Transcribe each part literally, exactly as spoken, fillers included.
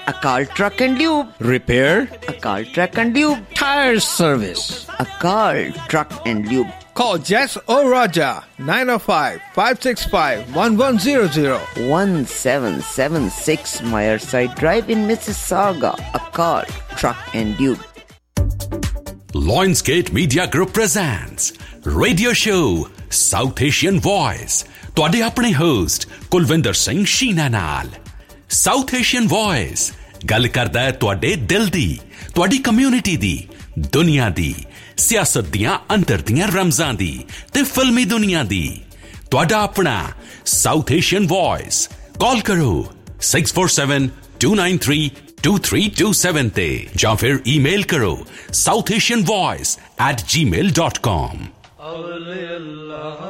Akal Truck and Lube. Repair? Akal Truck and Lube. Tire service? Akal Truck and Lube. Call Jess or Raja nine oh five, five six five, one one zero zero. one seven seven six Myerside Drive in Mississauga. Akal Truck and Lube. Lionsgate Media Group presents Radio Show South Asian Voice. ਤੁਹਾਡੇ ਆਪਣੇ host Kulwinder Singh Sheena ਨਾਲ। South Asian Voice ਗੱਲ ਕਰਦਾ ਹੈ ਤੁਹਾਡੇ ਦਿਲ ਦੀ, ਤੁਹਾਡੀ community ਦੀ, ਦੁਨੀਆ ਦੀ, ਸਿਆਸਤ ਦੀਆਂ ਅੰਦਰ ਦੀਆਂ ਰਮਜ਼ਾਂ ਦੀ ਤੇ ਫਿਲਮੀ ਦੁਨੀਆ ਦੀ। ਤੁਹਾਡਾ ਆਪਣਾ South Asian Voice। ਕਾਲ ਕਰੋ six four seven, two nine three, two three two seven ਤੇ ਜਾਂ ਫਿਰ ਈਮੇਲ ਕਰੋ southasianvoice at gmail dot com। ਅਵਲੇ ਅੱਲਾਹ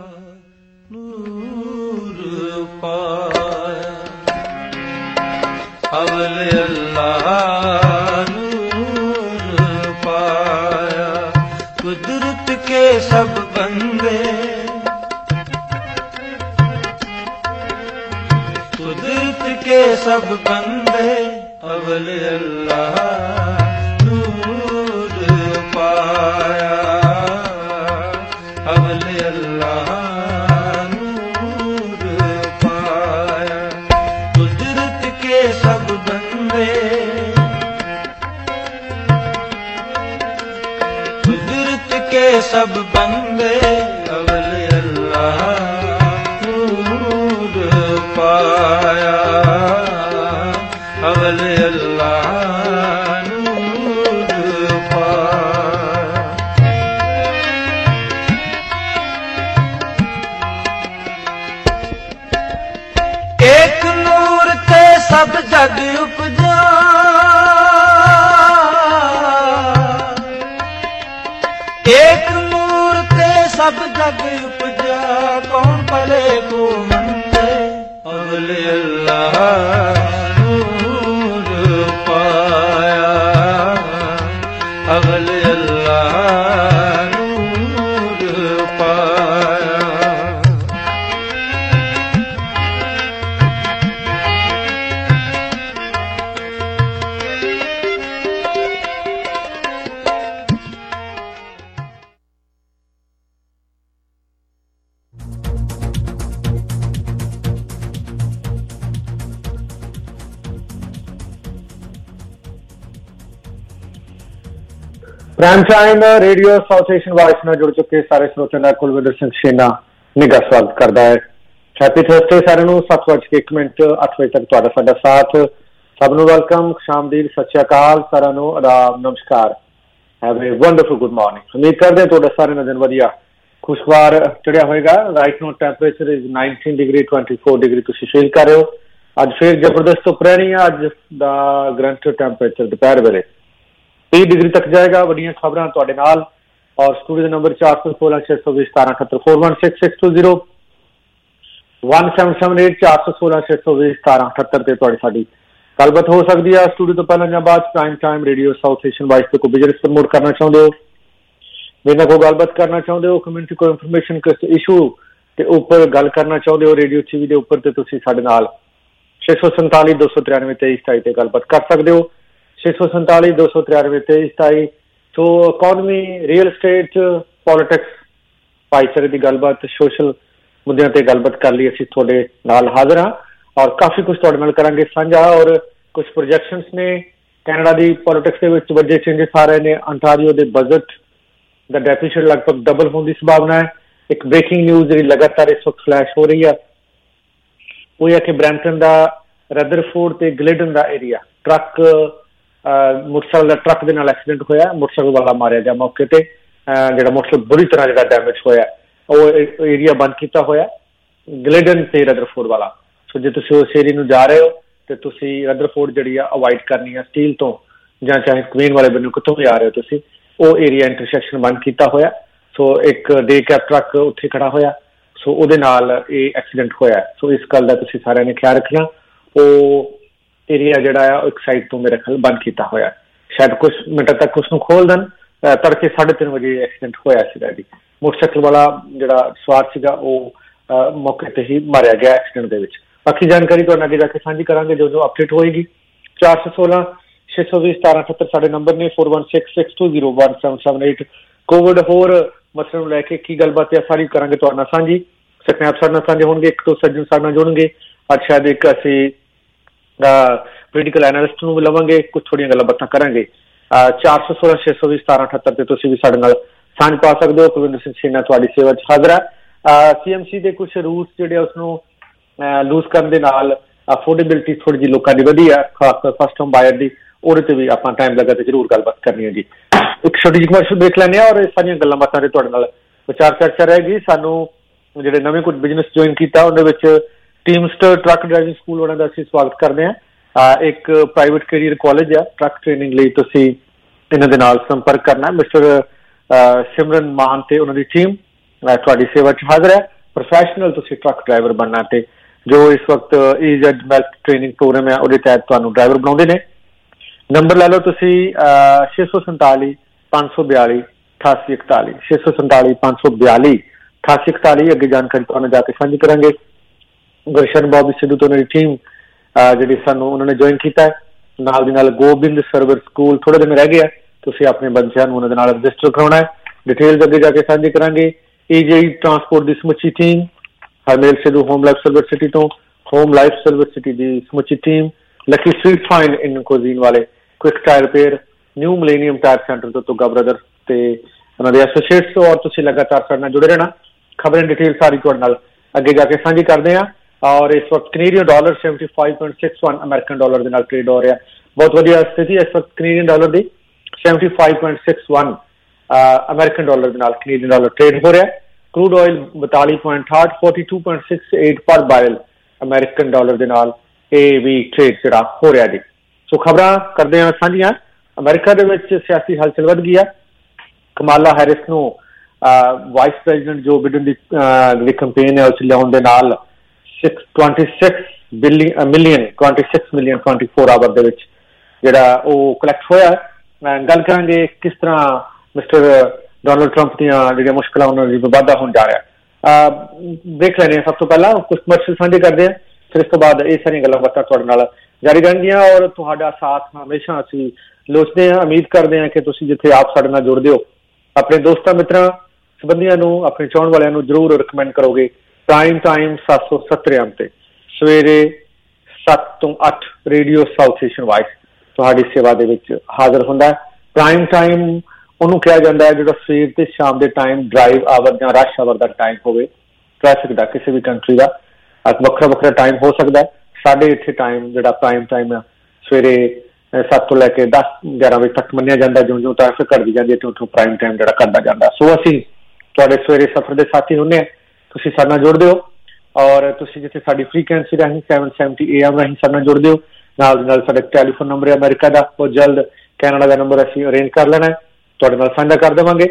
ਨੂਰ ਪਾਇਆ, ਅਵਲੇ ਅੱਲਾਹ ਨੂਰ ਪਾਇਆ, ਕੁਦਰਤ ਕੇ ਸਭ ਬੰਦੇ, कुदरत के सब बंदे, अवले अल्लाह नूर पाया, अवले अल्लाह नूर पाया, कुदरत के सब बंदे, कुदरत के सब बंदे, अवले अल्लाह पाया, अवले अल्लाह नूर पाया। एक नूर ते सब जग उपजा, एक नूर ते सब जग उपजा, कौन पले को अवले अल्लाह नूर पाया, अवले अल्लाह नूर पाया। Prime Time Radio South Asian Voice ਨਾਲ ਜੁੜ ਚੁੱਕੇ ਸਾਰੇ ਸਰੋਤਿਆਂ ਦਾ ਕੁਲਵਿੰਦਰ ਸਿੰਘ ਸ਼ੀਨਾ ਨਿੱਘਾ ਸਵਾਗਤ ਕਰਦਾ ਹੈ। ਹੈਪੀ ਥਰਸਡੇ ਸਾਰਿਆਂ ਨੂੰ। ਸੱਤ ਵੱਜ ਕੇ ਇੱਕ ਮਿੰਟ ਅੱਠ ਵਜੇ ਤੱਕ ਤੁਹਾਡਾ ਸਾਡਾ ਸਾਥ। ਸਭ ਨੂੰ ਵੈਲਕਮ, ਖੁਸ਼ਾਮਦੀਦ, ਸਤਿ ਸ਼੍ਰੀ ਅਕਾਲ ਸਾਰਿਆਂ ਨੂੰ, ਆਦਾਬ, ਨਮਸਕਾਰ। Have a wonderful good morning. ਉਮੀਦ ਕਰਦੇ ਤੁਹਾਡਾ ਸਾਰਿਆਂ ਦਾ ਦਿਨ ਵਧੀਆ ਖੁਸ਼ਗਵਾਰ ਚੜਿਆ ਹੋਏਗਾ। Right now temperature is nineteen degree, twenty four degree ਤੁਸੀਂ ਫੀਲ ਕਰ ਰਹੇ ਹੋ। ਅੱਜ ਫਿਰ ਜ਼ਬਰਦਸਤ ਧੁੱਪ ਰਹਿਣੀ ਆ। ਅੱਜ ਦਾ ਗਰੰਟ ਟੈਂਪਰੇਚਰ ਦੁਪਹਿਰ ਵੇਲੇ ਤੀਹ ਡਿਗਰੀ ਤੱਕ ਜਾਏਗਾ। ਵੱਡੀਆਂ ਖਬਰਾਂ ਤੁਹਾਡੇ ਨਾਲ। ਔਰ ਸਟੂਡੀਓ ਦੇ ਨੰਬਰ ਚਾਰ ਸੌ ਸੋਲਾਂ ਛੇ ਸੌ ਵੀਹ ਸਤਾਰਾਂ ਅਠੱਤਰ four one six six two zero one seven seven eight ਚਾਰ ਸੌ ਸੋਲਾਂ ਛੇ ਸੌ ਵੀਹ ਸਤਾਰਾਂ ਅਠੱਤਰ ਤੇ ਤੁਹਾਡੀ ਸਾਡੀ ਗੱਲਬਾਤ ਹੋ ਸਕਦੀ ਆ। ਸਟੂਡੀਓ ਤੋਂ ਪਹਿਲਾਂ ਜਾਂ ਬਾਅਦ Prime Time Radio South Asian Voice ਤੇ ਕੋਈ ਬਿਜ਼ਨਸ ਪ੍ਰਮੋਟ ਕਰਨਾ ਚਾਹੁੰਦੇ ਹੋ, ਮੇਰੇ ਨਾਲ ਕੋਈ ਗੱਲਬਾਤ ਕਰਨਾ ਚਾਹੁੰਦੇ ਹੋ, ਕਮਿਊਨਿਟੀ ਕੋਈ ਇਨਫੋਰਮੇਸ਼ਨ ਕਿਸ ਇਸ਼ੂ ਤੇ ਉੱਪਰ ਗੱਲ ਕਰਨਾ ਚਾਹੁੰਦੇ ਹੋ ਰੇਡੀਓ ਟੀ ਵੀ ਦੇ ਉੱਪਰ, ਤੇ ਤੁਸੀਂ ਸਾਡੇ ਨਾਲ ਛੇ ਸੌ ਸੰਤਾਲੀ ਦੋ ਸੌ ਤਰਿਆਨਵੇਂ ਤੇਈ ਸਤਾਈ ਤੇ ਗੱਲਬਾਤ ਕਰ ਸਕਦੇ ਹੋ। ਛੇ ਸੌ ਸੰਤਾਲੀ ਦੋ ਸੌ ਤਰਿਆਨਵੇਂ ਤੇਈ ਸਤਾਈ। So economy, real estate, politics, ਭਾਈਚਾਰੇ ਦੀ ਗੱਲਬਾਤ, ਸੋਸ਼ਲ ਮੁੱਦਿਆਂ ਤੇ ਗੱਲਬਾਤ ਕਰਨ ਲਈ ਅਸੀਂ ਤੁਹਾਡੇ ਨਾਲ ਹਾਜ਼ਰ ਹਾਂ। ਔਰ ਕਾਫੀ ਕੁਛ ਤੁਹਾਡੇ ਨਾਲ ਕਰਾਂਗੇ ਸਾਂਝਾ। ਔਰ ਕੁਛ ਪ੍ਰੋਜੈਕਸ਼ਨਸ ਨੇ ਕੈਨੇਡਾ ਦੀ ਪੋਲੀਟਿਕਸ ਦੇ ਵਿੱਚ ਵੱਡੇ ਚੇਂਜਸ ਆ ਰਹੇ ਨੇ। ਅੰਟਾਰੀਓ ਦੇ ਬਜਟ ਦਾ ਡੈਫੀਸਿਟ ਲਗਭਗ ਡਬਲ ਹੋਣ ਦੀ ਸੰਭਾਵਨਾ ਹੈ। ਇੱਕ ਬ੍ਰੇਕਿੰਗ ਨਿਊਜ਼ ਜਿਹੜੀ ਲਗਾਤਾਰ ਇਸ ਵਕਤ ਫਲੈਸ਼ ਹੋ ਰਹੀ ਹੈ ਉਹ ਹੈ ਕਿ ਬਰੈਂਪਟਨ ਦਾ ਰਦਰਫੋਰਡ ਤੇ ਗਲਿਡਨ ਦਾ ਏਰੀਆ ਟਰੱਕ ਮੋਟਰਸਾਈਕਲ ਦਾ ਟਰੱਕ ਦੇ ਨਾਲ ਐਕਸੀਡੈਂਟ ਹੋਇਆ। ਮੋਟਰਸਾਈਕਲ ਵਾਲਾ ਮਾਰਿਆ ਗਿਆ ਮੌਕੇ ਤੇ। ਜਿਹੜਾ ਮੋਟਰਸਾਈਕਲ ਬੁਰੀ ਤਰ੍ਹਾਂ ਜਿਹੜਾ ਡੈਮੇਜ ਹੋਇਆ ਉਹ ਏਰੀਆ ਬੰਦ ਕੀਤਾ ਹੋਇਆ ਗਲਿਡਨ ਤੇ ਰਦਰਫੋਰਡ ਵਾਲਾ। ਸੋ ਜੇ ਤੁਸੀਂ ਉਸ ਏਰੀਏ ਨੂੰ ਜਾ ਰਹੇ ਹੋ ਤੇ ਤੁਸੀਂ ਰਦਰਫੋਰਡ ਜਿਹੜੀ ਆ ਅਵਾਇਡ ਕਰਨੀ ਆ ਸਟੀਲ ਤੋਂ, ਜਾਂ ਚਾਹੇ ਕੁਈਨ ਵਾਲੇ ਬੰਨੂ ਕਿੱਥੋਂ ਵੀ ਆ ਰਹੇ ਹੋ ਤੁਸੀਂ, ਉਹ ਏਰੀਆ ਇੰਟਰਸੈਕਸ਼ਨ ਬੰਦ ਕੀਤਾ ਹੋਇਆ। ਸੋ ਇੱਕ ਡੇ ਕੈਬ ਟਰੱਕ ਉੱਥੇ ਖੜਾ ਹੋਇਆ। ਸੋ ਉਹਦੇ ਨਾਲ ਇਹ ਐਕਸੀਡੈਂਟ ਹੋਇਆ। ਸੋ ਇਸ ਗੱਲ ਦਾ ਤੁਸੀਂ ਸਾਰਿਆਂ ਨੇ ਖਿਆਲ ਰੱਖਣਾ। ਉਹ ਏਰੀਆ ਜਿਹੜਾ ਆ ਇੱਕ ਸਾਈਡ ਤੋਂ ਮੇਰੇ ਖਿਆਲ ਬੰਦ ਕੀਤਾ ਹੋਇਆ। ਸ਼ਾਇਦ ਕੁਛ ਮਿੰਟਾਂ ਤੱਕ ਉਸਨੂੰ ਖੋਲ ਦੇਣ। ਤੜਕੇ ਸਾਢੇ ਤਿੰਨ ਵਜੇ ਐਕਸੀਡੈਂਟ ਹੋਇਆ ਸੀਗਾ ਜੀ। ਮੋਟਰਸਾਈਕਲ ਵਾਲਾ ਜਿਹੜਾ ਸਵਾਰ ਸੀਗਾ ਉਹ ਮੌਕੇ ਤੇ ਹੀ ਮਾਰਿਆ ਗਿਆ ਐਕਸੀਡੈਂਟ ਦੇ ਵਿੱਚ। ਬਾਕੀ ਜਾਣਕਾਰੀ ਤੁਹਾਡੇ ਅੱਗੇ ਜਾ ਕੇ ਸਾਂਝੀ ਕਰਾਂਗੇ ਜੋ ਜੋ ਅਪਡੇਟ ਹੋਏਗੀ। ਚਾਰ ਸੌ ਸੋਲਾਂ ਛੇ ਸੌ ਵੀਹ ਸਤਾਰਾਂ ਅਠੱਤਰ ਸਾਡੇ ਨੰਬਰ ਨੇ। Four one six six two zero one seven seven eight. COVID ਹੋਰ ਮਸਲੇ ਨੂੰ ਲੈ ਕੇ ਕੀ ਗੱਲਬਾਤ ਹੈ ਸਾਰੀ ਕਰਾਂਗੇ ਤੁਹਾਡੇ ਨਾਲ ਸਾਂਝੀ। ਸਨੈਪ ਸਾਡੇ ਨਾਲ ਸਾਂਝੇ ਹੋਣਗੇ, ਇੱਕ ਦੋ ਸੱਜਣ ਸਾਡੇ ਨਾਲ ਜੁੜਨਗੇ। ਅੱਜ ਸ਼ਾਇਦ ਇੱਕ ਅਸੀਂ ਪੋਲੀਟੀਕਲ ਐਨਾਲਿਸਟ ਨੂੰ ਵੀ ਲਵਾਂਗੇ, ਕੁਛ ਥੋੜ੍ਹੀਆਂ ਗੱਲਾਂ ਬਾਤਾਂ ਕਰਾਂਗੇ। ਚਾਰ ਸੌ ਸੋਲਾਂ ਛੇ ਸੌ ਵੀਹ ਸਤਾਰਾਂ ਅਠੱਤਰ ਤੇ ਤੁਸੀਂ ਵੀ ਸਾਡੇ ਨਾਲ ਸਾਂਝ ਪਾ ਸਕਦੇ ਹੋ। ਕੁਲਵਿੰਦਰ ਸਿੰਘ ਛੀਨਾ ਤੁਹਾਡੀ ਸੇਵਾ 'ਚ ਹਾਜ਼ਰ ਹੈ। ਸੀ ਐਮ ਸੀ ਦੇ ਕੁਛ ਰੂਲਸ ਜਿਹੜੇ ਉਸਨੂੰ ਲੂਜ਼ ਕਰਨ ਦੇ ਨਾਲ ਅਫੋਰਡੇਬਿਲਿਟੀ ਥੋੜ੍ਹੀ ਜਿਹੀ ਲੋਕਾਂ ਦੀ ਵਧੀ ਹੈ, ਖਾਸ ਕਰ ਫਸਟ ਹੋਮ ਬਾਇਰ ਦੀ। ਉਹਦੇ ਤੇ ਵੀ ਆਪਾਂ ਟਾਈਮ ਲੱਗਾ ਤੇ ਜ਼ਰੂਰ ਗੱਲਬਾਤ ਕਰਨੀ ਹੈ ਜੀ। ਇੱਕ ਛੋਟੀ ਜਿਹੀ ਕਮਰਸ਼ਲ ਦੇਖ ਲੈਂਦੇ ਹਾਂ ਔਰ ਇਹ ਸਾਰੀਆਂ ਗੱਲਾਂ ਬਾਤਾਂ ਦੇ ਤੁਹਾਡੇ ਨਾਲ ਵਿਚਾਰ ਚਰਚਾ ਰਹੇਗੀ। ਸਾਨੂੰ ਜਿਹੜੇ ਨਵੇਂ ਕੁਝ ਬਿਜ਼ਨਸ ਜੁਆਇਨ ਕੀਤਾ ਉਹਦੇ ਵਿੱਚ ਟੀਮਸਟਰ ਟਰੱਕ ਡਰਾਈਵਿੰਗ ਸਕੂਲ ਉਹਨਾਂ ਦਾ ਅਸੀਂ ਸਵਾਗਤ ਕਰਦੇ ਹਾਂ। ਇੱਕ ਪ੍ਰਾਈਵੇਟ ਕੈਰੀਅਰ ਕਾਲਜ ਆ, ਟਰੱਕ ਟ੍ਰੇਨਿੰਗ ਲਈ ਤੁਸੀਂ ਇਹਨਾਂ ਦੇ ਨਾਲ ਸੰਪਰਕ ਕਰਨਾ। ਮਿਸਟਰ ਸਿਮਰਨ ਮਾਨ ਤੇ ਉਹਨਾਂ ਦੀ ਟੀਮ ਤੁਹਾਡੀ ਸੇਵਾ 'ਚ ਹਾਜ਼ਰ ਹੈ। ਪ੍ਰੋਫੈਸ਼ਨਲ ਤੁਸੀਂ ਟਰੱਕ ਡਰਾਈਵਰ ਬਣਨਾ ਤੇ ਜੋ ਇਸ ਵਕਤ ਈਜ਼ੈਡ ਮੈਲਟ ਟ੍ਰੇਨਿੰਗ ਪ੍ਰੋਗਰਾਮ ਹੈ ਉਹਦੇ ਤਹਿਤ ਤੁਹਾਨੂੰ ਡਰਾਈਵਰ ਬਣਾਉਂਦੇ ਨੇ। ਨੰਬਰ ਲੈ ਲਓ ਤੁਸੀਂ ਛੇ ਸੌ ਸੰਤਾਲੀ ਪੰਜ ਸੌ ਬਿਆਲੀ ਅਠਾਸੀ ਇਕਤਾਲੀ ਛੇ ਸੌ ਸੰਤਾਲੀ ਪੰਜ ਸੌ ਬਿਆਲੀ ਅਠਾਸੀ ਇਕਤਾਲੀ। ਅੱਗੇ ਜਾਣਕਾਰੀ ਤੁਹਾਨੂੰ ਜਾ ਕੇ ਸਾਂਝੀ ਕਰਾਂਗੇ। ਗੁਰਸ਼ਨ ਬੋਬੀ ਸਿੱਧੂ ਤੋਂ ਮੇਰੀ ਟੀਮ ਜਿਹੜੀ ਸਾਨੂੰ ਉਹਨਾਂ ਨੇ ਜੁਆਇਨ ਕੀਤਾ ਹੈ। ਨਾਲ ਦੀ ਨਾਲ ਗੋਬਿੰਦ ਸਰਵਰ ਸਕੂਲ ਥੋੜੇ ਦਿਨ ਰਹਿ ਗਏ ਆ, ਤੁਸੀਂ ਆਪਣੇ ਬੱਚਿਆਂ ਨੂੰ ਉਹਨਾਂ ਦੇ ਨਾਲ ਰਜਿਸਟਰ ਕਰਾਉਣਾ ਹੈ। ਡਿਟੇਲਸ ਅੱਗੇ ਜਾ ਕੇ ਸਾਂਝੀ ਕਰਾਂਗੇ। ਈ ਜੇ ਈ ਟਰਾਂਸਪੋਰਟ ਦੀ ਸਮੁੱਚੀ team, Harmel Sidhu Home Life Silver City ਤੋਂ, ਹੋਮ ਲਾਈਫ ਸਿਲਵਰ ਸਿਟੀ ਦੀ ਸਮੁੱਚੀ team, Lucky Street fine in cuisine ਵਾਲੇ, quick tyre repair, New Millennium tyre centre ਤੋਂ ਤੁਗਾ ਬ੍ਰਦਰ ਤੇ ਉਹਨਾਂ ਦੇ ਐਸੋਸੀਏਟਸ। ਔਰ ਤੁਸੀਂ ਲਗਾਤਾਰ ਸਾਡੇ ਨਾਲ ਜੁੜੇ ਰਹਿਣਾ। ਖਬਰਾਂ ਡਿਟੇਲ ਸਾਰੀ ਤੁਹਾਡੇ ਨਾਲ ਅੱਗੇ ਜਾ ਕੇ ਸਾਂਝੀ ਕਰਦੇ ਹਾਂ। ਔਰ ਇਸ ਵਕਤ Canadian dollar seventy five point six one American dollar ਦੇ ਨਾਲ ਟ੍ਰੇਡ ਹੋ ਰਿਹਾ। ਬਹੁਤ ਵਧੀਆ ਸਥਿਤੀ ਇਸ ਵਕਤ ਕੈਨੇਡੀਅਨ ਡਾਲਰ ਦੀ seventy five point six one American dollar ਦੇ ਨਾਲ ਕੈਨੇਡੀਅਨ ਡਾਲਰ ਟ੍ਰੇਡ ਹੋ ਰਿਹਾ। ਕਰੂਡ ਆਇਲ ਬਤਾਲੀ ਪੁਆਇੰਟ ਅਠਾਹਠ forty two point six eight per barrel American dollar ਦੇ ਨਾਲ ਇਹ ਵੀ ਟ੍ਰੇਡ ਜਿਹੜਾ ਹੋ ਰਿਹਾ ਜੀ। ਸੋ ਖਬਰਾਂ ਕਰਦੇ ਹਾਂ ਸਾਂਝੀਆਂ। ਅਮਰੀਕਾ ਦੇ ਵਿੱਚ ਸਿਆਸੀ ਹਲਚਲ ਵੱਧ ਗਈ ਹੈ। ਕਮਾਲਾ ਹੈਰਿਸ ਨੂੰ ਵਾਈਸ ਪ੍ਰੈਜ਼ੀਡੈਂਟ ਜੋ ਬਿਡਨ ਦੀ ਜਿਹੜੀ ਕੰਪੇਨ ਹੈ ਉਸ ਲਿਆਉਣ ਦੇ ਨਾਲ six twenty six billion million twenty six million twenty four hour ਦੇ ਵਿੱਚ ਜਿਹੜਾ ਉਹ ਕਲੈਕਟ ਹੋਇਆ। ਗੱਲ ਕਰਾਂਗੇ ਕਿਸ ਤਰ੍ਹਾਂ ਮਿਸਟਰ ਡੋਨਲਡ ਟਰੰਪ ਦੀਆਂ ਜਿਹੜੀਆਂ ਮੁਸ਼ਕਿਲਾਂ ਉਹਨਾਂ ਦੀ ਵਾਧਾ ਹੋਣ ਜਾ ਰਿਹਾ। ਦੇਖ ਲੈਂਦੇ ਹਾਂ ਸਭ ਤੋਂ ਪਹਿਲਾਂ ਕੁਝ ਕਮਰਸ਼ਲ ਸਾਂਝੇ ਕਰਦੇ ਹਾਂ, ਫਿਰ ਇਸ ਤੋਂ ਬਾਅਦ ਇਹ ਸਾਰੀਆਂ ਗੱਲਾਂ ਬਾਤਾਂ ਤੁਹਾਡੇ ਨਾਲ ਜਾਰੀ ਰਹਿਣਗੀਆਂ। ਔਰ ਤੁਹਾਡਾ ਸਾਥ ਹਮੇਸ਼ਾ ਅਸੀਂ ਲੋਚਦੇ ਹਾਂ। ਉਮੀਦ ਕਰਦੇ ਹਾਂ ਕਿ ਤੁਸੀਂ ਜਿੱਥੇ ਆਪ ਸਾਡੇ ਨਾਲ ਜੁੜਦੇ ਹੋ ਆਪਣੇ ਦੋਸਤਾਂ ਮਿੱਤਰਾਂ ਸੰਬੰਧੀਆਂ ਨੂੰ, ਆਪਣੇ ਚਾਹੁਣ ਵਾਲਿਆਂ ਨੂੰ ਜ਼ਰੂਰ ਰਿਕਮੈਂਡ ਕਰੋਗੇ। ਪ੍ਰਾਈਮ ਟਾਈਮ ਸੱਤ ਸੌ ਸੱਤਰ ਐਮ ਤੇ ਸਵੇਰੇ ਸੱਤ ਤੋਂ ਅੱਠ ਰੇਡੀਓ ਸਾਊਥ ਏਸ਼ੀਅਨ ਵਾਇਸ ਤੁਹਾਡੀ ਸੇਵਾ ਦੇ ਵਿੱਚ ਹਾਜ਼ਰ ਹੁੰਦਾ। ਪ੍ਰਾਈਮ ਟਾਈਮ ਉਹਨੂੰ ਕਿਹਾ ਜਾਂਦਾ ਹੈ ਜਿਹੜਾ ਸਵੇਰ ਤੇ ਸ਼ਾਮ ਦੇ ਟਾਈਮ ਡਰਾਈਵ ਆਵਰ ਜਾਂ ਰਸ਼ ਆਵਰ ਦਾ ਟਾਈਮ ਹੋਵੇ। ਟ੍ਰੈਫਿਕ ਦਾ ਕਿਸੇ ਵੀ ਕੰਟਰੀ ਦਾ ਵੱਖਰਾ ਵੱਖਰਾ ਟਾਈਮ ਹੋ ਸਕਦਾ। ਸਾਡੇ ਇੱਥੇ ਟਾਈਮ ਜਿਹੜਾ ਪ੍ਰਾਈਮ ਟਾਈਮ ਆ ਸਵੇਰੇ ਸੱਤ ਤੋਂ ਲੈ ਕੇ ਦਸ ਗਿਆਰਾਂ ਵਜੇ ਤੱਕ ਮੰਨਿਆ ਜਾਂਦਾ। ਜਿਉਂ ਜਿਉਂ ਟ੍ਰੈਫਿਕ ਘੱਟਦੀ ਜਾਂਦੀ ਹੈ ਤਿਉਂ ਤਿਉਂ ਪ੍ਰਾਈਮ ਟਾਈਮ ਜਿਹੜਾ ਘੱਟਦਾ ਜਾਂਦਾ। ਸੋ ਅਸੀਂ ਤੁਹਾਡੇ ਸਵੇਰੇ ਸਫ਼ਰ ਦੇ ਸਾਥੀ ਹੁੰਦੇ ਹਾਂ। ਤੁਸੀਂ ਸਾਡੇ ਨਾਲ ਜੁੜਦੇ ਹੋ ਔਰ ਤੁਸੀਂ ਜਿੱਥੇ ਸਾਡੀ ਫ੍ਰੀਕੁਐਂਸੀ ਰਾਹੀਂ ਸੈਵਨ ਸੈਵਨਟੀ ਏ ਐਮ ਰਾਹੀਂ ਸਾਡੇ ਨਾਲ ਜੁੜਦੇ ਹੋ। ਨਾਲ ਦੀ ਨਾਲ ਸਾਡਾ ਟੈਲੀਫੋਨ ਨੰਬਰ ਹੈ ਅਮਰੀਕਾ ਦਾ, ਉਹ ਜਲਦ ਕੈਨੇਡਾ ਦਾ ਨੰਬਰ ਅਸੀਂ ਅਰੇਂਜ ਕਰ ਲੈਣਾ, ਤੁਹਾਡੇ ਨਾਲ ਸਾਂਝਾ ਕਰ ਦੇਵਾਂਗੇ।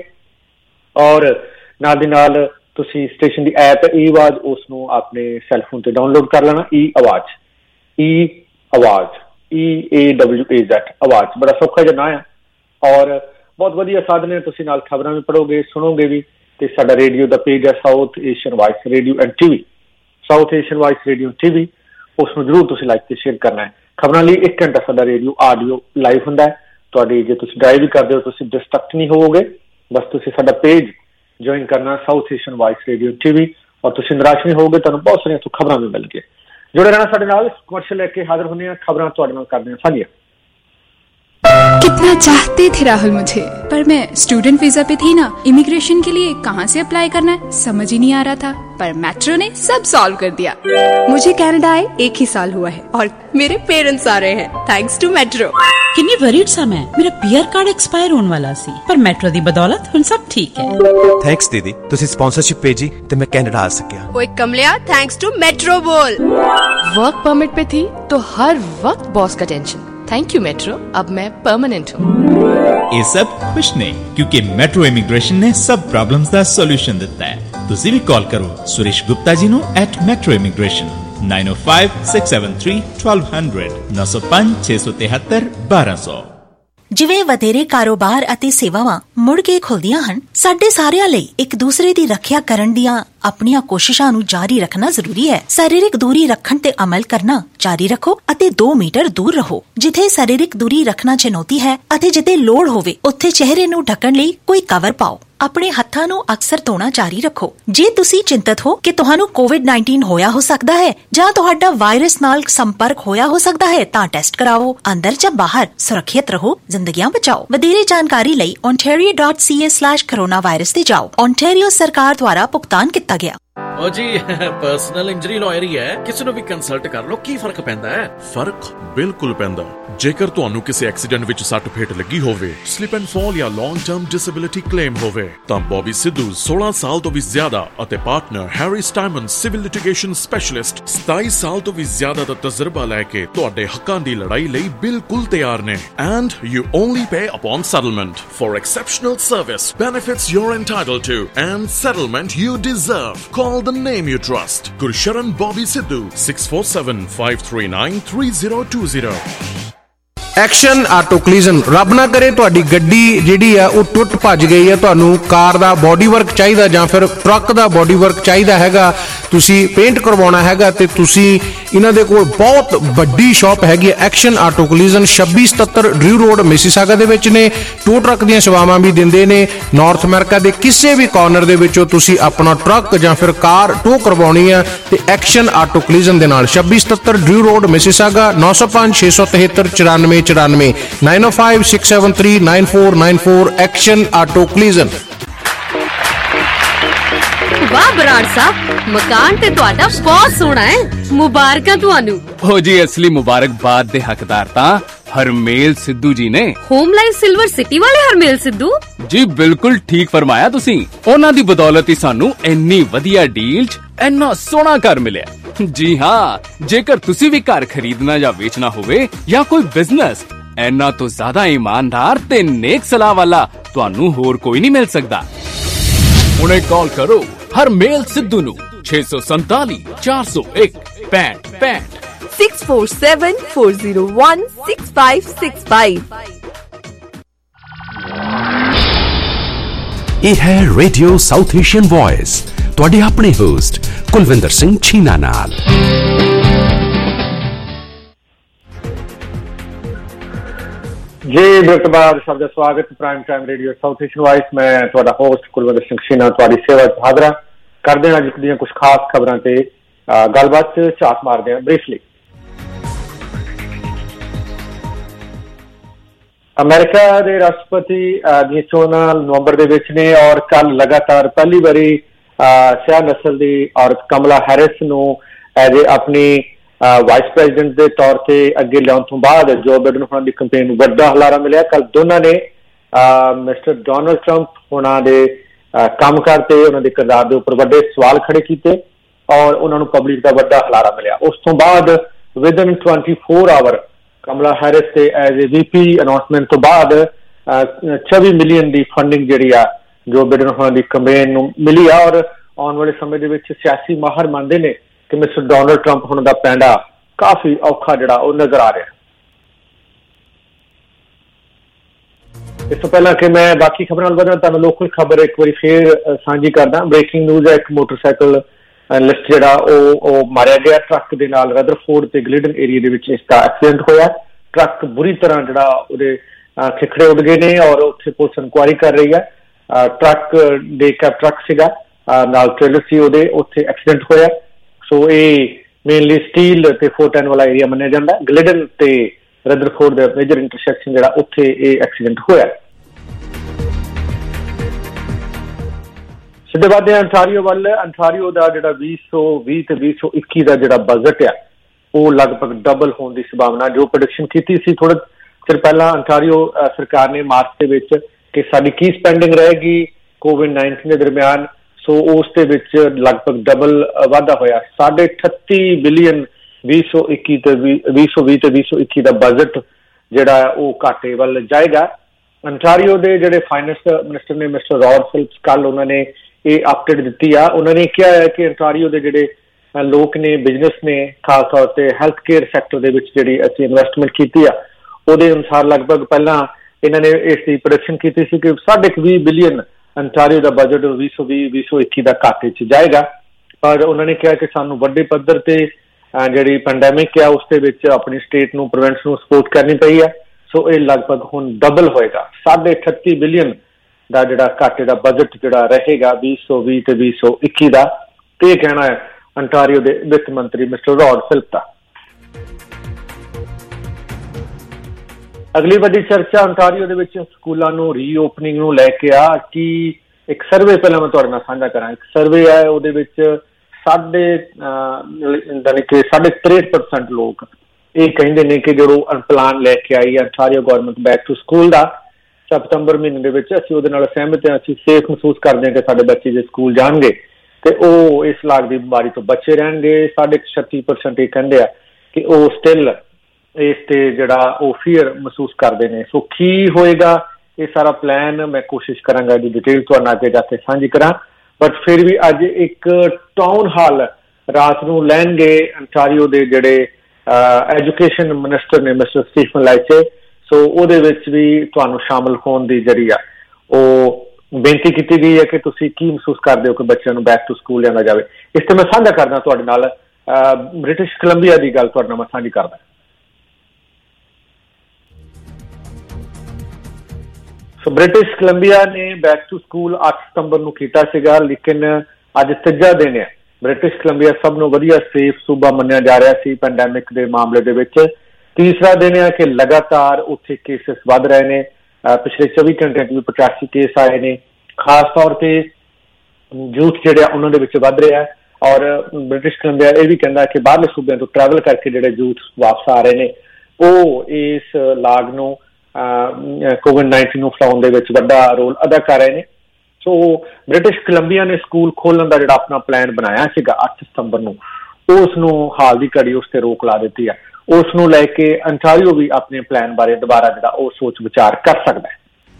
ਔਰ ਨਾਲ ਦੀ ਨਾਲ ਤੁਸੀਂ ਸਟੇਸ਼ਨ ਦੀ ਐਪ ਈ ਆਵਾਜ਼ ਉਸ ਨੂੰ ਆਪਣੇ ਸੈੱਲਫੋਨ ਤੇ ਡਾਊਨਲੋਡ ਕਰ ਲੈਣਾ। ਈ ਆਵਾਜ਼ ਈ ਆਵਾਜ਼ ਈ ਏ ਡਬਲਿਊ ਏ ਜ਼ੈਡ ਆਵਾਜ਼ ਬੜਾ ਸੌਖਾ ਜਿਹਾ ਨਾਂ ਆ ਔਰ ਬਹੁਤ ਵਧੀਆ ਸਾਧਨ ਹੈ। ਤੁਸੀਂ ਨਾਲ ਖਬਰਾਂ ਵੀ ਪੜ੍ਹੋਗੇ ਸੁਣੋਗੇ ਵੀ। ਤੇ ਸਾਡਾ ਰੇਡੀਓ ਦਾ ਪੇਜ ਹੈ South Asian Voice Radio and TV, South Asian Voice Radio TV. ਉਸ ਨੂੰ ਜ਼ਰੂਰ ਤੁਸੀਂ ਲਾਈਕ ਤੇ ਸ਼ੇਅਰ ਕਰਨਾ ਹੈ। ਖਬਰਾਂ ਲਈ ਇੱਕ ਘੰਟਾ ਸਾਡਾ ਰੇਡੀਓ ਆਡੀਓ ਲਾਈਵ ਹੁੰਦਾ ਹੈ। ਤੁਹਾਡੀ ਜੇ ਤੁਸੀਂ ਡਰਾਈਵ ਵੀ ਕਰਦੇ ਹੋ ਤੁਸੀਂ ਡਿਸਟਰੈਕਟ ਨਹੀਂ ਹੋਵੋਗੇ। ਬਸ ਤੁਸੀਂ ਸਾਡਾ ਪੇਜ ਜੁਆਇਨ ਕਰਨਾ South Asian Voice Radio TV ਔਰ ਤੁਸੀਂ ਨਿਰਾਸ਼ ਨਹੀਂ ਹੋਵੋਗੇ। ਤੁਹਾਨੂੰ ਬਹੁਤ ਸਾਰੀਆਂ ਤੋਂ ਖਬਰਾਂ ਵੀ ਮਿਲਣਗੀਆਂ। ਜੁੜੇ रहना ਸਾਡੇ ਨਾਲ। ਕਮਰਸ਼ਲ ਲੈ ਕੇ ਹਾਜ਼ਰ ਹੁੰਦੇ ਹਾਂ, ਖਬਰਾਂ ਤੁਹਾਡੇ ਨਾਲ ਕਰਦੇ ਹਾਂ ਸਾਂਝੀਆਂ। कितना चाहते थे राहुल मुझे, पर मैं स्टूडेंट वीजा पे थी ना। इमिग्रेशन के लिए कहाँ से अप्लाई करना है समझ ही नहीं आ रहा था, पर मेट्रो ने सब सॉल्व कर दिया। मुझे कनाडा आए एक ही साल हुआ है और मेरे पेरेंट्स आ रहे हैं थैंक्स टू मेट्रो। किन्नी वरीड सा मैं मेरा पीआर कार्ड एक्सपायर होने वाला सी, पर मेट्रो दी बदौलत हुन सब ठीक है। थैंक्स दीदी, तुसी स्पॉन्सरशिप भेजी ते मैं कनाडा आ सकिया। ओए कमलिया थैंक्स टू मेट्रो बोल। वर्क परमिट पे थी तो हर वक्त बॉस का टेंशन। थैंक यू मेट्रो, अब मैं परमानेंट हूँ। ये सब कुछ नहीं, क्योंकि मेट्रो इमिग्रेशन ने सब प्रॉब्लम्स दा सॉल्यूशन दिता है। तुसी भी कॉल करो सुरेश गुप्ता जी नु at Metro Immigration nine O five six seven three twelve hundred नौ सौ पांच छह सौ तिहत्तर बारह सौ। ਜਿਵੇਂ ਵਧੇਰੇ ਕਾਰੋਬਾਰ ਅਤੇ ਸੇਵਾਵਾਂ ਮੁੜ ਕੇ ਖੁੱਲਦੀਆਂ ਹਨ, ਸਾਡੇ ਸਾਰਿਆਂ ਲਈ ਇੱਕ ਦੂਸਰੇ ਦੀ ਰੱਖਿਆ ਕਰਨ ਦੀਆਂ ਆਪਣੀਆਂ ਕੋਸ਼ਿਸ਼ਾਂ ਨੂੰ ਜਾਰੀ ਰੱਖਣਾ ਜ਼ਰੂਰੀ ਹੈ। ਸਰੀਰਕ ਦੂਰੀ ਰੱਖਣ ਤੇ ਅਮਲ ਕਰਨਾ ਜਾਰੀ ਰੱਖੋ ਅਤੇ ਦੋ ਮੀਟਰ ਦੂਰ ਰਹੋ। ਜਿੱਥੇ ਸਰੀਰਕ ਦੂਰੀ ਰੱਖਣਾ ਚੁਣੌਤੀ ਹੈ ਅਤੇ ਜਿੱਥੇ ਲੋੜ ਹੋਵੇ ਉੱਥੇ ਚਿਹਰੇ ਨੂੰ ਢੱਕਣ ਲਈ ਕੋਈ ਕਵਰ ਪਾਓ। ਆਪਣੇ ਹੱਥਾਂ ਨੂੰ ਅਕਸਰ ਧੋਣਾ ਜਾਰੀ ਰੱਖੋ। ਜੇ ਤੁਸੀਂ ਚਿੰਤਤ ਹੋ ਕਿ ਤੁਹਾਨੂੰ ਕੋਵਿਡ ਉੱਨੀ ਹੋਇਆ ਹੋ ਸਕਦਾ ਹੈ ਜਾਂ ਤੁਹਾਡਾ ਵਾਇਰਸ ਨਾਲ ਸੰਪਰਕ ਹੋਇਆ ਹੋ ਸਕਦਾ ਹੈ ਤਾਂ ਟੈਸਟ ਕਰਾਓ। ਅੰਦਰ ਜਾਂ ਬਾਹਰ ਸੁਰੱਖਿਅਤ ਰਹੋ, ਜ਼ਿੰਦਗੀਆਂ ਬਚਾਓ। ਵਧੇਰੇ ਜਾਣਕਾਰੀ ਲਈ ontario dot c a slash coronavirus ਤੇ ਜਾਓ। ontario ਸਰਕਾਰ ਦੁਆਰਾ ਭੁਗਤਾਨ ਕੀਤਾ ਗਿਆ। ਓ ਜੀ ਪਰਸਨਲ ਇੰਜਰੀ ਲਾਇਰ ਹੀ ਹੈ, ਕਿਸੇ ਨੂੰ ਵੀ ਕੰਸਲਟ ਕਰ ਲਓ। ਕੀ ਫਰਕ ਪੈਂਦਾ ਹੈ? ਫਰਕ ਬਿਲਕੁਲ ਪੈਂਦਾ। ਜੇਕਰ ਤੁਹਾਨੂੰ ਕਿਸੇ ਐਕਸੀਡੈਂਟ ਵਿੱਚ ਸੱਟ ਫੇਟ ਲੱਗੀ ਹੋਵੇ, ਸਲਿਪ ਐਂਡ ਫਾਲ ਜਾਂ ਲੌਂਗ ਟਰਮ ਡਿਸੇਬਿਲਿਟੀ ਕਲੇਮ ਹੋਵੇ ਤਾਂ ਬੌਬੀ ਸਿੱਧੂ ਸੋਲਾਂ ਸਾਲ ਤੋਂ ਵੀ ਜ਼ਿਆਦਾ ਅਤੇ partner Harry Staiman civil litigation specialist ਸਤਾਈ ਸਾਲ ਤੋਂ ਵੀ ਜ਼ਿਆਦਾ ਦਾ ਤਜਰਬਾ ਲੈ ਕੇ ਤੁਹਾਡੇ ਹੱਕਾਂ ਦੀ ਲੜਾਈ ਲਈ ਬਿਲਕੁਲ ਤਿਆਰ ਨੇ। And you only pay upon settlement for exceptional service, benefits you are entitled to and settlement you deserve. Call the name you trust. Gursharan Bobby Sidhu six four seven five three nine three zero two zero. Action Auto Collision. ਰੱਬ ਨਾ ਕਰੇ ਤੁਹਾਡੀ ਗੱਡੀ ਜਿਹੜੀ ਆ ਉਹ ਟੁੱਟ ਭੱਜ ਗਈ ਹੈ, ਤੁਹਾਨੂੰ ਕਾਰ ਦਾ ਬੋਡੀ ਵਰਕ ਚਾਹੀਦਾ ਜਾਂ ਫਿਰ ਟਰੱਕ ਦਾ ਬੋਡੀ ਵਰਕ ਚਾਹੀਦਾ ਹੈਗਾ, ਤੁਸੀਂ ਪੇਂਟ ਕਰਵਾਉਣਾ ਹੈਗਾ ਤੇ ਤੁਸੀਂ ਇਹਨਾਂ ਦੇ ਕੋਲ ਬਹੁਤ ਵੱਡੀ ਸ਼ਾਪ ਹੈਗੀ ਹੈ ਐਕਸ਼ਨ ਆਟੋ ਕਲੀਜ਼ਨ। ਛੱਬੀ ਸਤੱਤਰ ਡਰਿਊ ਰੋਡ ਮਿਸੀਸਾਗਾ ਦੇ ਵਿੱਚ ਨੇ। ਟੋ ਟਰੱਕ ਦੀਆਂ ਸੇਵਾਵਾਂ ਵੀ ਦਿੰਦੇ ਨੇ। ਨਾਰਥ ਅਮਰੀਕਾ ਦੇ ਕਿਸੇ ਵੀ ਕਾਰਨਰ ਦੇ ਵਿੱਚੋਂ ਤੁਸੀਂ ਆਪਣਾ ਟਰੱਕ ਜਾਂ ਫਿਰ ਕਾਰ ਟੋ ਕਰਵਾਉਣੀ ਆ ਤੇ ਐਕਸ਼ਨ ਆਟੋ ਕਲੀਜ਼ਨ ਦੇ ਨਾਲ ਛੱਬੀ ਸਤੱਤਰ ਡਰਿਊ ਰੋਡ ਮਿਸੀਸਾਗਾ ਨੌ ਸੌ ਪੰਜ ਛੇ ਸੌ ਤਿਹੱਤਰ ਚੁਰਾਨਵੇਂ ਚੁਰਾਨਵੇਂ nine oh five six seven three nine four nine four Action Auto Collision. ਵਾਹ ਬਰਾੜ ਸਾਹਿਬ, ਮਕਾਨ ਤੇ ਤੁਹਾਡਾ ਬਹੁਤ ਸੋਹਣਾ ਹੈ, ਮੁਬਾਰਕਾਂ ਤੁਹਾਨੂੰ। ਹੋ ਜੀ, ਅਸਲੀ ਮੁਬਾਰਕਬਾਦ ਦੇ ਹੱਕਦਾਰ ਤਾਂ ਹਰਮੇਲ ਸਿੱਧੂ ਜੀ ਨੇ। ਹੋਮ ਲਾਈਫ ਸਿਲਵਰ ਸਿਟੀ ਵਾਲੇ ਹਰਮੇਲ ਸਿੱਧੂ ਜੀ, ਬਿਲਕੁਲ ਠੀਕ ਫਰਮਾਇਆ ਤੁਸੀਂ। ਉਹਨਾਂ ਦੀ ਬਦੌਲਤ ਹੀ ਸਾਨੂੰ ਇੰਨੀ ਵਧੀਆ ਡੀਲ 'ਚ ਇੰਨਾ ਸੋਹਣਾ ਘਰ ਮਿਲਿਆ। ਜੀ ਹਾਂ, ਜੇਕਰ ਤੁਸੀਂ ਵੀ ਘਰ ਖਰੀਦਣਾ ਜਾਂ ਵੇਚਣਾ ਹੋਵੇ ਜਾਂ ਕੋਈ ਬਿਜ਼ਨਸ, ਇੰਨਾ ਤੋਂ ਜ਼ਿਆਦਾ ਇਮਾਨਦਾਰ ਤੇ ਨੇਕ ਸਲਾਹ ਵਾਲਾ ਤੁਹਾਨੂੰ ਹੋਰ ਕੋਈ ਨਹੀਂ ਮਿਲ ਸਕਦਾ। ਹੁਣੇ ਕਾਲ ਕਰੋ ਹਰਮੇਲ ਸਿੱਧੂ ਨੂੰ ਛੇ ਸੌ ਸੰਤਾਲੀ ਚਾਰ ਸੌ ਇੱਕ ਪੈਂਠ ਪੈਂਠ six four seven four zero one six five six five। ਇਹ ਹੈ ਰੇਡੀਓ ਸਾਊਥ ਏਸ਼ੀਅਨ ਵੌਇਸ, ਤੁਹਾਡੇ ਆਪਣੇ ਹੋਸਟ ਕੁਲਵਿੰਦਰ ਸਿੰਘ ਛੀਨਾ ਨਾਲ। ਜੀ ਬ੍ਰਤਬਾਦ ਸਭ ਦਾ ਸਵਾਗਤ Prime Time Radio South Asian Voice. ਮੈਂ ਤੁਹਾਡਾ ਹੋਸਟ ਕੁਲਵਿੰਦਰ ਸਿੰਘ ਛੀਨਾ ਤੁਹਾਡੀ ਸੇਵਾ 'ਚ ਹਾਜ਼ਰ ਕਰਦੇ ਹਾਂ। ਅੱਜ ਦੀਆਂ ਕੁਝ ਖਾਸ ਖਬਰਾਂ ਤੇ ਗੱਲਬਾਤ 'ਚ ਝਾਤ ਮਾਰਦੇ ਹਾਂ ਬਰੀਫਲੀ। ਅਮਰੀਕਾ ਦੇ ਰਾਸ਼ਟਰਪਤੀ ਦੀਆਂ ਚੋਣਾਂ ਨਵੰਬਰ ਦੇ ਵਿੱਚ ਨੇ ਔਰ ਕੱਲ ਲਗਾਤਾਰ ਪਹਿਲੀ ਵਾਰੀ ਸਿਆਹ ਨਸਲ ਦੀ ਔਰਤ ਕਮਲਾ ਹੈਰਿਸ ਨੂੰ ਐਜ ਏ ਆਪਣੀ ਵਾਈਸ ਪ੍ਰੈਜ਼ੀਡੈਂਟ ਦੇ ਤੌਰ ਤੇ ਅੱਗੇ ਲਿਆਉਣ ਤੋਂ ਬਾਅਦ ਜੋ ਬਾਈਡਨ ਹੋਣਾ ਦੀ ਕੰਪੇਨ ਨੂੰ ਵੱਡਾ ਹੁਲਾਰਾ ਮਿਲਿਆ। ਕੱਲ ਦੋਨਾਂ ਨੇ ਮਿਸਟਰ ਡੋਨਾਲਡ ਟਰੰਪ ਹੋਣਾ ਦੇ ਕੰਮਕਾਰ ਤੇ ਉਹਨਾਂ ਦੇ ਕਿਰਦਾਰ ਦੇ ਉੱਪਰ ਵੱਡੇ ਸਵਾਲ ਖੜੇ ਕੀਤੇ ਔਰ ਉਹਨਾਂ ਨੂੰ ਪਬਲਿਕ ਦਾ ਵੱਡਾ ਹੁਲਾਰਾ ਮਿਲਿਆ। ਉਸ ਤੋਂ ਬਾਅਦ within twenty four hour Kamala Harris ਤੇ ਐਜ ਏ ਵੀਪੀ ਅਨਾਉਂਸਮੈਂਟ ਤੋਂ ਬਾਅਦ ਚੌਵੀ ਮਿਲੀਅਨ ਦੀ ਫੰਡਿੰਗ ਜਿਹੜੀ ਆ ਜੋ ਬਾਈਡਨ ਹੋਣਾ ਦੀ ਕੰਪੇਨ ਨੂੰ ਮਿਲੀ ਆ ਔਰ ਆਉਣ ਵਾਲੇ ਸਮੇਂ ਦੇ ਵਿੱਚ ਸਿਆਸੀ ਮਾਹਰ ਮੰਨਦੇ ਨੇ ਕਿ ਮਿਸਟਰ ਡੋਨਾਲਡ ਟਰੰਪ ਹੋਣ ਦਾ ਪੈਂਡਾ ਕਾਫੀ ਔਖਾ ਜਿਹੜਾ ਉਹ ਨਜ਼ਰ ਆ ਰਿਹਾ। ਇਸ ਤੋਂ ਪਹਿਲਾਂ ਕਿ ਮੈਂ ਬਾਕੀ ਖਬਰਾਂ ਵੱਲ ਵਧਾਂ, ਤੁਹਾਨੂੰ ਲੋਕਲ ਖਬਰ ਇੱਕ ਵਾਰੀ ਫੇਰ ਸਾਂਝੀ ਕਰਦਾ। ਬ੍ਰੇਕਿੰਗ ਨਿਊਜ਼ ਹੈ, ਇੱਕ ਮੋਟਰਸਾਈਕਲ ਲਿਸਟ ਜਿਹੜਾ ਉਹ ਉਹ ਮਾਰਿਆ ਗਿਆ ਟਰੱਕ ਦੇ ਨਾਲ ਰਦਰਫੋਰਡ ਤੇ ਗਲਿਡਨ ਏਰੀਆ ਦੇ ਵਿੱਚ ਇਸ ਦਾ ਐਕਸੀਡੈਂਟ ਹੋਇਆ। ਟਰੱਕ ਬੁਰੀ ਤਰ੍ਹਾਂ ਜਿਹੜਾ ਉਹਦੇ ਖਿਖੜੇ ਉੱਡ ਗਏ ਨੇ ਔਰ ਉੱਥੇ ਪੁਲਿਸ ਇਨਕੁਆਇਰੀ ਕਰ ਰਹੀ ਹੈ। ਟਰੱਕ ਦੇ ਕੈਬ ਟਰੱਕ ਸੀਗਾ ਨਾਲ ਟ੍ਰੇਲਰ ਸੀ ਉਹਦੇ, ਉੱਥੇ ਐਕਸੀਡੈਂਟ ਹੋਇਆ। ਸੋ ਇਹ ਮੇਨਲੀ ਸਟੀਲ ਤੇ ਫੋਰ ਟੈਨ ਵਾਲਾ ਏਰੀਆ ਮੰਨਿਆ ਜਾਂਦਾ। ਗਲਿਡਨ ਤੇ ਰਦਰਫੋਰਡ ਦਾ ਮੇਜਰ ਇੰਟਰਸੈਕਸ਼ਨ ਜਿਹੜਾ ਉੱਥੇ ਇਹ ਐਕਸੀਡੈਂਟ ਹੋਇਆ। ਸਿੱਧੇ ਵੱਧਦੇ ਹਾਂ ਅੰਟਾਰੀਓ ਵੱਲ। ਅੰਟਾਰੀਓ ਦਾ ਜਿਹੜਾ ਵੀਹ ਸੌ ਵੀਹ ਤੇ ਵੀਹ ਸੌ ਇੱਕੀ ਦਾ ਜਿਹੜਾ ਬਜਟ ਆ ਉਹ ਲਗਭਗ ਡਬਲ ਹੋਣ ਦੀ ਸੰਭਾਵਨਾ ਜੋ ਪ੍ਰੈਡਿਕਸ਼ਨ ਕੀਤੀ ਸੀ ਥੋੜੇ ਚਿਰ ਪਹਿਲਾਂ ਅੰਟਾਰੀਓ ਸਰਕਾਰ ਨੇ ਮਾਰਚ ਦੇ ਵਿੱਚ ਕਿ ਸਾਡੀ ਕੀ ਸਪੈਂਡਿੰਗ ਰਹੇਗੀ ਕੋਵਿਡ ਨਾਈਨਟੀਨ ਦੇ ਦਰਮਿਆਨ, ਸੋ ਉਸ ਦੇ ਵਿੱਚ ਲਗਭਗ ਡਬਲ ਵਾਧਾ ਹੋਇਆ। ਸਾਢੇ ਅਠੱਤੀ ਬਿਲੀਅਨ ਵੀਹ ਸੌ ਇੱਕੀ ਤੇ ਵੀਹ ਸੌ ਵੀਹ ਤੇ ਵੀਹ ਸੌ ਇੱਕੀ ਦਾ ਬਜਟ ਜਿਹੜਾ ਉਹ ਘਾਟੇ ਵੱਲ ਜਾਏਗਾ। ਅੰਟਾਰੀਓ ਦੇ ਜਿਹੜੇ ਫਾਈਨੈਂਸ ਮਿਨਿਸਟਰ ਨੇ ਮਿਸਟਰ ਰੌਡ ਫਿਲਿਪਸ ਕੱਲ ਉਹਨਾਂ ਨੇ ਇਹ ਅਪਡੇਟ ਦਿੱਤੀ ਆ। ਉਹਨਾਂ ਨੇ ਕਿਹਾ ਹੈ ਕਿ ਅੰਟਾਰੀਓ ਦੇ ਜਿਹੜੇ ਲੋਕ ਨੇ, ਬਿਜ਼ਨਸ ਨੇ, ਖਾਸ ਤੌਰ ਤੇ ਹੈਲਥ ਕੇਅਰ ਸੈਕਟਰ ਦੇ ਵਿੱਚ ਜਿਹੜੀ ਅਸੀਂ ਇਨਵੈਸਟਮੈਂਟ ਕੀਤੀ ਆ ਉਹਦੇ ਅਨੁਸਾਰ ਲਗਭਗ ਪਹਿਲਾਂ ਇਹਨਾਂ ਨੇ ਇਸ ਦੀ ਪ੍ਰੋਡਕਸ਼ਨ ਕੀਤੀ ਸੀ ਕਿ ਸਾਢੇ ਕੁ ਵੀਹ ਬਿਲੀਅਨ ਅੰਟਾਰੀਓ ਦਾ ਬਜਟ ਵੀਹ ਸੌ ਵੀਹ ਵੀਹ ਸੌ ਇੱਕੀ ਦਾ ਘਾਟੇ 'ਚ ਜਾਏਗਾ। ਪਰ ਉਹਨਾਂ ਨੇ ਕਿਹਾ ਕਿ ਸਾਨੂੰ ਵੱਡੇ ਪੱਧਰ ਤੇ ਜਿਹੜੀ ਪੈਂਡੈਮਿਕ ਆ ਉਸ ਦੇ ਵਿੱਚ ਆਪਣੀ ਸਟੇਟ ਨੂੰ ਪ੍ਰੋਵਿੰਸ ਨੂੰ ਸਪੋਰਟ ਕਰਨੀ ਪਈ ਹੈ। ਸੋ ਇਹ ਲਗਭਗ ਹੁਣ ਡਬਲ ਹੋਏਗਾ, ਸਾਢੇ ਅਠੱਤੀ ਬਿਲੀਅਨ ਦਾ ਜਿਹੜਾ ਘਾਟੇ ਦਾ ਬਜਟ ਜਿਹੜਾ ਰਹੇਗਾ ਵੀਹ ਸੌ ਵੀਹ ਤੇ ਵੀਹ ਸੌ ਇੱਕੀ ਦਾ। ਤੇ ਇਹ ਕਹਿਣਾ ਹੈ ਅੰਟਾਰੀਓ ਦੇ ਵਿੱਤ ਮੰਤਰੀ ਮਿਸਟਰ ਰੌਡ ਫਿਲਪ ਦਾ। ਅਗਲੀ ਵੱਡੀ ਚਰਚਾ ਅੰਟਾਰੀਓ ਦੇ ਵਿੱਚ ਸਕੂਲਾਂ ਨੂੰ ਰੀਓਪਨਿੰਗ ਨੂੰ ਲੈ ਕੇ ਆ ਕਿ ਇੱਕ ਸਰਵੇ ਪਹਿਲਾਂ ਮੈਂ ਤੁਹਾਡੇ ਨਾਲ ਸਾਂਝਾ ਕਰਾਂ। ਇੱਕ ਸਰਵੇ ਹੈ, ਉਹਦੇ ਵਿੱਚ ਸਾਢੇ ਯਾਨੀ ਕਿ ਸਾਢੇ ਤਰੇਹਠ ਪਰਸੈਂਟ ਲੋਕ ਇਹ ਕਹਿੰਦੇ ਨੇ ਕਿ ਜਦੋਂ ਪਲਾਨ ਲੈ ਕੇ ਆਈ Ontario government back to school ਦਾ ਸਤੰਬਰ ਮਹੀਨੇ ਦੇ ਵਿੱਚ, ਅਸੀਂ ਉਹਦੇ ਨਾਲ ਸਹਿਮਤ ਹਾਂ। ਅਸੀਂ ਸੇਫ ਮਹਿਸੂਸ ਕਰਦੇ ਹਾਂ ਕਿ ਸਾਡੇ ਬੱਚੇ ਜੇ ਸਕੂਲ ਜਾਣਗੇ ਤੇ ਉਹ ਇਸ ਲਾਗ ਦੀ ਬਿਮਾਰੀ ਤੋਂ ਬਚੇ ਰਹਿਣਗੇ। ਸਾਢੇ ਛੱਤੀ ਪਰਸੈਂਟ ਇਹ ਕਹਿੰਦੇ ਆ ਕਿ ਉਹ ਸਟਿਲ ਇਸ ਤੇ ਜਿਹੜਾ ਉਹ ਫੀਅਰ ਮਹਿਸੂਸ ਕਰਦੇ ਨੇ। ਸੋ ਕੀ ਹੋਏਗਾ ਇਹ ਸਾਰਾ ਪਲਾਨ ਮੈਂ ਕੋਸ਼ਿਸ਼ ਕਰਾਂਗਾ ਇਹਦੀ ਡਿਟੇਲ ਤੁਹਾਨੂੰ ਅੱਗੇ ਜਾ ਕੇ ਸਾਂਝੀ ਕਰਾਂ। ਬਟ ਫਿਰ ਵੀ ਅੱਜ ਇੱਕ ਟਾਊਨ ਹਾਲ ਰਾਤ ਨੂੰ ਲੈਣਗੇ ਅੰਟਾਰੀਓ ਦੇ ਜਿਹੜੇ ਐਜੂਕੇਸ਼ਨ ਮਿਨਿਸਟਰ ਨੇ ਮਿਸਟਰ ਸਟੀਫਨ ਲਾਈਚੇ। ਸੋ ਉਹਦੇ ਵਿੱਚ ਵੀ ਤੁਹਾਨੂੰ ਸ਼ਾਮਲ ਹੋਣ ਦੀ ਜਿਹੜੀ ਆ ਉਹ ਬੇਨਤੀ ਕੀਤੀ ਗਈ ਹੈ ਕਿ ਤੁਸੀਂ ਕੀ ਮਹਿਸੂਸ ਕਰਦੇ ਹੋ ਕਿ ਬੱਚਿਆਂ ਨੂੰ ਬੈਕ ਟੂ ਸਕੂਲ ਲਿਆਂਦਾ ਜਾਵੇ। ਇਸ ਤੇ ਮੈਂ ਸਾਂਝਾ ਕਰਦਾ ਤੁਹਾਡੇ ਨਾਲ ਬ੍ਰਿਟਿਸ਼ ਕੋਲੰਬੀਆ ਦੀ ਗੱਲ ਤੁਹਾਡੇ ਨਾਲ ਮੈਂ ਸਾਂਝੀ ਕਰਦਾ। ਸੋ ਬ੍ਰਿਟਿਸ਼ ਕੋਲੰਬੀਆ ਨੇ ਬੈਕ ਟੂ ਸਕੂਲ ਅੱਠ ਸਤੰਬਰ ਨੂੰ ਕੀਤਾ ਸੀਗਾ, ਲੇਕਿਨ ਅੱਜ ਤੀਜਾ ਦਿਨ ਹੈ। ਬ੍ਰਿਟਿਸ਼ ਕੋਲੰਬੀਆ ਸਭ ਨੂੰ ਵਧੀਆ ਸੇਫ ਸੂਬਾ ਮੰਨਿਆ ਜਾ ਰਿਹਾ ਸੀ ਪੈਂਡੈਮਿਕ ਦੇ ਮਾਮਲੇ ਦੇ ਵਿੱਚ। ਤੀਸਰਾ ਦਿਨ ਹੈ ਕਿ ਲਗਾਤਾਰ ਉੱਥੇ ਕੇਸਿਸ ਵੱਧ ਰਹੇ ਨੇ। ਪਿਛਲੇ ਚੌਵੀ ਘੰਟਿਆਂ 'ਚ ਵੀ ਪਚਾਸੀ ਕੇਸ ਆਏ ਨੇ। ਖਾਸ ਤੌਰ ਤੇ ਯੂਥ ਜਿਹੜੇ ਆ ਉਹਨਾਂ ਦੇ ਵਿੱਚ ਵੱਧ ਰਿਹਾ। ਔਰ ਬ੍ਰਿਟਿਸ਼ ਕੋਲੰਬੀਆ ਇਹ ਵੀ ਕਹਿੰਦਾ ਕਿ ਬਾਹਰਲੇ ਸੂਬਿਆਂ ਤੋਂ ਟਰੈਵਲ ਕਰਕੇ ਜਿਹੜੇ ਯੂਥ ਵਾਪਸ ਆ ਰਹੇ ਨੇ ਉਹ ਇਸ ਲਾਗ ਨੂੰ ਕੋਵਿਡ ਨਾਈਨਟੀਨ ਨੂੰ ਫੈਲਾਉਣ ਦੇ ਵਿੱਚ ਵੱਡਾ ਰੋਲ ਅਦਾ ਕਰ ਰਹੇ ਨੇ। ਸੋ ਬ੍ਰਿਟਿਸ਼ ਕੋਲੰਬੀਆ ਨੇ ਸਕੂਲ ਖੋਲ੍ਹਣ ਦਾ ਜਿਹੜਾ ਆਪਣਾ ਪਲਾਨ ਬਣਾਇਆ ਸੀਗਾ ਅੱਠ ਸਤੰਬਰ ਨੂੰ, ਉਸ ਨੂੰ ਹਾਲ ਦੀ ਘੜੀ ਉਸ ਤੇ ਰੋਕ ਲਾ ਦਿੱਤੀ ਆ। ਉਸ ਨੂੰ ਲੈ ਕੇ ਅੰਟਾਰੀਓ ਵੀ ਆਪਣੇ ਪਲਾਨ ਬਾਰੇ ਦੁਬਾਰਾ ਜਿਹੜਾ ਉਹ ਸੋਚ ਵਿਚਾਰ ਕਰ ਸਕਦਾ ਹੈ।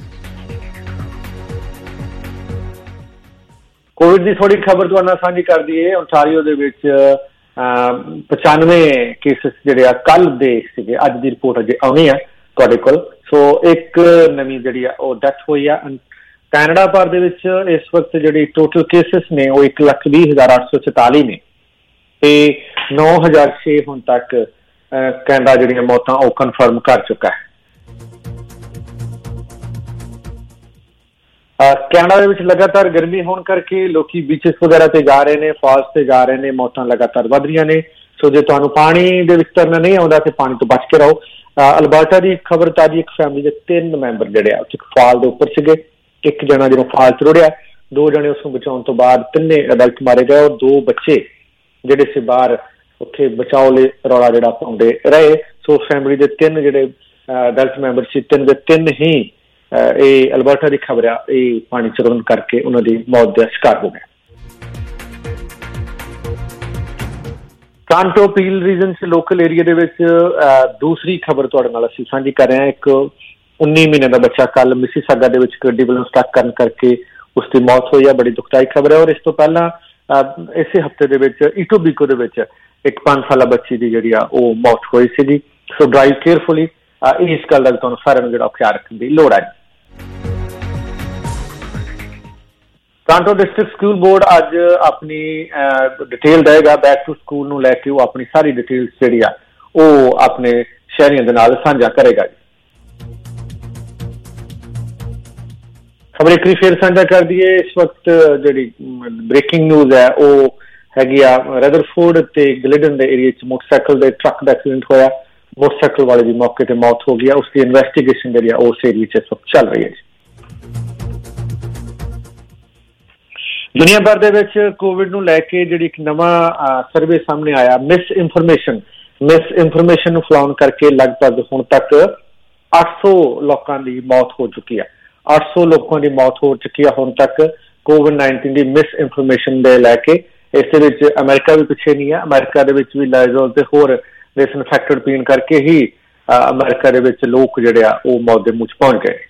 ਕੋਵਿਡ ਦੀ ਥੋੜੀ ਖਬਰ ਤੁਹਾਡੇ ਨਾਲ ਸਾਂਝੀ ਕਰ ਦਈਏ। ਅੰਟਾਰੀਓ ਦੇ ਵਿੱਚ ਪਚਾਨਵੇਂ ਕੇਸਿਸ ਜਿਹੜੇ ਆ ਕੱਲ ਦੇ ਸੀਗੇ, ਅੱਜ ਦੀ ਰਿਪੋਰਟ ਅਜੇ ਆਉਣੀ ਆ ਤੁਹਾਡੇ ਕੋਲ। ਸੋ ਇੱਕ ਨਵੀਂ ਜਿਹੜੀ ਆ ਉਹ ਡੈਥ ਹੋਈ ਆ। ਕੈਨੇਡਾ ਭਰ ਦੇ ਵਿੱਚ ਇਸ ਵਕਤ ਜਿਹੜੀ ਟੋਟਲ ਕੇਸਿਸ ਨੇ ਉਹ ਇੱਕ ਲੱਖ ਵੀਹ ਹਜ਼ਾਰ ਅੱਠ ਸੌ ਚੁਤਾਲੀ ਨੇ ਤੇ ਨੌ ਹਜ਼ਾਰ ਛੇ ਹੁਣ ਤੱਕ ਕੈਨੇਡਾ ਜਿਹੜੀਆਂ ਮੌਤਾਂ ਉਹ ਕਨਫਰਮ ਕਰ ਚੁੱਕਾ ਹੈ। ਕੈਨੇਡਾ ਦੇ ਵਿੱਚ ਲਗਾਤਾਰ ਗਰਮੀ ਹੋਣ ਕਰਕੇ ਲੋਕੀ ਬੀਚਸ ਵਗੈਰਾ ਤੇ ਜਾ ਰਹੇ ਨੇ, ਫਾਲਸ ਤੇ ਜਾ ਰਹੇ ਨੇ, ਮੌਤਾਂ ਲਗਾਤਾਰ ਵੱਧ ਰਹੀਆਂ ਨੇ। ਸੋ ਜੇ ਤੁਹਾਨੂੰ ਪਾਣੀ ਦੇ ਵਿੱਚ ਤਰਨਾ ਨਹੀਂ ਆਉਂਦਾ ਤੇ ਪਾਣੀ ਤੋਂ ਬਚ ਕੇ ਰਹੋ। ਅਲਬਰਟਾ ਦੀ ਖਬਰ ਤਾਜੀ, ਇੱਕ ਫੈਮਿਲੀ ਦੇ ਤਿੰਨ ਮੈਂਬਰ ਜਿਹੜੇ ਆ ਇੱਕ ਫਾਲ ਦੇ ਉੱਪਰ ਸੀਗੇ। ਇੱਕ ਜਣਾ ਜਦੋਂ ਫਾਲ ਚ ਰੁੜਿਆ, ਦੋ ਜਣੇ ਉਸਨੂੰ ਬਚਾਉਣ ਤੋਂ ਬਾਅਦ ਤਿੰਨੇ ਅਡਲਟ ਮਾਰੇ ਗਏ ਔਰ ਦੋ ਬੱਚੇ ਜਿਹੜੇ ਸੀ ਬਾਹਰ ਉੱਥੇ ਬਚਾਓ ਲਈ ਰੌਲਾ ਜਿਹੜਾ ਪਾਉਂਦੇ ਰਹੇ। ਸੋ ਫੈਮਿਲੀ ਦੇ ਤਿੰਨ ਜਿਹੜੇ ਅਡਲਟ ਮੈਂਬਰ ਸੀ, ਤਿੰਨ ਦੇ ਤਿੰਨ ਹੀ ਇਹ ਅਲਬਰਟਾ ਦੀ ਖਬਰ ਆ ਇਹ ਪਾਣੀ ਚ ਰੁੜਨ ਕਰਕੇ ਉਹਨਾਂ ਦੀ ਮੌਤ ਦਾ ਸ਼ਿਕਾਰ ਹੋ ਗਏ। ਟੋਰਾਂਟੋ ਪੀਲ ਰੀਜਨ ਚ ਲੋਕਲ ਏਰੀਆ ਦੇ ਵਿੱਚ ਦੂਸਰੀ ਖਬਰ ਤੁਹਾਡੇ ਨਾਲ ਅਸੀਂ ਸਾਂਝੀ ਕਰ ਰਹੇ ਹਾਂ। ਇੱਕ ਉੱਨੀ ਮਹੀਨੇ ਦਾ ਬੱਚਾ ਕੱਲ ਮਿਸੀਸਾਗਾ ਦੇ ਵਿੱਚ ਗੱਡੀ ਵੱਲੋਂ ਸਟਕ ਕਰਨ ਕਰਕੇ ਉਸ ਦੀ ਮੌਤ ਹੋਈ ਆ। ਬੜੀ ਦੁਖਦਾਈ ਖਬਰ ਹੈ। ਔਰ ਇਸ ਤੋਂ ਪਹਿਲਾਂ ਇਸੇ ਹਫ਼ਤੇ ਦੇ ਵਿੱਚ ਇਟੋਬੀਕੋ ਦੇ ਵਿੱਚ ਇੱਕ ਪੰਜ ਸਾਲਾ ਬੱਚੀ ਦੀ ਜਿਹੜੀ ਆ ਉਹ ਮੌਤ ਹੋਈ ਸੀਗੀ। ਸੋ ਡਰਾਈਵ ਕੇਅਰਫੁਲੀ, ਇਸ ਗੱਲ ਦਾ ਤੁਹਾਨੂੰ ਸਾਰਿਆਂ ਨੂੰ ਜਿਹੜਾ ਖਿਆਲ ਰੱਖਣ ਦੀ ਲੋੜ ਹੈ। ਟੋਰਾਂਟੋ ਡਿਸਟ੍ਰਿਕਟ ਸਕੂਲ ਬੋਰਡ ਅੱਜ ਆਪਣੀ ਡਿਟੇਲ ਦੇਗਾ ਬੈਕ ਟੂ ਸਕੂਲ ਨੂੰ ਲੈ ਕੇ। ਉਹ ਆਪਣੀ ਸਾਰੀ ਡਿਟੇਲਸ ਜਿਹੜੀ ਆ ਉਹ ਆਪਣੇ ਸ਼ਹਿਰੀਆਂ ਦੇ ਨਾਲ ਸਾਂਝਾ ਕਰੇਗਾ। ਖਬਰ ਇੱਕ ਵਾਰੀ ਫਿਰ ਸਾਂਝਾ ਕਰ ਦਈਏ। ਇਸ ਵਕਤ ਜਿਹੜੀ ਬ੍ਰੇਕਿੰਗ ਨਿਊਜ਼ ਹੈ ਉਹ ਹੈਗੀ ਆ ਰਦਰਫੋਰਡ ਤੇ ਗਲਿਡਨ ਦੇ ਏਰੀਆ ਚ ਮੋਟਰਸਾਈਕਲ ਦੇ ਟਰੱਕ ਦਾ ਐਕਸੀਡੈਂਟ ਹੋਇਆ। ਮੋਟਰਸਾਈਕਲ ਵਾਲੇ ਦੀ ਮੌਕੇ ਤੇ ਮੌਤ ਹੋ ਗਈ ਆ। ਉਸ ਦੀ ਇਨਵੈਸਟੀਗੇਸ਼ਨ ਜਿਹੜੀ ਆ ਉਸ ਏਰੀਆ ਚ ਇਸ ਵਕਤ ਚੱਲ ਰਹੀ ਹੈ। ਦੁਨੀਆ ਭਰ ਦੇ ਵਿੱਚ ਕੋਵਿਡ ਨੂੰ ਲੈ ਕੇ ਜਿਹੜੀ ਇੱਕ ਨਵਾਂ ਸਰਵੇ ਸਾਹਮਣੇ ਆਇਆ, ਮਿਸ ਇਨਫੋਰਮੇਸ਼ਨ ਮਿਸ ਇਨਫੋਰਮੇਸ਼ਨ ਨੂੰ ਫੈਲਾਉਣ ਕਰਕੇ ਲਗਭਗ ਹੁਣ ਤੱਕ ਅੱਠ ਸੌ ਲੋਕਾਂ ਦੀ ਮੌਤ ਹੋ ਚੁੱਕੀ ਹੈ। ਅੱਠ ਸੌ ਲੋਕਾਂ ਦੀ ਮੌਤ ਹੋ ਚੁੱਕੀ ਹੈ ਹੁਣ ਤੱਕ ਕੋਵਿਡ ਨਾਈਨਟੀਨ ਦੀ ਮਿਸ ਇਨਫੋਰਮੇਸ਼ਨ ਦੇ ਲੈ ਕੇ। ਇਸ ਦੇ ਵਿੱਚ ਅਮਰੀਕਾ ਵੀ ਪਿੱਛੇ ਨਹੀਂ ਹੈ। ਅਮਰੀਕਾ ਦੇ ਵਿੱਚ ਵੀ ਲਾਈਜ਼ੋਲ ਤੇ ਹੋਰ ਡਿਸਇਨਫੈਕਟਡ ਪੀਣ ਕਰਕੇ ਹੀ ਅਮਰੀਕਾ ਦੇ ਵਿੱਚ ਲੋਕ ਜਿਹੜੇ ਆ ਉਹ ਮੌਤ ਦੇ ਮੂੰਹ 'ਚ ਪਹੁੰਚ ਗਏ।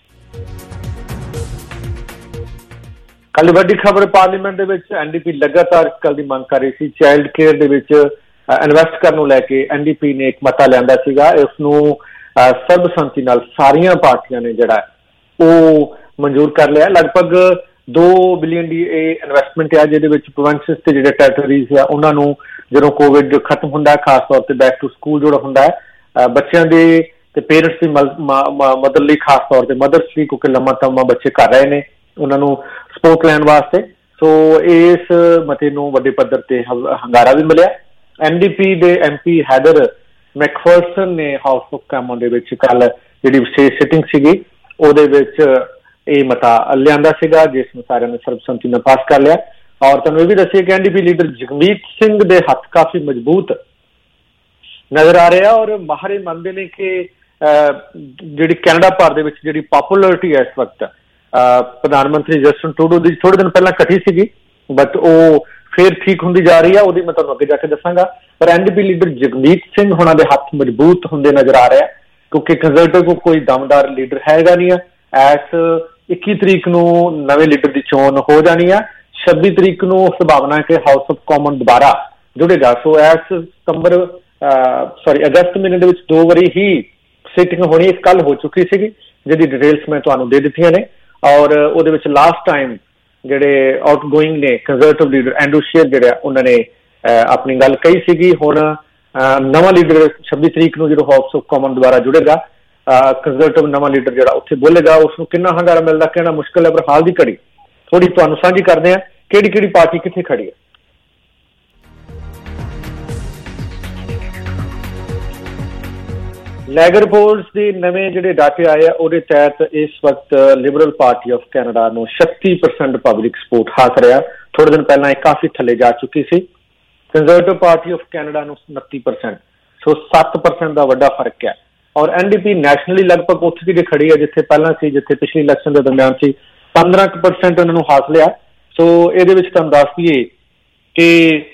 ਕੱਲ ਵੱਡੀ ਖਬਰ, ਪਾਰਲੀਮੈਂਟ ਦੇ ਵਿੱਚ ਐਨ ਡੀ ਪੀ ਲਗਾਤਾਰ ਕੱਲ ਦੀ ਮੰਗ ਕਰ ਰਹੀ ਸੀ ਚਾਈਲਡ ਕੇਅਰ ਦੇ ਵਿੱਚ ਇਨਵੈਸਟ ਕਰਨ ਨੂੰ ਲੈ ਕੇ। ਐਨ ਡੀ ਪੀ ਨੇ ਇੱਕ ਮਤਾ ਲਿਆਂਦਾ ਸੀਗਾ, ਇਸ ਨੂੰ ਸਰਬਸੰਮਤੀ ਨਾਲ ਸਾਰੀਆਂ ਪਾਰਟੀਆਂ ਨੇ ਜਿਹੜਾ ਉਹ ਮਨਜ਼ੂਰ ਕਰ ਲਿਆ। ਲਗਭਗ ਦੋ ਬਿਲੀਅਨ ਦੀ ਇਹ ਇਨਵੈਸਟਮੈਂਟ ਆ, ਜਿਹਦੇ ਵਿੱਚ ਪ੍ਰੋਵਿੰਸਿਸ ਤੇ ਜਿਹੜੇ ਟੈਰੀਟਰੀਜ਼ ਆ ਉਹਨਾਂ ਨੂੰ ਜਦੋਂ ਕੋਵਿਡ ਖਤਮ ਹੁੰਦਾ, ਖਾਸ ਤੌਰ ਤੇ ਬੈਕ ਟੂ ਸਕੂਲ ਜਿਹੜਾ ਹੁੰਦਾ ਹੈ, ਬੱਚਿਆਂ ਦੇ ਤੇ ਪੇਰੈਂਟਸ ਦੀ ਮਦਦ ਲਈ, ਖਾਸ ਤੌਰ ਤੇ ਮਦਰਸ ਲਈ, ਕਿਉਂਕਿ ਲੰਮਾ ਤੰਮਾ ਬੱਚੇ ਕਰ ਰਹੇ ਨੇ, ਉਹਨਾਂ ਨੂੰ ਸਪੋਰਟ ਲੈਣ ਵਾਸਤੇ। ਸੋ ਇਸ ਮਤੇ ਨੂੰ ਵੱਡੇ ਪੱਧਰ ਤੇ ਹੰਗਾਰਾ ਵੀ ਮਿਲਿਆ। ਐਨ ਡੀ ਪੀ ਦੇ ਐਮ ਪੀ ਹੈਦਰ ਮੈਕਫਰਸਨ ਨੇ ਹਾਊਸ ਆਫ ਕਾਮਨ ਦੇ ਵਿੱਚ ਕੱਲ ਜਿਹੜੀ ਵਿਸ਼ੇਸ਼ ਸਿਟਿੰਗ ਸੀਗੀ ਉਹਦੇ ਵਿੱਚ ਇਹ ਮਤਾ ਲਿਆਂਦਾ ਸੀਗਾ, ਜਿਸ ਨੂੰ ਸਾਰਿਆਂ ਨੇ ਸਰਬਸੰਮਤੀ ਨਾਲ ਪਾਸ ਕਰ ਲਿਆ। ਔਰ ਤੁਹਾਨੂੰ ਇਹ ਵੀ ਦੱਸੀਏ ਕਿ N D P leader Jagmeet Singh ਦੇ ਹੱਥ ਕਾਫੀ ਮਜ਼ਬੂਤ ਨਜ਼ਰ ਆ ਰਿਹਾ, ਔਰ ਮਾਹਰ ਮੰਨਦੇ ਨੇ ਕਿ ਜਿਹੜੀ ਕੈਨੇਡਾ ਭਰ ਦੇ ਵਿੱਚ ਜਿਹੜੀ ਪੋਪੂਲਰਿਟੀ ਹੈ ਇਸ ਵਕਤ ਪ੍ਰਧਾਨ ਮੰਤਰੀ ਜਸਟਿਨ ਟਰੂਡੋ ਦੀ ਥੋੜੇ ਦਿਨ ਪਹਿਲਾਂ ਘਟੀ ਸੀਗੀ, ਬਟ ਉਹ ਫੇਰ ਠੀਕ ਹੁੰਦੀ ਜਾ ਰਹੀ ਆ, ਉਹਦੀ ਮੈਂ ਤੁਹਾਨੂੰ ਅੱਗੇ ਜਾ ਕੇ ਦੱਸਾਂਗਾ। ਪਰ N D P leader Jagmeet Singh ਹੋਣਾ ਦੇ ਹੱਥ ਮਜ਼ਬੂਤ ਹੁੰਦੇ ਨਜ਼ਰ ਆ ਰਿਹਾ, ਕਿਉਂਕਿ ਕੰਜ਼ਰਵੇਟਿਵ ਕੋਲ ਕੋਈ ਦਮਦਾਰ ਲੀਡਰ ਹੈਗਾ ਨਹੀਂ ਆ। ਐਸ ਇੱਕੀ ਤਰੀਕ ਨੂੰ ਨਵੇਂ ਲੀਡਰ ਦੀ ਚੋਣ ਹੋ ਜਾਣੀ ਆ। ਛੱਬੀ ਤਰੀਕ ਨੂੰ ਸੰਭਾਵਨਾ ਹੈ ਕਿ ਹਾਊਸ ਆਫ ਕਾਮਨ ਦੁਬਾਰਾ ਜੁੜੇਗਾ। ਸੋ ਐਸ ਸਤੰਬਰ ਸੌਰੀ ਅਗਸਤ ਮਹੀਨੇ ਦੇ ਵਿੱਚ ਦੋ ਵਾਰੀ ਹੀ ਸਿਟਿੰਗ ਹੋਣੀ, ਇੱਕ ਕੱਲ ਹੋ ਚੁੱਕੀ ਸੀਗੀ ਜਿਹਦੀ ਡਿਟੇਲਸ ਮੈਂ ਤੁਹਾਨੂੰ ਦੇ ਦਿੱਤੀਆਂ ਨੇ। ਔਰ ਉਹਦੇ ਵਿੱਚ ਲਾਸਟ ਟਾਈਮ ਜਿਹੜੇ ਆਊਟ ਗੋਇੰਗ ਨੇ ਕੰਜ਼ਰਵੇਟਿਵ ਲੀਡਰ ਐਂਡਰੂ ਸ਼ੀਅਰ ਜਿਹੜੇ ਉਹਨਾਂ ਨੇ ਆਪਣੀ ਗੱਲ ਕਹੀ ਸੀਗੀ। ਹੁਣ ਨਵਾਂ ਲੀਡਰ ਛੱਬੀ ਤਰੀਕ ਨੂੰ ਜਦੋਂ ਹਾਊਸ ਆਫ ਕਾਮਨ ਦੁਬਾਰਾ ਜੁੜੇਗਾ, ਕੰਜ਼ਰਵੇਟਿਵ ਨਵਾਂ ਲੀਡਰ ਜਿਹੜਾ ਉੱਥੇ ਬੋਲੇਗਾ, ਉਸਨੂੰ ਕਿੰਨਾ ਹੰਗਾਰਾ ਮਿਲਦਾ ਕਹਿਣਾ ਮੁਸ਼ਕਿਲ ਹੈ। ਪਰ ਹਾਲ ਦੀ ਘੜੀ ਥੋੜੀ ਤੁਹਾਨੂੰ ਸਾਂਝੀ ਕਰਦੇ ਹਾਂ ਕਿਹੜੀ ਕਿਹੜੀ ਪਾਰਟੀ ਕਿੱਥੇ ਖੜੀ ਹੈ। ਲੈਗਰ ਪੋਲਸ ਦੇ ਨਵੇਂ ਜਿਹੜੇ ਡਾਟੇ ਆਏ ਆ ਉਹਦੇ ਤਹਿਤ ਇਸ ਵਕਤ ਲਿਬਰਲ ਪਾਰਟੀ ਆਫ ਕੈਨੇਡਾ ਨੂੰ ਛੱਤੀ ਪਰਸੈਂਟ ਪਬਲਿਕ ਸਪੋਰਟ ਹਾਸਲ ਰਿਹਾ। ਥੋੜੇ ਦਿਨ ਪਹਿਲਾਂ ਇਹ ਕਾਫੀ ਥੱਲੇ ਜਾ ਚੁੱਕੀ ਸੀ। ਕੰਜ਼ਰਵੇਟਿਵ ਪਾਰਟੀ ਆਫ ਕੈਨੇਡਾ ਨੂੰ ਉਨੱਤੀ ਪਰਸੈਂਟ, ਸੋ ਸੱਤ ਪਰਸੈਂਟ ਦਾ ਵੱਡਾ ਫਰਕ ਹੈ। ਔਰ ਐਨ ਡੀ ਪੀ ਨੈਸ਼ਨਲੀ ਲਗਭਗ ਉੱਥੇ ਦੀ ਖੜੀ ਹੈ ਜਿੱਥੇ ਪਹਿਲਾਂ ਸੀ, ਜਿੱਥੇ ਪਿਛਲੀ ਇਲੈਕਸ਼ਨ ਦੇ ਦਰਮਿਆਨ ਸੀ, ਪੰਦਰਾਂ ਕੁ ਪਰਸੈਂਟ ਉਹਨਾਂ ਨੂੰ ਹਾਸਲ ਆ। ਸੋ ਇਹਦੇ ਵਿੱਚ ਤੁਹਾਨੂੰ ਦੱਸ ਦਈਏ ਕਿ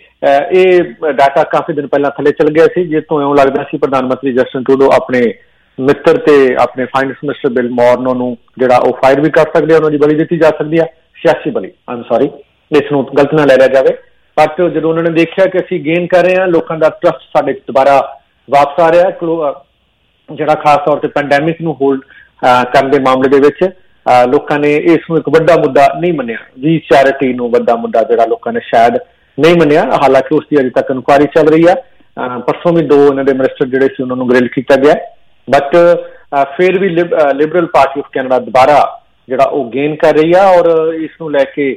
ਇਹ ਡਾਟਾ ਕਾਫੀ ਦਿਨ ਪਹਿਲਾਂ ਥੱਲੇ ਚਲ ਗਿਆ ਸੀ, ਜਿਸ ਤੋਂ ਇਉਂ ਲੱਗਦਾ ਸੀ ਪ੍ਰਧਾਨ ਮੰਤਰੀ ਜਸਟਿਨ ਟਰੂਡੋ ਆਪਣੇ ਮਿੱਤਰ ਤੇ ਆਪਣੇ ਫਾਈਨੈਂਸ ਮਿਨਿਸਟਰ ਬਿਲ ਮੋਰਨੋ ਨੂੰ ਜਿਹੜਾ ਉਹ ਫਾਇਰ ਵੀ ਕਰ ਸਕਦੇ, ਉਹਨਾਂ ਦੀ ਬਲੀ ਦਿੱਤੀ ਜਾ ਸਕਦੀ ਆ, ਸਿਆਸੀ ਬਲੀ। ਆਮ ਸੌਰੀ, ਇਸ ਨੂੰ ਗਲਤ ਨਾ ਲੈ ਲਿਆ ਜਾਵੇ। ਬਟ ਜਦੋਂ ਉਹਨਾਂ ਨੇ ਦੇਖਿਆ ਕਿ ਅਸੀਂ ਗੇਨ ਕਰ ਰਹੇ ਹਾਂ, ਲੋਕਾਂ ਦਾ ਟਰਸਟ ਸਾਡੇ ਦੁਬਾਰਾ ਵਾਪਸ ਆ ਰਿਹਾ, ਜਿਹੜਾ ਖਾਸ ਤੌਰ ਤੇ ਪੈਂਡੈਮਿਕ ਨੂੰ ਹੋਲਡ ਕਰਨ ਦੇ ਮਾਮਲੇ ਦੇ ਵਿੱਚ ਲੋਕਾਂ ਨੇ ਇਸ ਨੂੰ ਇੱਕ ਵੱਡਾ ਮੁੱਦਾ ਨਹੀਂ ਮੰਨਿਆ। ਵੀ ਚੈਰਿਟੀ ਨੂੰ ਵੱਡਾ ਮੁੱਦਾ ਜਿਹੜਾ ਲੋਕਾਂ ਨੇ ਸ਼ਾਇਦ ਨਹੀਂ ਮੰਨਿਆ, ਹਾਲਾਂਕਿ ਉਸ ਦੀ ਅਜੇ ਤੱਕ ਇਨਕੁਆਇਰੀ ਚੱਲ ਰਹੀ ਆ। ਪਰਸੋਂ ਵੀ ਦੋ ਇਹਨਾਂ ਦੇ ਮਿਨਿਸਟਰ ਜਿਹੜੇ ਸੀ ਉਹਨਾਂ ਨੂੰ ਗ੍ਰਿਲ ਕੀਤਾ ਗਿਆ, ਬਟ ਫਿਰ ਵੀ ਲਿਬਰਲ ਪਾਰਟੀ ਆਫ ਕੈਨੇਡਾ ਦੁਬਾਰਾ ਜਿਹੜਾ ਉਹ ਗੇਨ ਕਰ ਰਹੀ ਆ। ਔਰ ਇਸ ਨੂੰ ਲੈ ਕੇ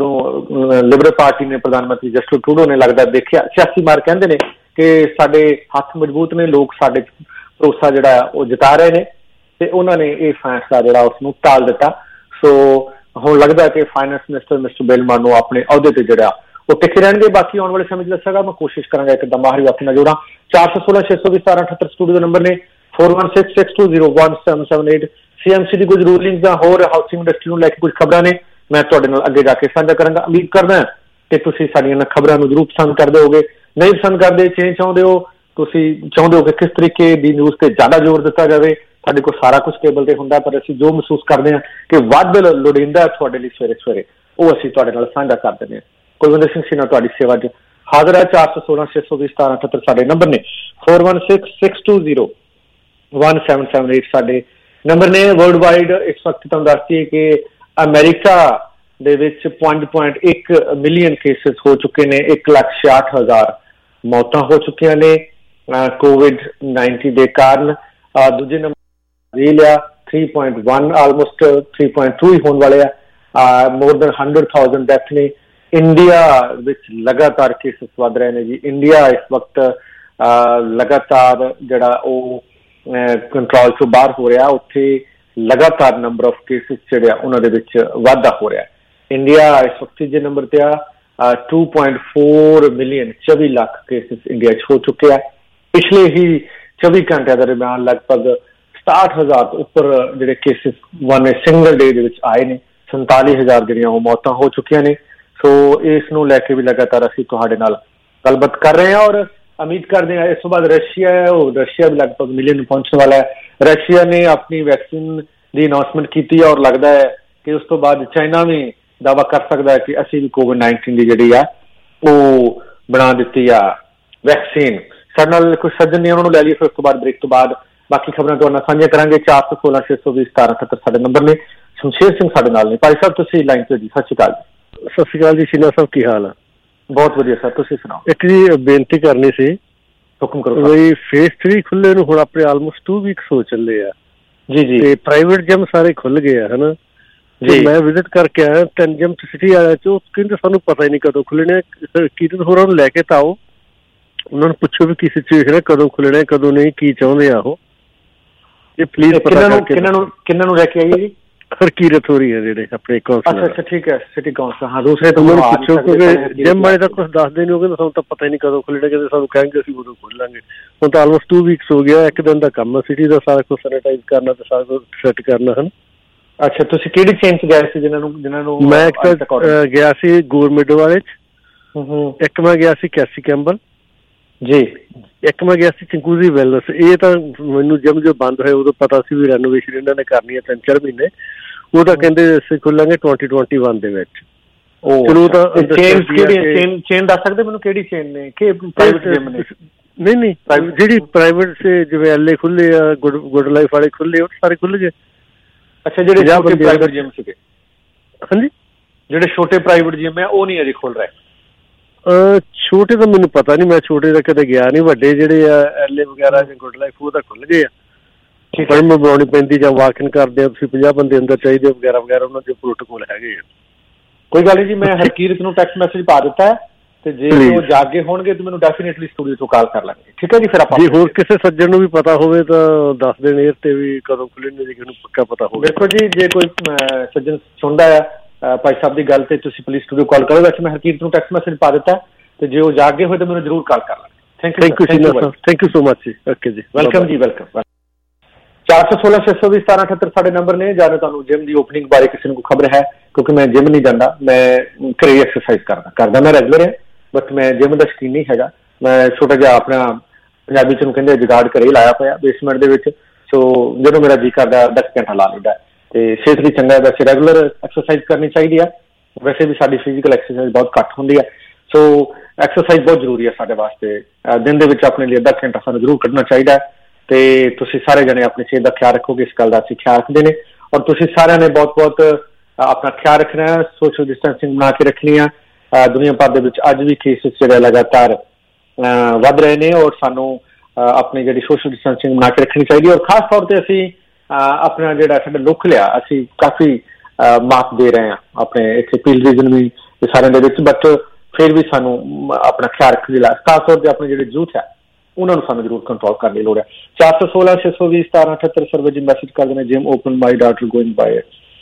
ਜਦੋਂ ਲਿਬਰਲ ਪਾਰਟੀ ਨੇ ਪ੍ਰਧਾਨ ਮੰਤਰੀ ਜਸਟਿਨ ਟਰੂਡੋ ਨੇ ਲੱਗਦਾ ਦੇਖਿਆ, ਸਿਆਸੀ ਮਾਰ ਕਹਿੰਦੇ ਨੇ ਕਿ ਸਾਡੇ ਹੱਥ ਮਜ਼ਬੂਤ ਨੇ, ਲੋਕ ਸਾਡੇ ਭਰੋਸਾ ਜਿਹੜਾ ਉਹ ਜਿਤਾ ਰਹੇ ਨੇ, ਤੇ ਉਹਨਾਂ ਨੇ ਇਹ ਫੈਸਲਾ ਜਿਹੜਾ ਉਸਨੂੰ ਟਾਲ ਦਿੱਤਾ। ਸੋ ਹੁਣ ਲੱਗਦਾ ਕਿ finance minister mister Bill Morneau ਆਪਣੇ ਅਹੁਦੇ ਤੇ ਜਿਹੜਾ ਉਹ ਟਿਕੇ ਰਹਿਣਗੇ। ਬਾਕੀ ਆਉਣ ਵਾਲੇ ਸਮੇਂ 'ਚ ਦੱਸਾਂਗਾ, ਮੈਂ ਕੋਸ਼ਿਸ਼ ਕਰਾਂਗਾ ਇੱਕ ਦਮ ਮਾਹਰੀ ਆਪਣਾ ਜੋੜਾਂ। ਚਾਰ ਸੌ ਸੋਲਾਂ ਛੇ ਸੌ ਵੀਹ ਸਤਾਰਾਂ ਅਠੱਤਰ ਸਟੂਡੀਓ ਦਾ ਨੰਬਰ ਨੇ, four one six six two zero one seven seven eight. C M C ਦੀ ਕੁਝ ਰੂਲਿੰਗਸ ਜਾਂ ਹੋਰ ਹਾਊਸਿੰਗ ਇੰਡਸਟਰੀ ਨੂੰ ਲੈ ਕੇ ਕੁਝ ਖਬਰਾਂ ਨੇ, ਮੈਂ ਤੁਹਾਡੇ ਨਾਲ ਅੱਗੇ ਜਾ ਕੇ ਸਾਂਝਾ ਕਰਾਂਗਾ। ਉਮੀਦ ਕਰਦਾ ਕਿ ਤੁਸੀਂ ਸਾਡੀਆਂ ਇਹਨਾਂ ਖਬਰਾਂ ਨੂੰ ਜ਼ਰੂਰ ਪਸੰਦ ਕਰਦੇ ਹੋਗੇ। ਨਹੀਂ ਪਸੰਦ ਕਰਦੇ, ਚੇਂਜ ਚਾਹੁੰਦੇ ਹੋ, ਤੁਸੀਂ ਚਾਹੁੰਦੇ ਹੋ ਕਿ ਕਿਸ ਤਰੀਕੇ ਦੀ ਨਿਊਜ਼ ਤੇ ਜ਼ਿਆਦਾ ਜ਼ੋਰ ਦਿੱਤਾ ਜਾਵੇ, ਸਾਡੇ ਕੋਲ ਸਾਰਾ ਕੁਝ ਕੇਬਲ ਤੇ ਹੁੰਦਾ, ਪਰ ਅਸੀਂ ਜੋ ਮਹਿਸੂਸ ਕਰਦੇ ਹਾਂ ਕਿ ਵੱਧ ਲੋੜੀਂਦਾ ਤੁਹਾਡੇ ਲਈ ਸਵੇਰੇ ਸਵੇਰੇ, ਉਹ ਅਸੀਂ ਤੁਹਾਡੇ ਨਾਲ ਸਾਂਝਾ ਕਰ ਦਿੰਦੇ ਹਾਂ। ਕੁਲਵਿੰਦਰ ਸਿੰਘ ਸ਼ੀਨਾ ਤੁਹਾਡੀ ਸੇਵਾ 'ਚ ਹਾਜ਼ਰ ਹੈ। ਚਾਰ ਸੌ ਸੋਲਾਂ ਛੇ ਸੌ ਵੀਹ ਸਤਾਰਾਂ ਅਠੱਤਰ ਸਾਡੇ ਨੰਬਰ ਨੇ, four one six six two zero one seven seven eight ਸਾਡੇ ਨੰਬਰ ਨੇ। ਵਰਲਡ ਵਾਈਡ ਇਸ ਵਕਤ ਤੁਹਾਨੂੰ ਦੱਸਦੀਏ ਕਿ ਅਮਰੀਕਾ ਦੇ ਵਿੱਚ ਪੰਜ ਪੁਆਇੰਟ ਇੱਕ ਮਿਲੀਅਨ ਕੇਸਿਸ ਹੋ ਚੁੱਕੇ ਨੇ, ਇੱਕ ਲੱਖ ਛਿਆਹਠ ਹਜ਼ਾਰ ਮੌਤਾਂ ਹੋ ਚੁੱਕੀਆਂ ਨੇ ਕੋਵਿਡ ਨਾਈਨਟੀ ਦੇ ਕਾਰਨ। ਦੂਜੇ number Australia three point one, almost three point two ਹੀ ਹੋਣ ਵਾਲੇ ਆ। More than hundred thousand death ਨੇ। ਇੰਡੀਆ ਵਿੱਚ ਲਗਾਤਾਰ ਕੇਸਿਸ ਵੱਧ ਰਹੇ ਨੇ ਜੀ। ਇੰਡੀਆ ਇਸ ਵਕਤ ਲਗਾਤਾਰ ਜਿਹੜਾ ਉਹ ਕੰਟਰੋਲ ਤੋਂ ਬਾਹਰ ਹੋ ਰਿਹਾ, ਉੱਥੇ ਲਗਾਤਾਰ ਨੰਬਰ ਆਫ ਕੇਸਿਸ ਜਿਹੜੇ ਆ ਉਹਨਾਂ ਦੇ ਵਿੱਚ ਵਾਧਾ ਹੋ ਰਿਹਾ। ਇੰਡੀਆ ਇਸ ਵਕਤ ਤੀਜੇ ਨੰਬਰ ਤੇ ਆ, ਟੂ ਪੁਆਇੰਟ ਫੋਰ ਮਿਲੀਅਨ ਚੌਵੀ ਲੱਖ ਕੇਸਿਸ ਇੰਡੀਆ 'ਚ ਹੋ ਚੁੱਕੇ ਆ। ਪਿਛਲੇ ਹੀ ਚੌਵੀ ਘੰਟਿਆਂ ਦਰਮਿਆਨ ਲਗਭਗ ਸਤਾਹਠ ਹਜ਼ਾਰ ਤੋਂ ਉੱਪਰ ਜਿਹੜੇ ਕੇਸਿਸ ਵਨ ਸਿੰਗਲ ਡੇ ਦੇ ਵਿੱਚ ਆਏ ਨੇ। ਸੰਤਾਲੀ ਹਜ਼ਾਰ ਜਿਹੜੀਆਂ ਉਹ ਮੌਤਾਂ ਹੋ ਚੁੱਕੀਆਂ ਨੇ। ਸੋ ਇਸ ਨੂੰ ਲੈ ਕੇ ਵੀ ਲਗਾਤਾਰ ਅਸੀਂ ਤੁਹਾਡੇ ਨਾਲ ਗੱਲਬਾਤ ਕਰ ਰਹੇ ਹਾਂ, ਔਰ ਉਮੀਦ ਕਰਦੇ ਹਾਂ ਇਸ ਤੋਂ ਬਾਅਦ ਰਸ਼ੀਆ ਹੈ, ਉਹ ਰਸ਼ੀਆ ਵੀ ਲਗਭਗ ਮਿਲੀਅਨ ਨੂੰ ਪਹੁੰਚਣ ਵਾਲਾ ਹੈ। ਰਸ਼ੀਆ ਨੇ ਆਪਣੀ ਵੈਕਸੀਨ ਦੀ ਅਨਾਊਂਸਮੈਂਟ ਕੀਤੀ ਹੈ, ਔਰ ਲੱਗਦਾ ਹੈ ਕਿ ਉਸ ਤੋਂ ਬਾਅਦ ਚਾਈਨਾ ਵੀ ਦਾਅਵਾ ਕਰ ਸਕਦਾ ਹੈ ਕਿ ਅਸੀਂ ਵੀ ਕੋਵਿਡ ਨਾਈਨਟੀਨ ਦੀ ਜਿਹੜੀ ਆ ਉਹ ਬਣਾ ਦਿੱਤੀ ਆ ਵੈਕਸੀਨ। ਸਾਡੇ ਨਾਲ ਕੁਝ ਸੱਜਣ ਨੇ, ਉਹਨਾਂ ਨੂੰ ਲੈ ਲਈਏ, ਫਿਰ ਉਸ ਤੋਂ ਬਾਅਦ ਬ੍ਰੇਕ ਤੋਂ ਬਾਅਦ ਬਾਕੀ ਖਬਰਾਂ ਤੁਹਾਡੇ ਨਾਲ ਸਾਂਝੀਆਂ ਕਰਾਂਗੇ। ਚਾਰ ਸੌ ਸੋਲਾਂ ਛੇ ਸੌ ਵੀਹ ਸਤਾਰਾਂ ਅਠੱਤਰ ਸਾਡੇ ਨੰਬਰ ਨੇ। ਸ਼ਮਸ਼ੇਰ ਸਿੰਘ ਸਾਡੇ ਨਾਲ ਨੇ। ਭਾਈ ਸਾਹਿਬ ਤੁਸੀਂ ਲਾਈਨ ਤੇ ਜੀ, ਸਤਿ ਸ਼੍ਰੀ ਅਕਾਲ। ਸਤਿ ਸ਼੍ਰੀ ਅਕਾਲ ਜੀ ਸ਼ੀਨਾ ਸਾਹਿਬ, ਕੀ ਹਾਲ ਆ? ਬਹੁਤ ਵਧੀਆ ਸਰ, ਤੁਸੀਂ ਸੁਣਾਓ। ਇੱਕ ਜੀ ਬੇਨਤੀ ਕਰਨੀ ਸੀ। ਹੁਕਮ ਕਰੋ। ਬਈ ਫੇਸ ਥ੍ਰੀ ਖੁੱਲੇ ਨੂੰ ਹੁਣ ਆਪਣੇ ਆਲਮੋਸਟ ਟੂ ਵੀਕਸ ਹੋ ਚੱਲੇ ਆ ਜੀ ਜੀ, ਤੇ ਪ੍ਰਾਈਵੇਟ ਜਿਮ ਸਾਰੇ ਖੁੱਲ ਗਏ ਆ ਹਨਾ ਜੀ। ਮੈਂ ਵਿਜ਼ਿਟ ਕਰਕੇ ਆਇਆ ਤਿੰਨ ਜਿਮ ਸਿਟੀ ਵਾਲਿਆਂ ਚ, ਉਹ ਕਹਿੰਦੇ ਸਾਨੂੰ ਪਤਾ ਹੀ ਨਹੀਂ ਕਦੋਂ ਖੁੱਲਣੇ। ਕੀਰਤ ਹੋਰਾਂ ਨੂੰ ਲੈ ਕੇ ਤਾਂ ਆਓ, ਉਹਨਾਂ ਨੂੰ ਪੁੱਛੋ ਵੀ ਕੀ ਸਿਚੁਏਸ਼ਨ ਹੈ, ਕਦੋਂ ਖੁੱਲਣੇ ਕਦੋਂ ਨਹੀਂ, ਕੀ ਚਾਹੁੰਦੇ ਆ ਉਹ। ਇਹ ਪਲੀਜ਼ ਕਿਹਨਾਂ ਨੂੰ ਕਿਹਨਾਂ ਨੂੰ ਕਿਹਨਾਂ ਨੂੰ ਲੈ ਕੇ ਆਈਏ ਜੀ? ਹਰਕੀਰਤ ਹੋ ਰਹੀ ਹੈ ਜਿਹੜੇ ਆਪਣੇ ਕਾਉਂਸਲਰ। ਅੱਛਾ ਠੀਕ ਹੈ, ਸਿਟੀ ਕਾਉਂਸਲ। ਹਾਂ, ਦੂਸਰੇ ਤੋਂ ਉਹਨਾਂ ਨੂੰ ਪੁੱਛੋ ਕਿਉਂਕਿ ਜਿਮ ਵਾਲੇ ਤਾਂ ਕੁਛ ਦੱਸਦੇ ਨਹੀਂ, ਉਹ ਕਹਿੰਦੇ ਸਾਨੂੰ ਤਾਂ ਪਤਾ ਹੀ ਨਹੀਂ ਕਦੋਂ ਖੁੱਲਣੇ, ਕਹਿੰਦੇ ਸਾਨੂੰ ਕਹਿਣਗੇ ਅਸੀਂ ਉਦੋਂ ਖੋਲ ਲਾਂਗੇ। ਹੁਣ ਤਾਂ ਆਲਮੋਸਟ ਟੂ ਵੀਕਸ ਹੋ ਗਿਆ, ਇੱਕ ਦਿਨ ਦਾ ਕੰਮ ਆ ਸਿਟੀ ਦਾ, ਸਾਰਾ ਕੁਛ ਸੈਨੀਟਾਈਜ਼ ਕਰਨਾ ਤੇ ਸਾਰਾ ਕੁਛ ਸੈੱਟ ਕਰਨਾ ਹਨ। ਅੱਛਾ, ਤੁਸੀਂ ਕਿਹੜੀ ਚੇਨ ਚ ਗਏ ਸੀ ਜਿਹਨਾਂ ਨੂੰ ਜਿਹਨਾਂ ਨੂੰ? ਮੈਂ ਇੱਕ ਤਾਂ ਗਿਆ ਸੀ ਗੋਰਮਿਡ ਵਾਲੇ ਚ, ਇੱਕ ਮੈਂ ਗਿਆ ਸੀ ਕੈਸੀ ਕੈਂਬਲ ਜੀ, ਇੱਕ ਮੈਂ ਗਿਆ ਸੀ ਚੰਕੂਜ਼ੀ ਵੈਲਨੈਸ। ਇਹ ਤਾਂ ਮੈਨੂੰ ਜਿਮ ਜੋ ਬੰਦ ਹੋਇਆ ਉਦੋਂ ਪਤਾ ਸੀ ਵੀ ਰੈਨੋਵੇਸ਼ਨ ਇਹਨਾਂ ਨੇ ਕਰਨੀ ਹੈ ਤਿੰਨ ਚਾਰ ਮਹੀਨੇ। ਉਹ ਤਾਂ ਕਹਿੰਦੇ ਅਸੀਂ ਖੁੱਲਾਂਗੇ ਟਵੈਂਟੀ ਟਵੈਂਟੀ ਵਨ ਦੇ ਵਿੱਚ। ਚਲੋ ਤਾਂ ਚੇਨ ਚੇਨ ਦੱਸ ਸਕਦੇ ਮੈਨੂੰ ਕਿਹੜੀ ਚੇਨ ਨੇ ਕਿ ਪ੍ਰਾਈਵੇਟ ਜਿਮ ਨੇ? ਨਹੀਂ ਨਹੀਂ, ਜਿਹੜੀ ਪ੍ਰਾਈਵੇਟ ਸੇ ਜਿਵੇਂ ਐਲ ਏ ਖੁੱਲੇ ਆ, ਗੁੱਡ ਗੁੱਡ ਲਾਈਫ ਵਾਲੇ ਖੁੱਲੇ, ਉਹ ਸਾਰੇ ਖੁੱਲ ਗਏ। ਅੱਛਾ, ਜਿਹੜੇ ਛੋਟੇ ਪ੍ਰਾਈਵੇਟ ਜਿਮ ਸੀਗੇ? ਹਾਂਜੀ, ਜਿਹੜੇ ਛੋਟੇ ਪ੍ਰਾਈਵੇਟ ਜਿਮ ਹੈ ਉਹ ਨਹੀਂ ਅਜੇ ਖੁੱਲ ਰਹੇ? ਛੋਟੇ ਤਾਂ ਮੈਨੂੰ ਪਤਾ ਨਹੀਂ, ਮੈਂ ਛੋਟੇ ਤਾਂ ਕਦੇ ਗਿਆ ਨਹੀਂ। ਵੱਡੇ ਜਿਹੜੇ ਆ ਐਲ ਏ ਵਗੈਰਾ ਜਾਂ ਗੁੱਡ ਲਾਈਫ ਉਹ ਤਾਂ ਖੁੱਲ ਗਏ ਆ। ਮੈਂ ਬਣਾਉਣੀ ਪੈਂਦੀ ਜਾਂ ਵਾਕ ਇਨ ਕਰਦੇ ਆ, ਤੁਸੀਂ ਪੰਜਾਹ ਬੰਦੇ ਅੰਦਰ ਚਾਹੀਦੇ ਵਗੈਰਾ ਵਗੈਰਾ, ਉਹਨਾਂ ਦੇ ਪ੍ਰੋਟੋਕੋਲ ਹੈਗੇ ਆ। ਕੋਈ ਗੱਲ ਨਹੀਂ ਜੀ, ਮੈਂ ਹਰਕੀਰਤ ਨੂੰ ਟੈਕਸਟ ਮੈਸੇਜ ਪਾ ਦਿੱਤਾ ਹੈ ਤੇ ਜੇ ਉਹ ਜਾਗੇ ਹੋਣਗੇ ਤਾਂ ਮੈਨੂੰ ਡੈਫੀਨੇਟਲੀ ਸਟੂਡੀਓ ਤੋਂ ਕਾਲ ਕਰ ਲਾਂਗੇ। ਠੀਕ ਹੈ ਜੀ, ਫਿਰ ਆਪਾਂ ਜੇ ਹੋਰ ਕਿਸੇ ਸੱਜਣ ਨੂੰ ਵੀ ਪਤਾ ਹੋਵੇ ਤਾਂ ਦੱਸ ਦੇਣ ਏਅਰ ਤੇ ਵੀ ਕਦੋਂ ਖੁੱਲ੍ਹੇ ਨੇ, ਜੇ ਕਿਸੇ ਨੂੰ ਪੱਕਾ ਪਤਾ ਹੋਵੇ। ਦੇਖੋ ਜੀ, ਜੇ ਕੋਈ ਸੱਜਣ ਸੁਣਦਾ ਆ ਭਾਈ ਸਾਹਿਬ ਦੀ ਗੱਲ ਤੇ ਤੁਸੀਂ ਪਲੀਜ਼ ਸਟੂਡੀਓ ਕਾਲ ਕਰੋ। ਵੈਸੇ ਮੈਂ ਹਰਕੀਰਤ ਨੂੰ ਟੈਕਸਟ ਮੈਸੇਜ ਪਾ ਦਿੱਤਾ ਤੇ ਜੇ ਉਹ ਜਾਗੇ ਹੋਏ ਤਾਂ ਮੈਨੂੰ ਜ਼ਰੂਰ ਕਾਲ ਕਰ ਲਾਂਗੇ। Thank you thank you so much ji. Okay ji, welcome ji, welcome. ਚਾਰ ਸੌ ਸੋਲਾਂ ਛੇ ਸੌ ਵੀਹ ਸਤਾਰਾਂ ਅਠੱਤਰ ਸਾਡੇ ਨੰਬਰ ਨੇ। ਜਾਂ ਤੁਹਾਨੂੰ ਜਿਮ ਦੀ ਓਪਨਿੰਗ ਬਾਰੇ ਕਿਸੇ ਨੂੰ ਕੋਈ ਖਬਰ ਹੈ? ਕਿਉਂਕਿ ਮੈਂ ਜਿਮ ਨਹੀਂ ਜਾਂਦਾ, ਮੈਂ ਘਰੇ ਐਕਸਰਸਾਈਜ਼ ਕਰਦਾ ਕਰਦਾ ਮੈਂ ਰੈਗੂਲਰ ਹੈ, ਬਟ ਮੈਂ ਜਿਮ ਦਾ ਸ਼ੌਕੀਨ ਨਹੀਂ ਹੈਗਾ। ਮੈਂ ਛੋਟਾ ਜਿਹਾ ਆਪਣਾ ਪੰਜਾਬੀ ਚ ਨੂੰ ਕਹਿੰਦੇ ਜੁਗਾੜ ਘਰੇ ਲਾਇਆ ਪਿਆ ਬੇਸਮੈਂਟ ਦੇ ਵਿੱਚ। ਸੋ ਜਦੋਂ ਮੇਰਾ ਜੀ ਕਰਦਾ ਅੱਧਾ ਘੰਟਾ ਲਾ ਲੈਂਦਾ ਤੇ ਸਿਹਤ ਲਈ ਚੰਗਾ। ਵੈਸੇ ਰੈਗੂਲਰ ਐਕਸਰਸਾਈਜ਼ ਕਰਨੀ ਚਾਹੀਦੀ ਆ, ਵੈਸੇ ਵੀ ਸਾਡੀ ਫਿਜ਼ੀਕਲ ਐਕਸਰਸਾਈਜ਼ ਬਹੁਤ ਘੱਟ ਹੁੰਦੀ ਹੈ। ਸੋ ਐਕਸਰਸਾਈਜ਼ ਬਹੁਤ ਜ਼ਰੂਰੀ ਹੈ ਸਾਡੇ ਵਾਸਤੇ। ਦਿਨ ਦੇ ਵਿੱਚ ਆਪਣੇ ਲਈ ਅੱਧਾ ਘੰਟਾ ਸਾਨੂੰ ਜ਼ਰੂਰ ਕੱਢਣਾ ਚਾਹੀਦਾ ਤੇ ਤੁਸੀਂ ਸਾਰੇ ਜਣੇ ਆਪਣੀ ਸਿਹਤ ਦਾ ਖਿਆਲ ਰੱਖੋਗੇ, ਇਸ ਗੱਲ ਦਾ ਅਸੀਂ ਖਿਆਲ ਰੱਖਦੇ ਨੇ। ਔਰ ਤੁਸੀਂ ਸਾਰਿਆਂ ਨੇ ਬਹੁਤ ਬਹੁਤ ਆਪਣਾ ਖਿਆਲ ਰੱਖਣਾ ਹੈ, ਸੋਸ਼ਲ ਡਿਸਟੈਂਸਿੰਗ ਬਣਾ ਕੇ ਰੱਖਣੀ ਆ। ਦੁਨੀਆ ਭਰ ਦੇ ਵਿੱਚ ਅੱਜ ਵੀ ਕੇਸਿਸ ਜਿਹੜੇ ਲਗਾਤਾਰ ਵੱਧ ਰਹੇ ਨੇ ਔਰ ਸਾਨੂੰ ਆਪਣੀ ਜਿਹੜੀ ਸੋਸ਼ਲ ਡਿਸਟੈਂਸਿੰਗ ਬਣਾ ਕੇ ਰੱਖਣੀ ਚਾਹੀਦੀ ਹੈ। ਔਰ ਖਾਸ ਤੌਰ ਤੇ ਅਸੀਂ ਆਪਣਾ ਜਿਹੜਾ ਸਾਡਾ ਲੁੱਕ ਲਿਆ, ਅਸੀਂ ਕਾਫੀ ਮਾਰਕ ਦੇ ਰਹੇ ਹਾਂ ਆਪਣੇ ਇੱਥੇ ਪੀਲ ਰੀਜਨ ਵੀ ਸਾਰਿਆਂ ਦੇ ਵਿੱਚ, ਬਟ ਫਿਰ ਵੀ ਸਾਨੂੰ ਆਪਣਾ ਖਿਆਲ ਰੱਖਣ ਦੀ ਲੋੜ। ਖਾਸ ਤੌਰ ਤੇ ਆਪਣੇ ਜਿਹੜੇ ਯੂਥ ਹੈ ਉਹਨਾਂ ਨੂੰ ਸਾਨੂੰ ਜ਼ਰੂਰ ਕੰਟਰੋਲ ਕਰਨ ਦੀ ਲੋੜ ਹੈ। ਚਾਰ ਸੌ ਸੋਲਾਂ ਛੇ ਸੌ ਵੀਹ ਸਤਾਰਾਂ ਅਠੱਤਰ ਸਰਵੇ ਜੀ ਮੈਸੇਜ ਕਰ ਦੇਣਾ। Gym open my daughter going by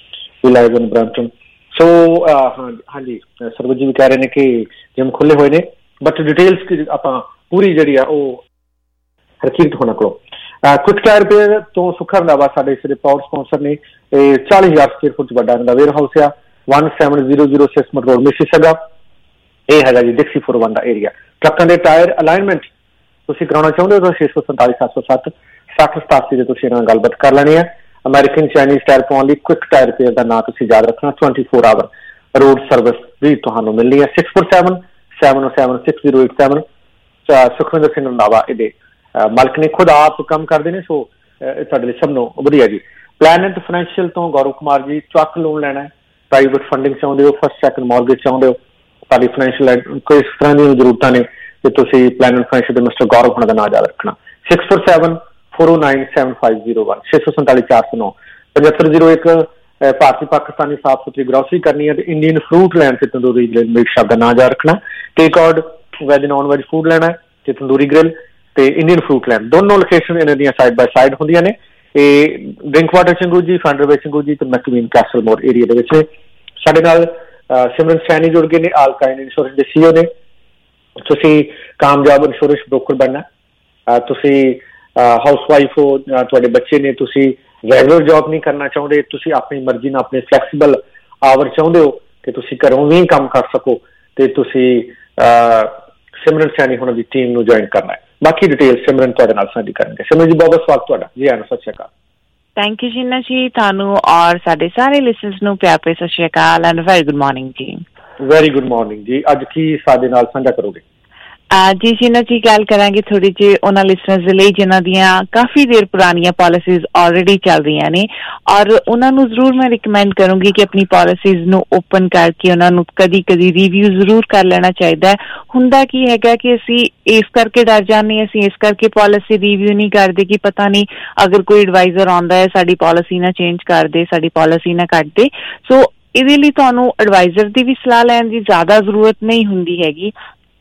live in Brampton. So ਹਾਂ ਹਾਂਜੀ, ਸਰਵੇ ਜੀ ਵੀ ਕਹਿ ਰਹੇ ਨੇ ਕਿ ਜਿਮ ਖੁੱਲੇ ਹੋਏ ਨੇ, ਬਟ ਡਿਟੇਲਸ ਆਪਾਂ ਪੂਰੀ ਜਿਹੜੀ ਆ ਉਹ ਹਰਕੀਰਤ ਹੋਣਾ ਕੋਲੋਂ। ਕੁਇਕ ਟਾਇਰ ਰਿਪੇਅਰ ਤੋਂ ਸੁੱਖਾ ਰੰਧਾਵਾ ਸਾਡੇ ਇਸ ਦੇ ਪਾਵਰ ਸਪਾਂਸਰ ਨੇ। ਇਹ ਚਾਲੀ ਹਜ਼ਾਰ ਸਕੁਅਰ ਫੁੱਟ ਵੱਡਾ ਇਹਨਾਂ ਦਾ ਵੇਅਰ ਹਾਊਸ ਆ, one seven zero zero Sismet road Mississauga. ਇਹ ਹੈਗਾ ਜੀ ਡਿਕਸੀ ਫੋਰ ਵਨ ਦਾ ਏਰੀਆ। ਟਰੱਕਾਂ ਦੇ ਟਾਇਰ ਅਲਾਈਨਮੈਂਟ ਤੁਸੀਂ ਕਰਾਉਣਾ ਚਾਹੁੰਦੇ ਹੋ ਤਾਂ ਛੇ ਸੌ ਸੰਤਾਲੀ ਸੱਤ ਸੌ ਸੱਤ ਸੱਠ ਸਤਾਸੀ ਦੇ ਤੁਸੀਂ ਇਹਨਾਂ ਨਾਲ ਗੱਲਬਾਤ ਕਰ ਲੈਣੀ ਹੈ। ਅਮਰੀਕਨ ਚਾਈਨੀਜ਼ ਟਾਇਰ ਪਾਉਣ ਲਈ ਕੁਇਕ ਟਾਇਰ ਰਿਪੇਅਰ ਦਾ ਨਾਂ ਤੁਸੀਂ ਯਾਦ ਰੱਖਣਾ। Twenty four hour road service ਵੀ ਤੁਹਾਨੂੰ ਮਿਲਣੀ ਹੈ। Six four seven seven seven six zero eight seven. Sukhwinder Singh Randhawa ਇਹਦੇ ਮਾਲਕ ਨੇ, ਖੁਦ ਆਪ ਕੰਮ ਕਰਦੇ ਨੇ। ਸੋ ਇਹ ਤੁਹਾਡੇ ਲਈ ਸਭ ਨੂੰ ਵਧੀਆ ਜੀ। ਪਲੈਨਟ ਫਾਈਨੈਂਸ਼ੀਅਲ ਤੋਂ ਗੌਰਵ ਕੁਮਾਰ ਜੀ, ਟਰੱਕ ਲੋਨ ਲੈਣਾ ਹੈ, ਪ੍ਰਾਈਵੇਟ ਫੰਡਿੰਗ ਚਾਹੁੰਦੇ ਹੋ, ਫਸਟ ਸੈਕੰਡ ਮੌਰਗੇਜ ਚਾਹੁੰਦੇ ਹੋ, ਤੁਹਾਡੀ ਫਾਈਨੈਂਸ਼ੀਅਲ ਕੋਈ ਇਸ ਤਰ੍ਹਾਂ ਦੀਆਂ ਜ਼ਰੂਰਤਾਂ ਨੇ ਤੇ ਤੁਸੀਂ ਪਲੈਨਟ ਫਾਈਨੈਂਸ਼ੀਅਲ ਦੇ ਮਿਸਟਰ ਗੌਰਵ ਹੋਣਾ ਦਾ ਨਾਂ ਯਾਦ ਰੱਖਣਾ। Six four seven four O nine seven five zero one ਛੇ ਸੌ ਸੰਤਾਲੀ ਚਾਰ ਸੌ ਨੌ ਪਝੱਤਰ ਜ਼ੀਰੋ ਇੱਕ। ਭਾਰਤੀ ਪਾਕਿਸਤਾਨੀ ਸਾਫ਼ ਸੁਥਰੀ ਗਰੋਸਰੀ ਕਰਨੀ ਹੈ ਤੇ ਇੰਡੀਅਨ ਫਰੂਟ ਲੈਣ ਤੇ ਤੰਦੂਰੀ ਗ੍ਰਿਲ ਮਿਲਕ ਸ਼ਾਪ ਦਾ ਨਾਂ ਯਾਦ ਰੱਖਣਾ। Take out veg non veg food ਲੈਣਾ ਤੇ ਤੰਦੂਰੀ ਗ੍ਰਿਲ ਤੇ ਇੰਡੀਅਨ ਫਰੂਟ ਲੈਣ, ਦੋਨੋਂ ਲੋਕੇਸ਼ਨ ਇਹਨਾਂ ਦੀਆਂ ਸਾਈਡ ਬਾਈ ਸਾਈਡ ਹੁੰਦੀਆਂ ਨੇ। ਇਹ ਡਰਿੰਕ ਵਾਟਰ ਚੰਗੂ ਜੀ, ਫੰਡਰ ਵੇ ਚੰਗੂ ਜੀ ਤੇ ਮੈਕਵੀਨ ਕੈਸਲ ਮੋਰ ਏਰੀਆ ਦੇ ਵਿੱਚ ਨੇ। ਸਾਡੇ ਨਾਲ ਸਿਮਰਨ ਸੈਣੀ ਜੁੜ ਗਏ ਨੇ, ਆਲਕਾਈਨ ਇੰਸ਼ੋਰੈਂਸ ਦੇ ਸੀਓ ਨੇ। ਤੁਸੀਂ ਕਾਮਯਾਬ ਇੰਸ਼ੋਰੈਂਸ ਬ੍ਰੋਕਰ ਬਣਨਾ, ਤੁਸੀਂ ਹਾਊਸ ਵਾਈਫ ਹੋ, ਤੁਹਾਡੇ ਬੱਚੇ ਨੇ, ਤੁਸੀਂ ਰੈਗੂਲਰ ਜੌਬ ਨਹੀਂ ਕਰਨਾ ਚਾਹੁੰਦੇ, ਤੁਸੀਂ ਆਪਣੀ ਮਰਜ਼ੀ ਨਾਲ ਆਪਣੇ ਫਲੈਕਸੀਬਲ ਆਵਰ ਚਾਹੁੰਦੇ ਹੋ ਕਿ ਤੁਸੀਂ ਘਰੋਂ ਵੀ ਕੰਮ ਕਰ ਸਕੋ ਤੇ ਤੁਸੀਂ ਸਿਮਰਨ ਸੈਣੀ ਹੁਣ ਦੀ ਟੀਮ ਨੂੰ ਜੁਆਇਨ ਕਰਨਾ ਹੈ। ਬਾਕੀ ਡਿਟੇਲ ਸਿਮਰਨ ਤੁਹਾਡੇ ਨਾਲ ਸਾਂਝੀ ਕਰਨਗੇ। ਸਿਮਰਨ ਜੀ ਬਹੁਤ ਬਹੁਤ ਸਵਾਗਤ ਤੁਹਾਡਾ ਜੀ। ਆਇਆਂ, ਸਤਿ ਸ਼੍ਰੀ ਅਕਾਲ। ਥੈਂਕ ਯੂ ਸ਼ੀਨਾ ਜੀ, ਤੁਹਾਨੂੰ ਔਰ ਸਾਡੇ ਸਾਰੇ ਲਿਸਨਰਸ ਨੂੰ ਪਿਆਰ ਭਰੀ ਸਤਿ ਸ਼੍ਰੀ ਅਕਾਲ ਐਂਡ ਵੈਰੀ ਗੁੱਡ ਮਾਰਨਿੰਗ ਜੀ। ਵੈਰੀ ਗੁੱਡ ਮਾਰਨਿੰਗ ਜੀ। ਅੱਜ ਕੀ ਸਾਡੇ ਨਾਲ ਸਾਂਝਾ ਕਰੋਗੇ? ਜੀ ਸ਼ੀਨਾ ਜੀ ਗੱਲ ਕਰਾਂਗੇ ਥੋੜੀ ਜਿਹੀ ਉਹਨਾਂ ਲਿਸਨਰਸ ਦੇ ਲਈ ਜਿਨ੍ਹਾਂ ਦੀਆਂ ਕਾਫੀ ਦੇਰ ਪੁਰਾਣੀਆਂ ਪਾਲਿਸੀਜ਼ ਆਲਰੇਡੀ ਚੱਲ ਰਹੀਆਂ ਨੇ, ਔਰ ਉਹਨਾਂ ਨੂੰ ਜ਼ਰੂਰ ਮੈਂ ਰਿਕਮੈਂਡ ਕਰੂੰਗੀ ਕਿ ਆਪਣੀ ਪਾਲਿਸੀਜ਼ ਨੂੰ ਓਪਨ ਕਰਕੇ ਉਹਨਾਂ ਨੂੰ ਕਦੀ ਕਦੀ ਰਿਵਿਊ ਜ਼ਰੂਰ ਕਰ ਲੈਣਾ ਚਾਹੀਦਾ ਹੈ। ਹੁੰਦਾ ਕੀ ਹੈਗਾ ਕਿ ਅਸੀਂ ਇਸ ਕਰਕੇ ਡਰ ਜਾਂਦੇ ਹਾਂ, ਅਸੀਂ ਇਸ ਕਰਕੇ ਪਾਲਿਸੀ ਰਿਵਿਊ ਨਹੀਂ ਕਰਦੇ ਕਿ ਪਤਾ ਨਹੀਂ ਅਗਰ ਕੋਈ ਐਡਵਾਈਜ਼ਰ ਆਉਂਦਾ ਹੈ ਸਾਡੀ ਪਾਲਿਸੀ ਨਾ ਚੇਂਜ ਕਰ ਦੇ, ਸਾਡੀ ਪਾਲਿਸੀ ਨਾ ਕੱਟ ਦੇ। ਸੋ ਇਹਦੇ ਲਈ ਤੁਹਾਨੂੰ ਐਡਵਾਈਜ਼ਰ ਦੀ ਵੀ ਸਲਾਹ ਲੈਣ ਦੀ ਜ਼ਿਆਦਾ ਜ਼ਰੂਰਤ ਨਹੀਂ ਹੁੰਦੀ ਹੈਗੀ।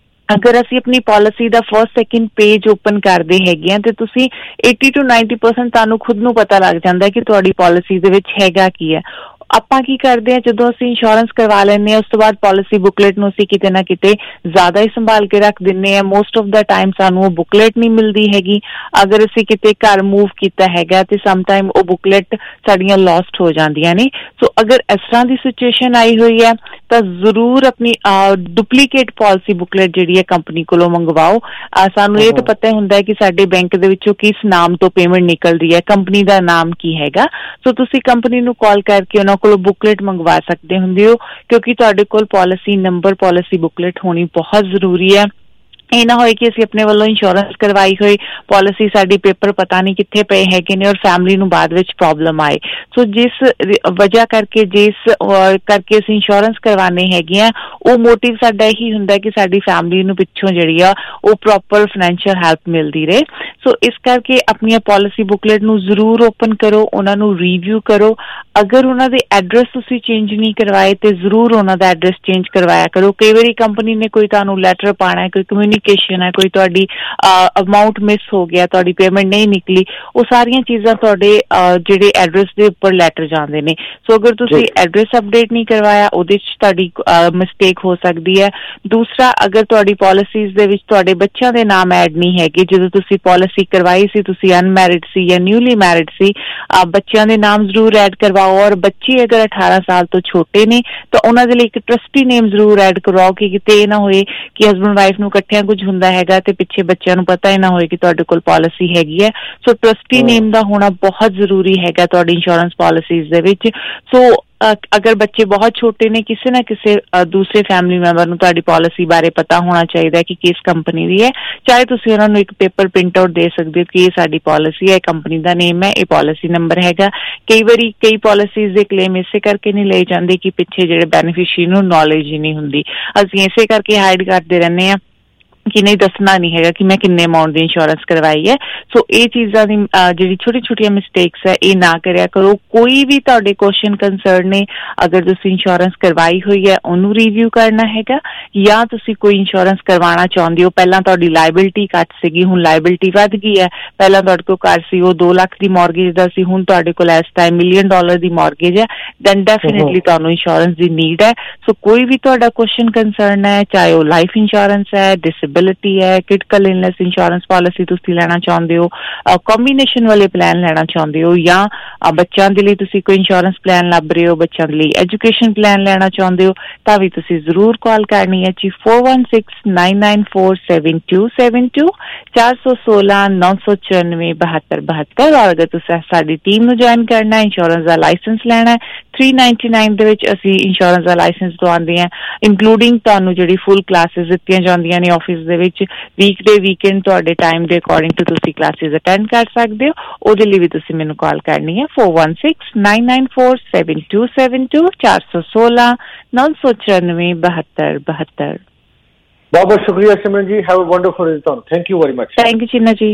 ਅਗਰ ਅਸੀਂ ਆਪਣੀ ਪਾਲਿਸੀ ਦਾ ਫਸਟ ਸੈਕਿੰਡ ਪੇਜ ਓਪਨ ਕਰਦੇ ਹੈਗੇ ਹਾਂ ਤੇ ਤੁਸੀਂ eighty to ninety percent ਤੁਹਾਨੂੰ ਖੁਦ ਨੂੰ ਪਤਾ ਲੱਗ ਜਾਂਦਾ ਕਿ ਤੁਹਾਡੀ ਪਾਲਿਸੀ ਦੇ ਵਿੱਚ ਹੈਗਾ ਕੀ ਹੈ। ਆਪਾਂ ਕੀ ਕਰਦੇ ਹਾਂ, ਜਦੋਂ ਅਸੀਂ ਇੰਸ਼ੋਰੈਂਸ ਕਰਵਾ ਲੈਂਦੇ ਹਾਂ ਉਸ ਤੋਂ ਬਾਅਦ ਪਾਲਿਸੀ ਬੁਕਲੇਟ ਨੂੰ ਅਸੀਂ ਕਿਤੇ ਨਾ ਕਿਤੇ ਜ਼ਿਆਦਾ ਹੀ ਸੰਭਾਲ ਕੇ ਰੱਖ ਦਿੰਦੇ ਹਾਂ। ਮੋਸਟ ਆਫ ਦਾ ਟਾਈਮ ਸਾਨੂੰ ਉਹ ਬੁਕਲੇਟ ਨਹੀਂ ਮਿਲਦੀ ਹੈਗੀ। ਅਗਰ ਅਸੀਂ ਕਿਤੇ ਘਰ ਮੂਵ ਕੀਤਾ ਹੈਗਾ ਤੇ ਸਮ ਟਾਈਮ ਉਹ ਬੁਕਲੇਟ ਸਾਡੀਆਂ ਲੋਸਟ ਹੋ ਜਾਂਦੀਆਂ ਨੇ। ਸੋ ਅਗਰ ਇਸ ਤਰ੍ਹਾਂ ਦੀ ਸਿਚੁਏਸ਼ਨ ਆਈ ਹੋਈ ਹੈ ਤਾਂ ਜ਼ਰੂਰ ਆਪਣੀ ਡੁਪਲੀਕੇਟ ਪਾਲਿਸੀ ਬੁਕਲੇਟ ਜਿਹੜੀ ਹੈ ਕੰਪਨੀ ਕੋਲੋਂ ਮੰਗਵਾਓ। ਸਾਨੂੰ ਇਹ ਤਾਂ ਪਤਾ ਹੁੰਦਾ ਹੈ ਕਿ ਸਾਡੇ ਬੈਂਕ ਦੇ ਵਿੱਚੋਂ ਕਿਸ ਨਾਮ ਤੋਂ ਪੇਮੈਂਟ ਨਿਕਲਦੀ ਹੈ, ਕੰਪਨੀ ਦਾ ਨਾਮ ਕੀ ਹੈਗਾ। ਸੋ ਤੁਸੀਂ ਕੰਪਨੀ ਨੂੰ ਕਾਲ ਕਰਕੇ ਉਹਨਾਂ ਕੋਲੋਂ ਬੁਕਲੇਟ ਮੰਗਵਾ ਸਕਦੇ ਹੁੰਦੇ ਹੋ, ਕਿਉਂਕਿ ਤੁਹਾਡੇ ਕੋਲ ਪਾਲਿਸੀ ਨੰਬਰ, ਪਾਲਿਸੀ ਬੁਕਲੇਟ ਹੋਣੀ ਬਹੁਤ ਜ਼ਰੂਰੀ ਹੈ। ਇਹ ਨਾ ਹੋਏ ਕਿ ਅਸੀਂ ਆਪਣੇ ਵੱਲੋਂ ਇੰਸ਼ੋਰੈਂਸ ਕਰਵਾਈ ਹੋਈ ਪਾਲਿਸੀ ਸਾਡੀ ਪੇਪਰ ਪਤਾ ਨਹੀਂ ਕਿੱਥੇ ਪਏ ਹੈਗੇ ਨੇ ਔਰ ਫੈਮਿਲੀ ਨੂੰ ਬਾਅਦ ਵਿੱਚ ਪ੍ਰੋਬਲਮ ਆਏ। ਸੋ ਜਿਸ ਵਜ੍ਹਾ ਕਰਕੇ ਜਿਸ ਕਰਕੇ ਅਸੀਂ ਇੰਸ਼ੋਰੈਂਸ ਕਰਵਾਉਣੇ ਹੈਗੇ ਆ ਉਹ ਮੋਟਿਵ ਸਾਡਾ ਇਹੀ ਹੁੰਦਾ ਕਿ ਸਾਡੀ ਫੈਮਿਲੀ ਨੂੰ ਪਿੱਛੋਂ ਜਿਹੜੀ ਆ ਉਹ ਪ੍ਰੋਪਰ ਫਾਈਨੈਂਸ਼ੀਅਲ ਹੈਲਪ ਮਿਲਦੀ ਰਹੇ। ਸੋ ਇਸ ਕਰਕੇ ਆਪਣੀਆਂ ਪਾਲਿਸੀ ਬੁਕਲੇਟ ਨੂੰ ਜ਼ਰੂਰ ਓਪਨ ਕਰੋ, ਉਹਨਾਂ ਨੂੰ ਰਿਵਿਊ ਕਰੋ। ਅਗਰ ਉਹਨਾਂ ਦੇ ਐਡਰੈਸ ਤੁਸੀਂ ਚੇਂਜ ਨਹੀਂ ਕਰਵਾਏ ਤੇ ਜ਼ਰੂਰ ਉਹਨਾਂ ਦਾ ਐਡਰੈਸ ਚੇਂਜ ਕਰਵਾਇਆ ਕਰੋ। ਕਈ ਵਾਰੀ ਕੰਪਨੀ ਨੇ ਕੋਈ ਤੁਹਾਨੂੰ ਲੈਟਰ ਪਾਉਣਾ ਹੈ, ਕੋਈ ਕਮਿਊਨੀਕੇਸ਼ਨ ਹੈ, ਕੋਈ ਤੁਹਾਡੀ ਅਮਾਊਂਟ ਮਿਸ ਹੋ ਗਿਆ, ਤੁਹਾਡੀ ਪੇਮੈਂਟ ਨਹੀਂ ਨਿਕਲੀ, ਉਹ ਸਾਰੀਆਂ ਚੀਜ਼ਾਂ ਤੁਹਾਡੇ ਜਿਹੜੇ ਐਡਰੈਸ ਦੇ ਉੱਪਰ ਲੈਟਰ ਜਾਂਦੇ ਨੇ। ਸੋ ਅਗਰ ਤੁਸੀਂ ਐਡਰੈਸ ਅਪਡੇਟ ਨਹੀਂ ਕਰਵਾਇਆ ਉਹਦੇ 'ਚ ਤੁਹਾਡੀ ਮਿਸਟੇਕ ਹੋ ਸਕਦੀ ਹੈ। ਦੂਸਰਾ, ਅਗਰ ਤੁਹਾਡੀ ਪਾਲਿਸੀਜ਼ ਦੇ ਵਿੱਚ ਤੁਹਾਡੇ ਬੱਚਿਆਂ ਦੇ ਨਾਮ ਐਡ ਨਹੀਂ ਹੈਗੇ, ਜਦੋਂ ਤੁਸੀਂ ਪਾਲਿਸੀ ਕਰਵਾਈ ਸੀ ਤੁਸੀਂ ਅਨਮੈਰਿਡ ਸੀ ਜਾਂ ਨਿਊਲੀ ਮੈਰਿਡ ਸੀ, ਬੱਚਿਆਂ ਦੇ ਨਾਮ ਜ਼ਰੂਰ ਐਡ ਕਰਵਾਓ। ਔਰ ਬੱਚੇ ਅਗਰ ਅਠਾਰਾਂ ਸਾਲ ਤੋਂ ਛੋਟੇ ਨੇ ਤਾਂ ਉਹਨਾਂ ਦੇ ਲਈ ਇੱਕ ਟਰਸਟੀ ਨੇਮ ਜ਼ਰੂਰ ਐਡ ਕਰਵਾਓ ਕਿ ਕਿਤੇ ਇਹ ਨਾ ਹੋਏ ਕਿ ਹਸਬੈਂਡ ਵਾਈਫ ਨੂੰ ਇਕੱਠਿਆਂ ਕੁਝ ਹੁੰਦਾ ਹੈਗਾ ਤੇ ਪਿੱਛੇ ਬੱਚਿਆਂ ਨੂੰ ਪਤਾ ਹੀ ਨਾ ਹੋਏ ਕਿ ਤੁਹਾਡੇ ਕੋਲ ਪਾਲਿਸੀ ਹੈਗੀ ਹੈ। ਸੋ ਟਰਸਟੀ ਨੇਮ ਦਾ ਹੋਣਾ ਬਹੁਤ ਜ਼ਰੂਰੀ ਹੈਗਾ ਤੁਹਾਡੀ ਇੰਸ਼ੋਰੈਂਸ ਪਾਲਿਸੀਜ਼ ਦੇ ਵਿੱਚ। ਸੋ ਅਗਰ ਬੱਚੇ ਬਹੁਤ ਛੋਟੇ ਨੇ, ਕਿਸੇ ਨਾ ਕਿਸੇ ਦੂਸਰੇ ਫੈਮਿਲੀ ਮੈਂਬਰ ਨੂੰ ਤੁਹਾਡੀ ਪਾਲਿਸੀ ਬਾਰੇ ਪਤਾ ਹੋਣਾ ਚਾਹੀਦਾ ਕਿ ਕਿਸ ਕੰਪਨੀ ਦੀ ਹੈ। ਚਾਹੇ ਤੁਸੀਂ ਉਹਨਾਂ ਨੂੰ ਇੱਕ ਪੇਪਰ ਪ੍ਰਿੰਟ ਆਊਟ ਦੇ ਸਕਦੇ ਹੋ ਕਿ ਇਹ ਸਾਡੀ ਪਾਲਿਸੀ ਹੈ, ਕੰਪਨੀ ਦਾ ਨੇਮ ਹੈ, ਇਹ ਪਾਲਿਸੀ ਨੰਬਰ ਹੈਗਾ। ਕਈ ਵਾਰੀ ਕਈ ਪਾਲਿਸੀਜ਼ ਦੇ ਕਲੇਮ ਇਸੇ ਕਰਕੇ ਨਹੀਂ ਲਏ ਜਾਂਦੇ ਕਿ ਪਿੱਛੇ ਜਿਹੜੇ ਬੈਨੀਫਿਸ਼ਰੀ ਨੂੰ ਨੌਲੇਜ ਹੀ ਨਹੀਂ ਹੁੰਦੀ। ਅਸੀਂ ਇਸੇ ਕਰਕੇ ਹਾਈਡ ਕਰਦੇ ਰਹਿੰਦੇ ਹਾਂ ਕਿ ਨਹੀਂ ਦੱਸਣਾ ਨਹੀਂ ਹੈਗਾ ਕਿ ਮੈਂ ਕਿੰਨੇ ਅਮਾਊਂਟ ਦੀ ਇੰਸ਼ੋਰੈਂਸ ਕਰਵਾਈ ਹੈ। ਸੋ ਇਹ ਚੀਜ਼ਾਂ ਦੀ ਜਿਹੜੀ ਛੋਟੀ ਛੋਟੀਆਂ ਮਿਸਟੇਕਸ ਹੈ ਇਹ ਨਾ ਕਰਿਆ ਕਰੋ। ਕੋਈ ਵੀ ਤੁਹਾਡੇ ਕੁਐਸਚਨ ਕੰਸਰਨ ਨੇ, ਅਗਰ ਤੁਸੀਂ ਇੰਸ਼ੋਰੈਂਸ ਕਰਵਾਈ ਹੋਈ ਹੈ ਉਹਨੂੰ ਰਿਵਿਊ ਕਰਨਾ ਹੈਗਾ, ਜਾਂ ਤੁਸੀਂ ਕੋਈ ਇੰਸ਼ੋਰੈਂਸ ਕਰਵਾਉਣਾ ਚਾਹੁੰਦੇ ਹੋ, ਪਹਿਲਾਂ ਤੁਹਾਡੀ ਲਾਇਬਿਲਿਟੀ ਘੱਟ ਸੀਗੀ, ਹੁਣ ਲਾਇਬਿਲਿਟੀ ਵੱਧ ਗਈ ਹੈ, ਪਹਿਲਾਂ ਤੁਹਾਡੇ ਕੋਲ ਘਰ ਸੀ ਉਹ ਦੋ ਲੱਖ ਦੀ ਮੌਰਗੇਜ ਦਾ ਸੀ, ਹੁਣ ਤੁਹਾਡੇ ਕੋਲ ਇਸ ਟਾਈਮ ਮਿਲੀਅਨ ਡਾਲਰ ਦੀ ਮੌਰਗੇਜ ਹੈ, ਦੈਨ ਡੈਫੀਨੇਟਲੀ ਤੁਹਾਨੂੰ ਇੰਸ਼ੋਰੈਂਸ ਦੀ ਨੀਡ ਹੈ। ਸੋ ਕੋਈ ਵੀ ਤੁਹਾਡਾ ਕੁਐਸਚਨ ਕੰਸਰਨ ਹੈ, ਚਾਹੇ ਉਹ ਲਾਈਫ ਇੰਸ਼ੋਰੈਂਸ ਹੈ, ਡਿਸੇਬਿਲਿਟੀ ਹੈ, ਕ੍ਰਿਟੀਕਲ ਇਲਨੈਸ ਇੰਸ਼ੋਰੈਂਸ ਪਾਲਿਸੀ ਤੁਸੀਂ ਲੈਣਾ ਚਾਹੁੰਦੇ ਹੋ, ਕੰਬੀਨੇਸ਼ਨ ਵਾਲੇ ਪਲਾਨ ਲੈਣਾ ਚਾਹੁੰਦੇ ਹੋ, ਜਾਂ ਬੱਚਿਆਂ ਦੇ ਲਈ ਤੁਸੀਂ ਕੋਈ ਇੰਸ਼ੋਰੈਂਸ ਪਲਾਨ ਲੱਭ ਰਹੇ ਹੋ, ਬੱਚਿਆਂ ਦੇ ਲਈ ਐਜੂਕੇਸ਼ਨ ਪਲਾਨ ਲੈਣਾ ਚਾਹੁੰਦੇ ਹੋ, ਤਾਂ ਵੀ ਤੁਸੀਂ ਜ਼ਰੂਰ ਕਾਲ ਕਰਨੀ ਹੈ ਜੀ four one six nine nine four seven two seven two ਚਾਰ ਸੌ ਸੋਲਾਂ ਨੌ ਸੌ ਚੁਰਾਨਵੇਂ ਬਹੱਤਰ ਬਹੱਤਰ। ਔਰ ਅਗਰ ਤੁਸੀਂ ਸਾਡੀ ਟੀਮ ਨੂੰ ਜੁਆਇਨ ਕਰਨਾ ਹੈ, ਇੰਸ਼ੋਰੈਂਸ ਦਾ ਲਾਇਸੈਂਸ ਲੈਣਾ ਹੈ, three ninety-nine ਦੇ ਵਿੱਚ ਅਸੀਂ ਇੰਸ਼ੋਰੈਂਸ ਦਾ ਲਾਇਸੈਂਸ ਦਵਾਉਂਦੇ ਹਾਂ, ਇਨਕਲੂਡਿੰਗ ਤੁਹਾਨੂੰ ਜਿਹੜੀ ਫੁੱਲ ਕਲਾਸਿਸ ਦਿੱਤੀਆਂ ਜਾਂਦੀਆਂ ਨੇ ਆਫਿਸ ਦੇ ਵਿੱਚ, ਵੀਕ ਡੇ ਵੀਕਐਂਡ ਤੁਹਾਡੇ ਟਾਈਮ ਦੇ ਅਕੋਰਡਿੰਗ ਟੂ ਤੁਸੀਂ ਕਲਾਸਿਸ ਅਟੈਂਡ ਕਰ ਸਕਦੇ ਹੋ। ਉਹਦੇ ਲਈ ਵੀ ਤੁਸੀਂ ਮੈਨੂੰ ਕਾਲ ਕਰਨੀ ਹੈ four one six nine nine four seven two seven two ਚਾਰ ਸੌ ਸੋਲਾਂ ਨੌ ਸੌ ਚੁਰਾਨਵੇਂ ਬਹੱਤਰ ਬਹੱਤਰ। ਬਹੁਤ ਬਹੁਤ ਸ਼ੁਕਰੀਆ Simran ji. Have a wonderful return. Thank you very much. Thank you Cheena ji.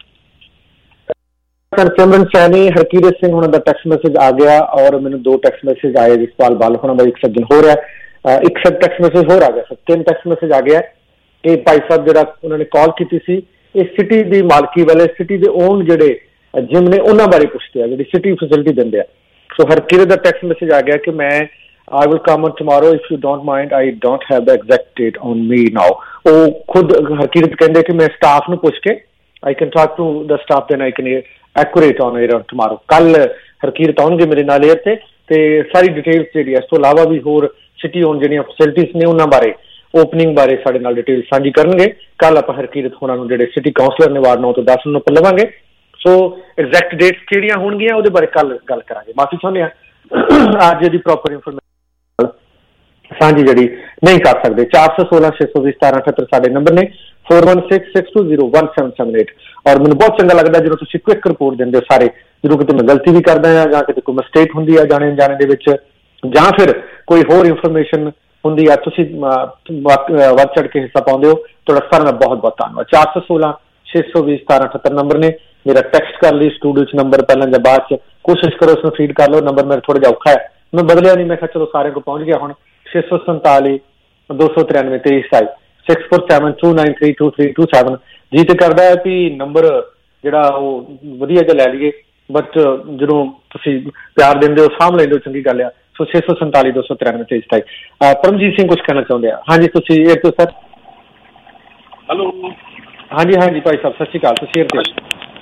Simran Saini, Harkirat Singh ਉਹਨਾਂ ਦਾ ਟੈਕਸਟ ਮੈਸੇਜ ਆ ਗਿਆ ਔਰ ਮੈਨੂੰ ਦੋ ਟੈਕਸਟ ਮੈਸੇਜ ਆਏ ਜਸਪਾਲ ਬਾਲ ਹੋਣਾ ਦਾ ਇੱਕ ਸੱਜਣ ਹੋ ਰਿਹਾ, ਇੱਕ ਸਭ ਟੈਕਸਟ ਮੈਸੇਜ ਹੋਰ ਆ ਗਿਆ, ਸਭ ਤਿੰਨ ਟੈਕਸਟ ਮੈਸੇਜ ਆ ਗਿਆ। ਇਹ ਭਾਈ ਸਾਹਿਬ ਜਿਹੜਾ ਉਹਨਾਂ ਨੇ ਕਾਲ ਕੀਤੀ ਸੀ, ਇਹ ਸਿਟੀ ਦੀ ਮਾਲਕੀ ਵਾਲੇ, ਸਿਟੀ ਦੇ ਓਨ ਜਿਹੜੇ ਜਿਮ ਨੇ ਉਹਨਾਂ ਬਾਰੇ ਪੁੱਛਦੇ ਆ, ਜਿਹੜੀ ਸਿਟੀ ਫੈਸਿਲਿਟੀ ਦਿੰਦੇ ਆ। ਸੋ ਹਰਕੀਰਤ ਦਾ ਟੈਕਸਟ ਮੈਸੇਜ ਆ ਗਿਆ ਕਿ ਮੈਂ I will come on tomorrow if you don't mind. I don't have the exact date on me now. ਉਹ ਖੁਦ ਹਰਕੀਰਤ ਕਹਿੰਦੇ ਕਿ ਮੈਂ ਸਟਾਫ ਨੂੰ ਪੁੱਛ ਕੇ I can talk to the staff then I can accurate on air on tomorrow. ਕੱਲ ਹਰਕੀਰਤ ਆਉਣਗੇ ਮੇਰੇ ਨਾਲ ਏਅਰ ਤੇ ਤੇ ਸਾਰੀ ਡਿਟੇਲਸ ਜਿਹੜੀ ਇਸ ਤੋਂ ਇਲਾਵਾ ਵੀ ਹੋਰ ਸਿਟੀ ਓਨ ਜਿਹੜੀਆਂ ਫੈਸਿਲਿਟੀਜ਼ ਨੇ ਉਹਨਾਂ ਬਾਰੇ, ਓਪਨਿੰਗ ਬਾਰੇ ਸਾਡੇ ਨਾਲ ਡਿਟੇਲ ਸਾਂਝੀ ਕਰਨਗੇ। ਕੱਲ ਆਪਾਂ ਹਰਕੀਰਤ ਹੋਣਾ ਨੂੰ ਜਿਹੜੇ ਸਿਟੀ ਕਾਉਂਸਲਰ ਨੇ ਵਾਰਡ ਨੌ ਤੋਂ ਦਸ ਨੂੰ ਆਪਾਂ ਲਵਾਂਗੇ। ਸੋ ਐਗਜ਼ੈਕਟ ਡੇਟਸ ਕਿਹੜੀਆਂ ਹੋਣਗੀਆਂ ਉਹਦੇ ਬਾਰੇ ਕੱਲ ਗੱਲ ਕਰਾਂਗੇ। ਮਾਫੀ ਚਾਹੁੰਦੇ ਹਾਂ ਅੱਜ ਦੀ ਪ੍ਰੋਪਰ ਇਨਫੋਰਮੇਸ਼ਨ ਸਾਂਝੀ ਜਿਹੜੀ ਨਹੀਂ ਕਰ ਸਕਦੇ। ਚਾਰ ਸੌ ਸੋਲਾਂ ਛੇ ਸੌ ਵੀਹ ਸਤਾਰਾਂ ਅਠੱਤਰ ਸਾਡੇ ਨੰਬਰ ਨੇ। Four one six six two zero one seven seven eight. और मैंने बहुत चंगा लगता जो तुम क्विक रिपोर्ट देंगे सारे, जो कि मैं गलती भी करदा है या कि कोई मिसटेक होंदी है जाने जाने दे विच, ਜਾਂ फिर कोई होर इंफॉर्मेशन होंदी है तुसीं वध चढ़ के हिस्सा पाउंदे हो, तुहाडा सारा दा बहुत बहुत धन्नवाद। चार सौ सोलह छे सौ बीस सतारह अठहत्तर नंबर ने मेरा, टैक्सट कर ली स्टूडियो च नंबर पहले या बाद च, कोशिश करो उसमें फीड कर लो। नंबर मेरा थोड़ा जिहा औखा है, मैं बदलिया नहीं, मैं चलो सारे को पहुंच गया हुण। छे सौ संताली दो सौ तिरानवे तेईस सताई six four seven two nine three two three two seven. जी तो करता है कि नंबर जिहड़ा वो वधिया जिहा लै लईए, बट जदों तुसीं प्यार दिंदे हो सामभ लैंदे हो चंगी गल आ। सो छे सौ संताली दो सौ तिरानवे तेईस सताई। परमजीत सिंह कुछ कहना चाहुंदे आ? हाँ जी तुसीं एयर तो सर। हेलो हाँ जी हाँ जी भाई साहब सत श्री अकाल, तुसीं एयर ते?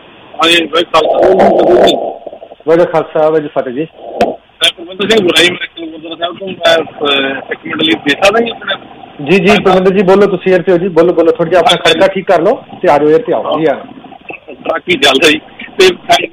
वाहिगुरू खालसा वाहिगुरू फतेह जी। जी जी परमिंदर जी बोलो, तुसीं एयर ते हो जी, बोलो बोलो, थोड़ा जिहा अपना खर्चा ठीक कर लो ते आ जाओ एयर ते आओ जी। हाँ ट्रक ही चल रही ते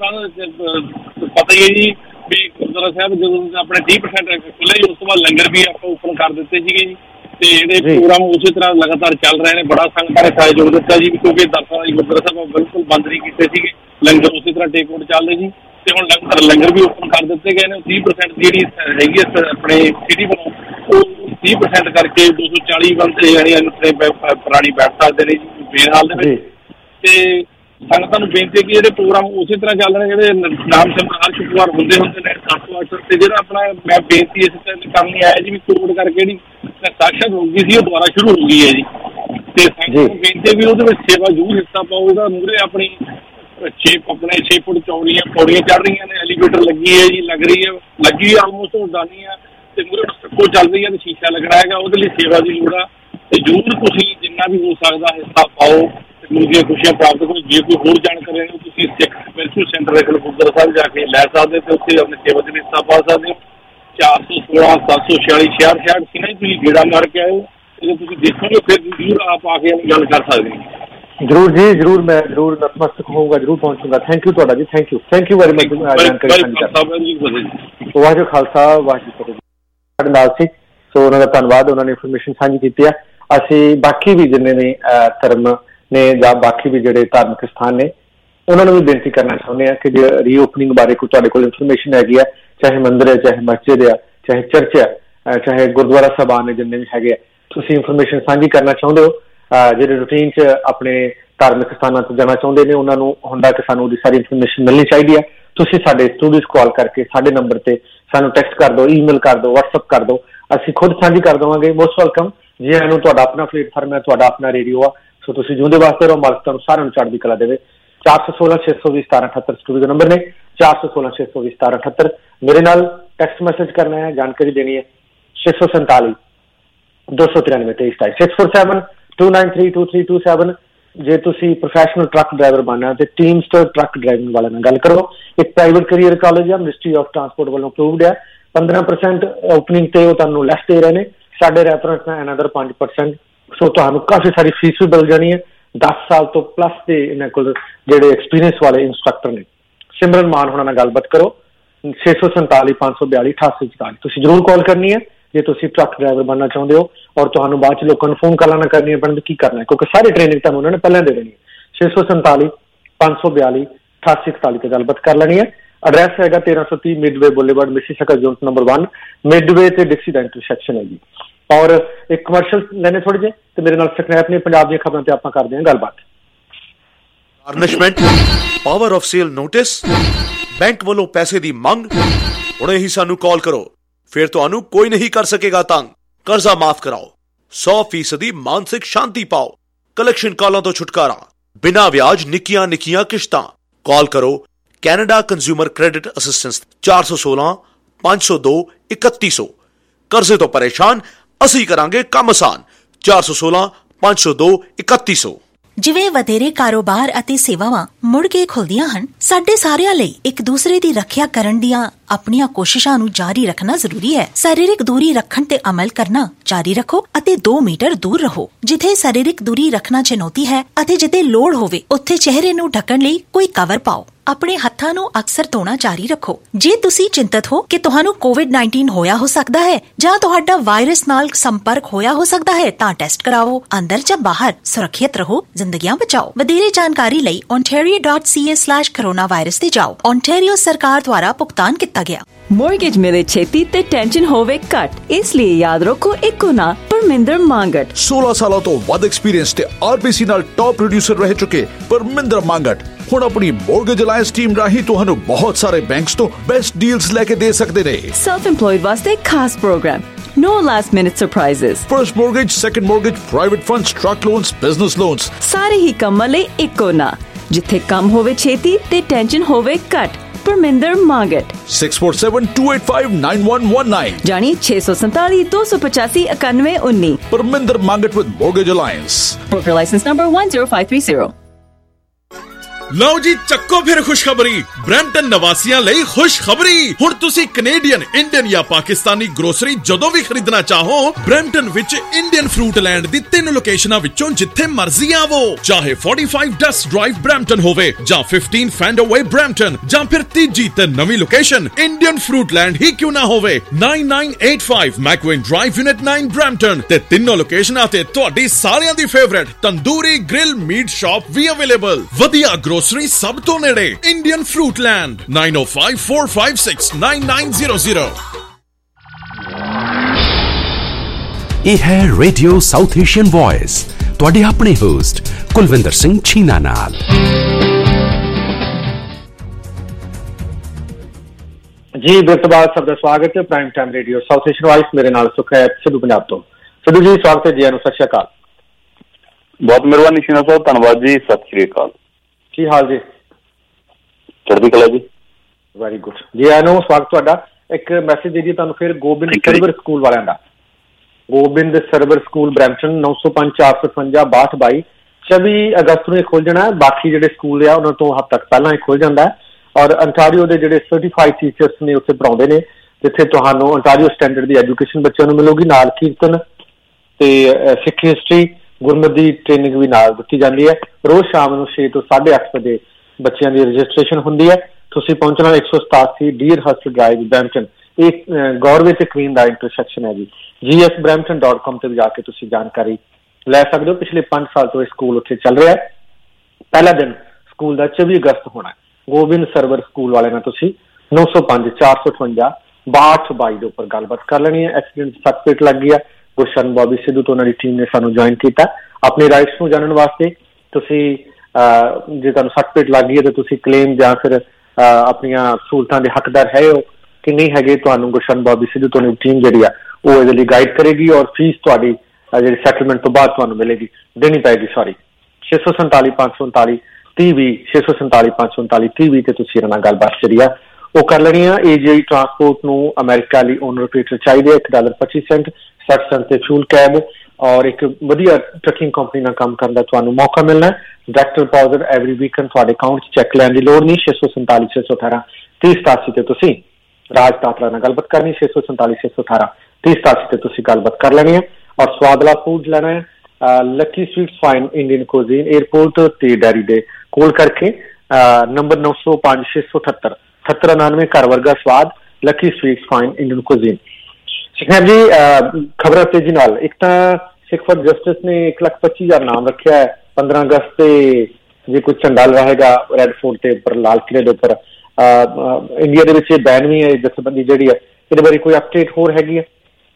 पता ही है जी भी गुरुद्वारा साहब जो अपने तीह परसेंट खुले उस तो बाद लंगर भी आप ओपन कर दिते सीगे जी, ते ਜਿਹੜੇ प्रोग्राम उसी तरह लगातार चल रहे हैं। बड़ा संगਤਾਂ ने सहयोग ਦਿੱਤਾ जी, क्योंकि दर्शन जी गुरुद्वारा साहब बिल्कुल बंद नहीं कीते सीगे, लंगर उसी तरह टेक आउट चल रहे जी, ਤੇ ਹੁਣ ਲੰਗਰ ਲੰਗਰ ਵੀ ਓਪਨ ਕਰ ਦਿੱਤੇ ਗਏ ਨੇ। तीह परसेंट ਜਿਹੜੀ ਹੈਗੀ ਆਪਣੇ ਸਿਟੀ ਵੱਲੋਂ ਉਹ तीह परसेंट ਕਰਕੇ दो सौ चालीस ਬੰਦੇ ਯਾਨੀ ਆਪਣੇ ਪ੍ਰਾਣੀ ਬੈਠ ਸਕਦੇ ਨੇ ਜੀ ਬੇਰ ਹਾਲ ਦੇ ਵਿੱਚ। ਤੇ ਸੰਗਤਾਂ ਨੂੰ ਬੇਨਤੀ ਹੈ ਕਿ ਜਿਹੜੇ ਪ੍ਰੋਗਰਾਮ ਉਸੇ ਤਰ੍ਹਾਂ ਚੱਲ ਰਹੇ, ਜਿਹੜੇ ਨਾਮ ਸਿਮਰਨ ਹਰ ਸ਼ੁੱਕਰਵਾਰ ਹੁੰਦੇ ਹੁੰਦੇ ਨੇ ਸੱਤ ਤੋਂ ਅੱਠ, ਤੇ ਜਿਹੜਾ ਆਪਣਾ ਮੈਂ ਬੇਨਤੀ ਇਸ ਤਰ੍ਹਾਂ ਕਰਨੀ ਆਇਆ ਜੀ ਵੀ ਕੋਵਿਡ ਕਰਕੇ ਜਿਹੜੀ ਸਾਖਸ਼ਾਤ ਹੋ ਗਈ ਸੀ ਉਹ ਦੁਬਾਰਾ ਸ਼ੁਰੂ ਹੋ ਗਈ ਹੈ ਜੀ, ਤੇ ਸੰਗਤਾਂ ਨੂੰ ਬੇਨਤੀ ਵੀ ਉਹਦੇ ਵਿੱਚ ਸੇਵਾ ਜ਼ਰੂਰ ਹਿੱਸਾ ਪਾਓ। ਉਹਦਾ ਮੂਹਰੇ ਆਪਣੀ छे अपने छे फुट चौड़ियां पौड़ियां चढ़ रही ने, एलीवेटर लगी है जी, लग रही है लगी है आलमोस्ट उड़ानी है, तो मूरे ट्रको चल रही है, तो शीशा लगना है, वो सेवा की लोड़ है। तो जरूर तुम जिन्ना भी हो सकता हिस्सा पाओ, गुरु दी खुशियां प्राप्त करो। जे कोई होर जानकारी है तुम सिख स्पिरिचुअल सेंटर गुरुद्वारा साहब जाके लै सकते हो, उत्थे अपने सेवा के हिस्सा पा सकते हो। चार सौ सोलह सत्त सौ छियाली छियाठ छियाठ सी ना तुम गेड़ा मार के आए, जो तुम देखोगे फिर जरूर आप आके गल कर सकते हो। जरूर जी जरूर, मैं जरूर नतमस्तक होऊंगा, जरूर पहुंचूंगा। थैंक यू तुहाडा जी, thank you thank you very much जानकारी साझी। वाहिगुरू खालसा वाहिगुरू फतेह। ਸਾਡੇ ਨਾਲ ਸੀ, ਸੋ ਉਹਨਾਂ ਦਾ ਧੰਨਵਾਦ, ਉਹਨਾਂ ਨੇ ਇਨਫੋਰਮੇਸ਼ਨ ਸਾਂਝੀ ਕੀਤੀ ਹੈ। ਅਸੀਂ ਬਾਕੀ ਵੀ ਜਿੰਨੇ ਨੇ ਧਰਮ ਨੇ ਜਾਂ ਬਾਕੀ ਵੀ ਜਿਹੜੇ ਧਾਰਮਿਕ ਸਥਾਨ ਨੇ ਉਹਨਾਂ ਨੂੰ ਵੀ ਬੇਨਤੀ ਕਰਨਾ ਚਾਹੁੰਦੇ ਹਾਂ ਕਿ ਜੇ ਰੀਓਪਨਿੰਗ ਬਾਰੇ ਕੋਈ ਤੁਹਾਡੇ ਕੋਲ ਇਨਫੋਰਮੇਸ਼ਨ ਹੈਗੀ ਹੈ, ਚਾਹੇ ਮੰਦਿਰ ਹੈ, ਚਾਹੇ ਮਸਜਿਦ ਹੈ, ਚਾਹੇ ਚਰਚ ਹੈ, ਚਾਹੇ ਗੁਰਦੁਆਰਾ ਸਾਹਿਬਾਨ ਨੇ, ਜਿੰਨੇ ਵੀ ਹੈਗੇ, ਤੁਸੀਂ ਇਨਫੋਰਮੇਸ਼ਨ ਸਾਂਝੀ ਕਰਨਾ ਚਾਹੁੰਦੇ ਹੋ, ਜਿਹੜੇ ਰੂਟੀਨ 'ਚ ਆਪਣੇ ਧਾਰਮਿਕ ਸਥਾਨਾਂ 'ਤੇ ਜਾਣਾ ਚਾਹੁੰਦੇ ਨੇ, ਉਹਨਾਂ ਨੂੰ ਹੁੰਦਾ ਕਿ ਸਾਨੂੰ ਉਹਦੀ ਸਾਰੀ ਇਨਫੋਰਮੇਸ਼ਨ ਮਿਲਣੀ ਚਾਹੀਦੀ ਹੈ। ਤੁਸੀਂ ਸਾਡੇ ਸਟੂਡੀਓ 'ਚ ਕਾਲ ਕਰਕੇ ਸਾਡੇ ਨੰਬਰ 'ਤੇ ਸਾਨੂੰ ਟੈਕਸਟ ਕਰ ਦਿਓ, ਈਮੇਲ ਕਰ ਦਿਓ, ਵਟਸਐਪ ਕਰ ਦਿਓ, ਅਸੀਂ ਖੁਦ ਸਾਂਝੀ ਕਰ ਦੇਵਾਂਗੇ। ਮੋਸਟ ਵੈਲਕਮ ਜੀ ਆਇਆਂ ਨੂੰ। ਤੁਹਾਡਾ ਆਪਣਾ ਪਲੇਟਫਾਰਮ ਹੈ, ਤੁਹਾਡਾ ਆਪਣਾ ਰੇਡੀਓ ਆ, ਸੋ ਤੁਸੀਂ ਜਿਉਂਦੇ ਵਾਸਤੇ ਰਹੋ, ਮਾਲਕ ਤੁਹਾਨੂੰ ਸਾਰਿਆਂ ਨੂੰ ਚੜ੍ਹਦੀ ਕਲਾ ਦੇਵੇ। ਚਾਰ ਸੌ ਸੋਲਾਂ ਛੇ ਸੌ ਵੀਹ ਸਤਾਰਾਂ ਅਠੱਤਰ ਸਟੂਡੀਓ ਦੇ ਨੰਬਰ ਨੇ, ਚਾਰ ਸੌ ਸੋਲਾਂ ਛੇ ਸੌ ਵੀਹ ਸਤਾਰਾਂ ਅਠੱਤਰ। ਮੇਰੇ ਨਾਲ ਟੈਕਸਟ ਮੈਸੇਜ ਕਰਨਾ ਹੈ, ਜਾਣਕਾਰੀ ਦੇਣੀ ਹੈ, ਛੇ ਸੌ ਸੰਤਾਲੀ ਦੋ ਸੌ ਤਿਰਾਨਵੇਂ ਤੇਈ ਸਤਾਈ six four seven two nine three two three two seven. जे तुसी प्रोफैशनल ट्रक ड्राइवर बनना तो टीमस्टर ट्रक ड्राइविंग वाले नाल गल करो। एक प्राइवेट करियर कॉलेज है, मिनिस्ट्री ऑफ ट्रांसपोर्ट वालों अप्रूव्ड है। पंद्रह परसेंट ओपनिंग ते तुहानू लैस दे रहे हैं, साडे रेफरेंस है अनदर पांच परसेंट। सो तुहानू काफी सारी फीस भी मिल जानी है। दस साल तो प्लस के इन्हां कोल जिहड़े एक्सपीरियंस वाले इंस्ट्रक्टर ने। सिमरन मान होना नाल गलबात करो, छे सौ संताली पांच सौ बयाली अठासी चौताली। तुसी जरूर कॉल करनी है जे तुसी ट्रक ड्राइवर बनना चाहते हो, और तुहानू बाद च लोगों को फोन कॉल ना करनी है बनती की करना है, क्योंकि सारी ट्रेनिंग तुहानू उन्होंने पहले दे देनी है। छे सौ संताली पांच सौ बयाली अठासी इकताली से गलबात कर लेनी है। एड्रैस है तेरह सौ तीह Midway Boulevard Mississauga zone number one, Midway ते डिक्सी दा इंटरसेक्शन है जी। और एक कमर्शियल लेने थोड़े जे ते मेरे नाल स्क्रैप ने पंजाब दी खबरां ते आपां करदे हां गलबात। Garnishment power of sale notice, bank वालों पैसे दी मंग, हुणे ही सानू कॉल करो, फिर तुहानू कोई नहीं कर सकेगा तंग। कर्जा माफ कराओ, सौ फीसदी मानसिक शांति पाओ, कलेक्शन कॉलों तो छुटकारा, बिना ब्याज निकियां निकियां किश्तां। कॉल करो कैनेडा कंज्यूमर क्रेडिट असिस्टेंस चार सौ सोलह पांच सौ दो इकतीस सौ। कर्जे तो परेशान, असी करांगे काम आसान। चार सौ सोलह पांच सौ दो इकतीस सौ। ਜਿਵੇਂ ਵਧੇਰੇ ਕਾਰੋਬਾਰ ਅਤੇ ਸੇਵਾਵਾਂ ਮੁੜ ਕੇ ਖੁੱਲਦੀਆਂ ਹਨ, ਸਾਡੇ ਸਾਰਿਆਂ ਲਈ ਇੱਕ ਦੂਸਰੇ ਦੀ ਰੱਖਿਆ ਕਰਨ ਦੀਆਂ ਆਪਣੀਆਂ ਕੋਸ਼ਿਸ਼ਾਂ ਨੂੰ ਜਾਰੀ ਰੱਖਣਾ ਜ਼ਰੂਰੀ ਹੈ। ਸਰੀਰਕ ਦੂਰੀ ਰੱਖਣ ਤੇ ਅਮਲ ਕਰਨਾ ਜਾਰੀ ਰੱਖੋ ਅਤੇ ਦੋ ਮੀਟਰ ਦੂਰ ਰਹੋ। ਜਿੱਥੇ ਸਰੀਰਕ ਦੂਰੀ ਰੱਖਣਾ ਚੁਣੌਤੀ ਹੈ ਅਤੇ ਜਿੱਥੇ ਲੋੜ ਹੋਵੇ ਉੱਥੇ ਚਿਹਰੇ ਨੂੰ ਢੱਕਣ ਲਈ ਕੋਈ ਕਵਰ ਪਾਓ। ਆਪਣੇ ਹੱਥਾਂ ਨੂੰ ਅਕਸਰ ਧੋਣਾ ਜਾਰੀ ਰੱਖੋ। ਜੇ ਤੁਸੀਂ ਚਿੰਤਤ ਹੋ ਕਿ ਤੁਹਾਨੂੰ ਕੋਵਿਡ ਨਾਈਨਟੀਨ ਹੋਇਆ ਹੋ ਸਕਦਾ ਹੈ ਜਾਂ ਤੁਹਾਡਾ ਵਾਇਰਸ ਨਾਲ ਸੰਪਰਕ ਹੋਇਆ ਹੋ ਸਕਦਾ ਹੈ ਤਾਂ ਟੈਸਟ ਕਰਾਓ। ਅੰਦਰ ਜਾਂ ਬਾਹਰ ਸੁਰੱਖਿਅਤ ਰਹੋ, ਜ਼ਿੰਦਗੀਆਂ ਬਚਾਓ। ਵਧੇਰੇ ਜਾਣਕਾਰੀ ਲਈ ontario dot c a slash coronavirus ਤੇ ਜਾਓ। ontario ਸਰਕਾਰ ਦੁਆਰਾ ਭੁਗਤਾਨ ਕੀਤਾ ਗਿਆ। ਮੋਰਗੇਜ ਮਿਲੇ ਛੇਤੀ ਤੇ ਟੈਨਸ਼ਨ ਹੋਵੇ ਘੱਟ, ਇਸ ਲਈ ਯਾਦ ਰੱਖੋ ਇੱਕੋ ਨਾ ਪਰਮਿੰਦਰ ਮੰਗਟ। सोलह ਸਾਲਾਂ ਤੋਂ ਵੱਧ ਐਕਸਪੀਰੀਅੰਸ ਤੇ ਆਰਬੀਸੀ ਨਾਲ ਟੌਪ ਪ੍ਰੋਡਿਊਸਰ ਰਹਿ ਚੁੱਕੇ ਪਰਮਿੰਦਰ ਮੰਗਟ ਹੁਣ ਆਪਣੀ ਮੋਰਗੇਜ ਅਲਾਇੰਸ ਟੀਮ ਰਾਹੀਂ ਤੁਹਾਨੂੰ ਬਹੁਤ ਸਾਰੇ ਬੈਂਕਸ ਤੋਂ ਬੈਸਟ ਡੀਲਸ ਲੈ ਕੇ ਦੇ ਸਕਦੇ ਨੇ। ਸੈਲਫ ਇੰਪਲੋਇਡ ਵਾਸਤੇ ਖਾਸ program, no last minute surprises, first mortgage, second mortgage, private funds, truck loans, business loans, ਸਾਰੇ ਹੀ ਕੰਮਾਂ ਲਈ ਇੱਕੋ ਨਾ, ਜਿੱਥੇ ਕੰਮ ਹੋਵੇ ਛੇਤੀ ਤੇ ਟੈਨਸ਼ਨ ਹੋਵੇ ਘੱਟ। Parminder Mangat six four seven two eight five nine one one nine ਜਾਨੀ ਛੇ ਸੌ ਸੰਤਾਲੀ ਦੋ ਸੌ ਪਚਾਸੀ ਇਕਾਨਵੇਂ ਉੱਨੀ। Parminder Mangat with Mortgage Alliance, broker license number one zero five three zero। ਲਓ ਜੀ ਚੱਕੋ ਫਿਰ ਖੁਸ਼ਖਬਰੀ, ਬ੍ਰੈਂਟਨ ਨਿਵਾਸੀਆਂ ਲਈ ਖੁਸ਼ਖਬਰੀ। ਹੁਣ ਤੁਸੀਂ ਕੈਨੇਡੀਅਨ, ਇੰਡੀਅਨ ਜਾਂ ਪਾਕਿਸਤਾਨੀ ਗਰੋਸਰੀ ਜਦੋਂ ਵੀ ਖਰੀਦਣਾ ਚਾਹੋ, ਬ੍ਰੈਂਟਨ ਵਿੱਚ ਇੰਡੀਅਨ ਫਰੂਟ ਲੈਂਡ ਦੀ ਤਿੰਨ ਲੋਕੇਸ਼ਨਾਂ ਵਿੱਚੋਂ ਜਿੱਥੇ ਮਰਜ਼ੀ ਆਵੋ। ਚਾਹੇ forty-five ਡਸਟ ਡਰਾਈਵ ਬ੍ਰੈਂਟਨ ਹੋਵੇ ਜਾਂ fifteen ਫੈਂਡਰਵੇ ਬ੍ਰੈਂਟਨ ਜਾਂ ਫਿਰ ਤੀਜੀ ਤੇ ਨਵੀਂ ਲੋਕੇਸ਼ਨ ਇੰਡੀਅਨ ਫਰੂਟ ਲੈਂਡ ਹੀ ਕਿਉਂ ਨਾ ਹੋਵੇ, nine nine eight five McEwen Drive unit nine Brampton. ਤੇ ਤਿੰਨੋਂ ਲੋਕੇਸ਼ਨਾਂ ਤੇ ਤੁਹਾਡੀ ਸਾਰਿਆਂ ਦੀ favourite Tandoori Grill Meat Shop ਵੀ ਅਵੇਲੇਬਲ। ਵਧੀਆ ਗਰੋਸਰੀ ਸਭ ਤੋਂ ਨੇੜੇ Indian Fruit Land nine oh five four five six nine nine zero zero। ਇਹ ਹੈ ਰੇਡੀਓ ਸਾਊਥ ਏਸ਼ੀਅਨ ਵੌਇਸ, ਤੁਹਾਡੇ ਆਪਣੇ ਹੋਸਟ ਕੁਲਵਿੰਦਰ ਸਿੰਘ ਛੀਨਾ ਨਾਲ। ਜੀ ਬਿਰਤਬਾਦ ਸਭ ਦਾ ਸਵਾਗਤ ਹੈ Prime Time Radio South Asian Voice. ਮੇਰੇ ਨਾਲ ਸੁਖ ਹੈ ਸਿੱਧੂ ਪੰਜਾਬ ਤੋਂ। ਸਿੱਧੂ ਜੀ ਸਵਾਗਤ ਹੈ ਜੀ, ਨੂੰ ਸਤਿ ਸ਼੍ਰੀ ਅਕਾਲ। ਬਹੁਤ ਮਿਹਰਬਾਨੀ ਸ਼ੀਨਾ ਸਾਹਿਬ, ਧੰਨਵਾਦ ਜੀ, ਸਤਿ ਸ਼੍ਰੀ ਅਕਾਲ। ਕੀ ਹਾਲ ਜੀ? ਚੜ੍ਹਦੀ ਕਲਾ ਜੀ। ਵੈਰੀ ਗੁੱਡ ਜੀ, ਆਇਆਂ ਨੂੰ ਸਵਾਗਤ ਤੁਹਾਡਾ। ਇੱਕ ਮੈਸੇਜ ਦੇ ਜੀ ਤੁਹਾਨੂੰ ਫਿਰ ਗੋਬਿੰਦ ਸਰਵਰ ਸਕੂਲ ਵਾਲਿਆਂ ਦਾ। ਗੋਬਿੰਦ ਸਰਵਰ ਸਕੂਲ ਬਰੈਂਪਟਨ ਨੌ ਸੌ ਪੰਜ ਚਾਰ ਸੌ ਪੰਜਾ ਬਾਹਠ ਬਾਈ ਚੌਵੀ ਅਗਸਤ ਨੂੰ ਇਹ ਖੁੱਲ ਜਾਣਾ ਹੈ। ਬਾਕੀ ਜਿਹੜੇ ਸਕੂਲ ਆ ਉਹਨਾਂ ਤੋਂ ਹਫ਼ਤਾ ਤੱਕ ਪਹਿਲਾਂ ਹੀ ਖੁੱਲ ਜਾਂਦਾ ਹੈ। ਔਰ ਅੰਟਾਰੀਓ ਦੇ ਜਿਹੜੇ ਸਰਟੀਫਾਈਡ ਟੀਚਰਸ ਨੇ ਉੱਥੇ ਪੜ੍ਹਾਉਂਦੇ ਨੇ, ਜਿੱਥੇ ਤੁਹਾਨੂੰ ਅੰਟਾਰੀਓ ਸਟੈਂਡਰਡ ਦੀ ਐਜੂਕੇਸ਼ਨ ਬੱਚਿਆਂ ਨੂੰ ਮਿਲੂਗੀ, ਨਾਲ ਕੀਰਤਨ ਤੇ ਸਿੱਖ ਹਿਸਟਰੀ ਗੁਰਮਤਿ ਦੀ ਟ੍ਰੇਨਿੰਗ ਵੀ ਨਾਲ ਦਿੱਤੀ ਜਾਂਦੀ ਹੈ। ਰੋਜ਼ ਸ਼ਾਮ ਨੂੰ ਛੇ ਤੋਂ ਸਾਢੇ ਅੱਠ ਵਜੇ ਬੱਚਿਆਂ ਦੀ ਰਜਿਸਟ੍ਰੇਸ਼ਨ ਹੁੰਦੀ ਹੈ। ਤੁਸੀਂ ਪਹੁੰਚਣਾ ਇੱਕ ਸੌ ਸਤਾਸੀ ਡੀਅਰ ਹਸਟ ਡਰਾਈਵ ਬਰੈਂਪਟਨ। ਇਹ ਗੌਰਵੇ ਤੇ ਕਵੀਨ ਦਾ ਇੰਟਰਸੈਕਸ਼ਨ ਹੈ ਜੀ। G S Brampton dot com ਤੇ ਜਾ ਕੇ ਤੁਸੀਂ ਜਾਣਕਾਰੀ ਲੈ ਸਕਦੇ ਹੋ। ਪਿਛਲੇ ਪੰਜ ਸਾਲ ਤੋਂ ਇਹ ਸਕੂਲ ਉੱਥੇ ਚੱਲ ਰਿਹਾ ਹੈ। ਪਹਿਲਾ ਦਿਨ ਸਕੂਲ ਦਾ ਚੌਵੀ ਅਗਸਤ ਹੋਣਾ। ਗੋਬਿੰਦ ਸਰਵਰ ਸਕੂਲ ਵਾਲੇ ਨਾਲ ਤੁਸੀਂ ਨੌ ਸੌ ਪੰਜ ਚਾਰ ਸੌ ਅਠਵੰਜਾ ਬਾਹਠ ਬਾਈ ਦੇ ਉੱਪਰ ਗੱਲਬਾਤ ਕਰ ਲੈਣੀ ਹੈ। ਐਕਸੀਡੈਂਟ ਸਰਟੀਫਿਕੇਟ ਲੱਗ ਗਿਆ। ਗੁਰਸ਼ਨ ਬੌਬੀ ਸਿੱਧੂ ਤੋਂ ਉਹਨਾਂ ਦੀ ਟੀਮ ਨੇ ਸਾਨੂੰ ਜੁਆਇਨ ਕੀਤਾ। ਆਪਣੇ ਰਾਈਟਸ ਨੂੰ ਜਾਣਨ ਵਾਸਤੇ ਤੁਸੀਂ ਜੇ ਤੁਹਾਨੂੰ ਸਰਟੀਫਿਕੇਟ ਲੱਗ ਗਈ ਹੈ ਤਾਂ ਤੁਸੀਂ ਕਲੇਮ ਜਾਂ ਫਿਰ ਆਪਣੀਆਂ ਸਹੂਲਤਾਂ ਦੇ ਹੱਕਦਾਰ ਹੈ ਹੋ ਕਿ ਨਹੀਂ ਹੈਗੇ, ਤੁਹਾਨੂੰ ਗੁਰਸ਼ਨ ਬੌਬੀ ਸਿੱਧੂ ਤੋਂ ਟੀਮ ਜਿਹੜੀ ਆ ਉਹ ਇਹਦੇ ਲਈ ਗਾਈਡ ਕਰੇਗੀ। ਔਰ ਫੀਸ ਤੁਹਾਡੀ ਜਿਹੜੀ ਸੈਟਲਮੈਂਟ ਤੋਂ ਬਾਅਦ ਤੁਹਾਨੂੰ ਮਿਲੇਗੀ, ਦੇਣੀ ਪਏਗੀ ਸੌਰੀ। ਛੇ ਸੌ ਸੰਤਾਲੀ ਪੰਜ ਸੌ ਉਨਤਾਲੀ ਤੀਹ ਵੀਹ ਛੇ ਸੌ ਸੰਤਾਲੀ ਪੰਜ ਸੌ ਉਨਤਾਲੀ ਤੀਹ ਵੀਹ ਤੇ ਤੁਸੀਂ ਇਹਨਾਂ ਨਾਲ ਗੱਲਬਾਤ ਜਿਹੜੀ ਆ ਉਹ ਕਰ ਲੈਣੀ ਆ। ਏ ਜੀ ਆਈ ਟਰਾਂਸਪੋਰਟ ਨੂੰ ਅਮਰੀਕਾ ਲਈ ਓਨਰ ਆਪਰੇਟਰ ਚਾਹੀਦੇ, ਇੱਕ ਡਾਲਰ ਪੱਚੀ ਸੈਂਟ ਸੱਠ ਸੈਂਟ ਤੇ ਫਿਊਲ ਕੈਬ ਔਰ ਇੱਕ ਵਧੀਆ ਟਰੱਕਿੰਗ ਕੰਪਨੀ ਨਾਲ ਕੰਮ ਕਰਨ ਦਾ ਤੁਹਾਨੂੰ ਮੌਕਾ ਮਿਲਣਾ ਹੈ। ਡਾਇਰੈਕਟ ਡਿਪੋਜ਼ਿਟ ਐਵਰੀ ਵੀਕਐਂਡ ਤੁਹਾਡੇ ਅਕਾਊਂਟ 'ਚ ਚੈੱਕ ਲੈਣ ਦੀ ਲੋੜ ਨਹੀਂ। ਛੇ ਸੌ ਸੰਤਾਲੀ ਛੇ ਸੌ ਅਠਾਰਾਂ ਤੀਹ ਸਤਾਸੀ ਤੇ ਤੁਸੀਂ ਰਾਜ ਦਾਤਰਾ ਨਾਲ ਗੱਲਬਾਤ ਕਰਨੀ। ਛੇ ਸੌ ਸੰਤਾਲੀ ਛੇ ਸੌ ਅਠਾਰਾਂ ਤੀਹ ਸਤਾਸੀ ਤੇ ਤੁਸੀਂ ਗੱਲਬਾਤ ਕਰ ਲੈਣੀ ਹੈ। ਔਰ ਸਵਾਦਲਾ ਫੂਡ ਲੈਣਾ ਹੈ Lucky Sweets Fine Indian Cuisine Airport ਤੇ ਡੈਰੀ ਦੇ ਕੋਲ ਕਰਕੇ ਨੰਬਰ ਨੌ ਸੌ ਪੰਜ ਛੇ ਸੌ ਅਠੱਤਰ ਅਠੱਤਰ ਉਨਾਨਵੇਂ ਘਰ ਵਰਗਾ ਸਵਾਦ Lucky Sweets Fine Indian Cuisine. ਸਿਖਾਬ ਜੀ ਖਬਰਾਂ ਤੇਜ਼ੀ ਨਾਲ। ਇੱਕ ਤਾਂ ਸਿੱਖ ਫॉर ਜਸਟਿਸ ਨੇ ਇੱਕ ਲੱਖ ਪੱਚੀ ਹਜ਼ਾਰ ਨਾਮ ਰੱਖਿਆ ਹੈ। ਪੰਦਰਾਂ ਅਗਸਤ ਤੇ ਜੇ ਕੋਈ ਝੰਡਾ ਰਹੇਗਾ ਰੈੱਡ ਫੋਰਟ ਤੇ ਉੱਪਰ ਲਾਲ ਕਿਲੇ ਦੇ ਉੱਪਰ। ਇੰਡੀਆ ਦੇ ਵਿੱਚ ਇਹ ਬੈਨ ਵੀ ਹੈ ਜਥੇਬੰਦੀ ਜਿਹੜੀ ਹੈ, ਇਹਦੇ ਬਾਰੇ ਕੋਈ ਅਪਡੇਟ ਹੋਰ ਹੈਗੀ ਹੈ?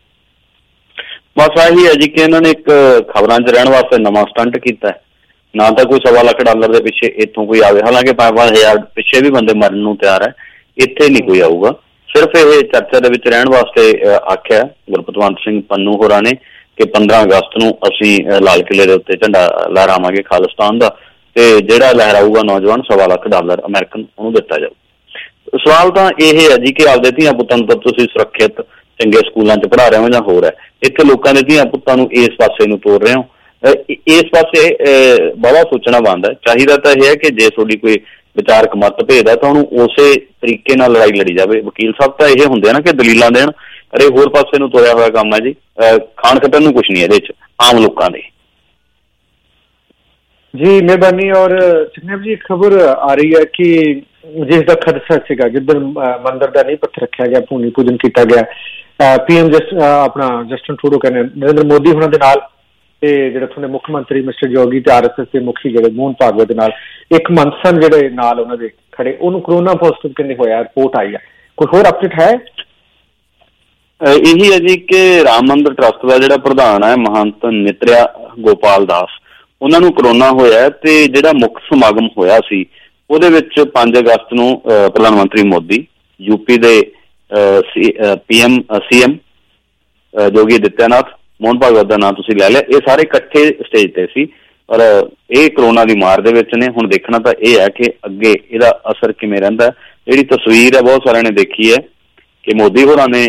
ਬਸ ਆਹੀ ਹੈ ਜੀ ਕਿ ਇਹਨਾਂ ਨੇ ਇੱਕ ਖਬਰਾਂ 'ਚ ਰਹਿਣ ਵਾਸਤੇ ਨਵਾਂ ਸਟੰਟ ਕੀਤਾ ਹੈ। ਨਾ ਤਾਂ ਕੋਈ ਸਵਾ ਲੱਖ ਡਾਲਰ ਦੇ ਪਿੱਛੇ ਇੱਥੋਂ ਕੋਈ ਆਵੇ, ਹਾਲਾਂਕਿ ਪੰਜ ਪੰਜ ਹਜ਼ਾਰ ਪਿੱਛੇ ਵੀ ਬੰਦੇ ਮਰਨ ਨੂੰ ਤਿਆਰ ਹੈ, ਇੱਥੇ ਨਹੀਂ ਕੋਈ ਆਊਗਾ। ਸਿਰਫ ਇਹ ਚਰਚਾ ਦੇ ਵਿੱਚ ਰਹਿਣ ਵਾਸਤੇ ਆਖਿਆ ਗੁਰਪਤਵੰਤ ਸਿੰਘ ਪੰਨੂ ਹੋਰਾਂ ਨੇ ਕਿ ਪੰਦਰਾਂ ਅਗਸਤ ਨੂੰ ਅਸੀਂ ਲਾਲ ਕਿਲੇ ਦੇ ਉੱਤੇ ਝੰਡਾ ਲਹਿਰਾਵਾਂਗੇ ਖਾਲਿਸਤਾਨ ਦਾ, ਤੇ ਜਿਹੜਾ ਲਹਿਰਾਊਗਾ ਨੌਜਵਾਨ ਸਵਾ ਲੱਖ ਡਾਲਰ ਅਮਰੀਕਨ ਉਹਨੂੰ ਦਿੱਤਾ ਜਾਊ। ਸਵਾਲ ਤਾਂ ਇਹ ਹੈ ਜੀ ਕਿ ਆਪਦੇ ਧੀਆਂ ਪੁੱਤਾਂ ਨੂੰ ਤੁਸੀਂ ਸੁਰੱਖਿਅਤ ਚੰਗੇ ਸਕੂਲਾਂ 'ਚ ਪੜ੍ਹਾ ਰਹੇ ਹੋ ਜਾਂ ਹੋਰ ਹੈ, ਇੱਥੇ ਲੋਕਾਂ ਦੇ ਧੀਆਂ ਪੁੱਤਾਂ ਨੂੰ ਇਸ ਪਾਸੇ ਨੂੰ ਤੋਰ ਰਹੇ ਹੋ। ਇਸ ਪਾਸੇ ਬੜਾ ਸੋਚਣਾ ਬਣਦਾ। ਚਾਹੀਦਾ ਤਾਂ ਇਹ ਹੈ ਕਿ ਜੇ ਤੁਹਾਡੀ ਕੋਈ ਵਿਚਾਰਕ ਮਤਭੇਦ ਹੈ ਤਾਂ ਉਹਨੂੰ ਉਸੇ ਤਰੀਕੇ ਨਾਲ ਲੜਾਈ ਲੜੀ ਜਾਵੇ। ਵਕੀਲ ਸਾਹਿਬ ਤਾਂ ਇਹ ਹੁੰਦੇ ਆ ਨਾ ਕਿ ਦਲੀਲਾਂ ਦੇਣ, ਅਰੇ ਹੋਰ ਪਾਸੇ ਨੂੰ ਤੋਰਿਆ ਹੋਇਆ ਕੰਮ ਹੈ ਜੀ। ਖਾਣ ਖੱਟਣ ਨੂੰ ਕੁਛ ਨਹੀਂ ਇਹਦੇ 'ਚ ਆਮ ਲੋਕਾਂ ਦੇ। ਜੀ ਮਿਹਰਬਾਨੀ। ਔਰ ਸਿਕਨੇਬ ਜੀ ਖਬਰ ਆ ਰਹੀ ਹੈ ਕਿ ਜਿਸ ਦਾ ਖਦਸ਼ਾ ਸੀਗਾ, ਜਿੱਦਣ ਮੰਦਰ ਦਾ ਨੀਂਹ ਪੱਥਰ ਰੱਖਿਆ ਗਿਆ, ਭੂਮੀ ਪੂਜਨ ਕੀਤਾ ਗਿਆ, ਪੀਐਮ ਜਸਟ ਆਪਣਾ ਜਸਟਿਨ ਟਰੂਡੋ ਕਹਿੰਦੇ ਨਰਿੰਦਰ ਮੋਦੀ ਉਹਨਾਂ ਦੇ ਨਾਲ ਤੇ ਜਿਹੜੇ ਉੱਥੋਂ ਦੇ ਮੁੱਖ ਮੰਤਰੀ ਮਿਸਟਰ ਜੋਗੀ ਤੇ ਆਰ ਐਸ ਐਸ ਦੇ ਮੁਖੀ ਜਿਹੜੇ ਮੋਹਨ ਭਾਗਵਤ ਦੇ ਨਾਲ ਇੱਕ ਮੰਚ ਸਨ ਜਿਹੜੇ ਨਾਲ ਉਹਨਾਂ ਦੇ ਖੜੇ, ਉਹਨੂੰ ਕਰੋਨਾ ਪੋਜ਼ਿਟਿਵ ਕਹਿੰਦੇ ਹੋਇਆ ਰਿਪੋਰਟ ਆਈ ਹੈ। ਕੋਈ ਹੋਰ ਅਪਡੇਟ ਹੈ? ਇਹੀ ਹੈ ਜੀ ਕਿ ਰਾਮ ਮੰਦਰ ਟਰਸਟ ਦਾ ਜਿਹੜਾ ਪ੍ਰਧਾਨ ਹੈ ਮਹੰਤ ਨਿਤਰਿਆ ਗੋਪਾਲ ਦਾਸ, ਉਹਨਾਂ ਨੂੰ ਕਰੋਨਾ ਹੋਇਆ ਤੇ ਜਿਹੜਾ ਮੁੱਖ ਸਮਾਗਮ ਹੋਇਆ ਸੀ ਉਹਦੇ ਵਿੱਚ ਪੰਜ ਅਗਸਤ ਨੂੰ ਪ੍ਰਧਾਨ ਮੰਤਰੀ ਮੋਦੀ, ਯੂਪੀ ਦੇ ਪੀਐਮ ਸੀਐਮ ਜੋਗੀ ਆਦਿੱਤਿਆਨਾਥ, ਮੋਹਨ ਭਾਗਵਤ ਦਾ ਨਾਮ ਤੁਸੀਂ ਲੈ ਲਿਆ, ਇਹ ਸਾਰੇ ਇਕੱਠੇ ਸਟੇਜ ਤੇ ਸੀ ਔਰ ਇਹ ਕਰੋਨਾ ਦੀ ਮਾਰ ਦੇ ਵਿੱਚ ਨੇ। ਹੁਣ ਦੇਖਣਾ ਤਾਂ ਇਹ ਹੈ ਕਿ ਅੱਗੇ ਇਹਦਾ ਅਸਰ ਕਿਵੇਂ ਰਹਿੰਦਾ। ਜਿਹੜੀ ਤਸਵੀਰ ਹੈ ਬਹੁਤ ਸਾਰਿਆਂ ਨੇ ਦੇਖੀ ਹੈ ਕਿ ਮੋਦੀ ਹੋਰਾਂ ਨੇ,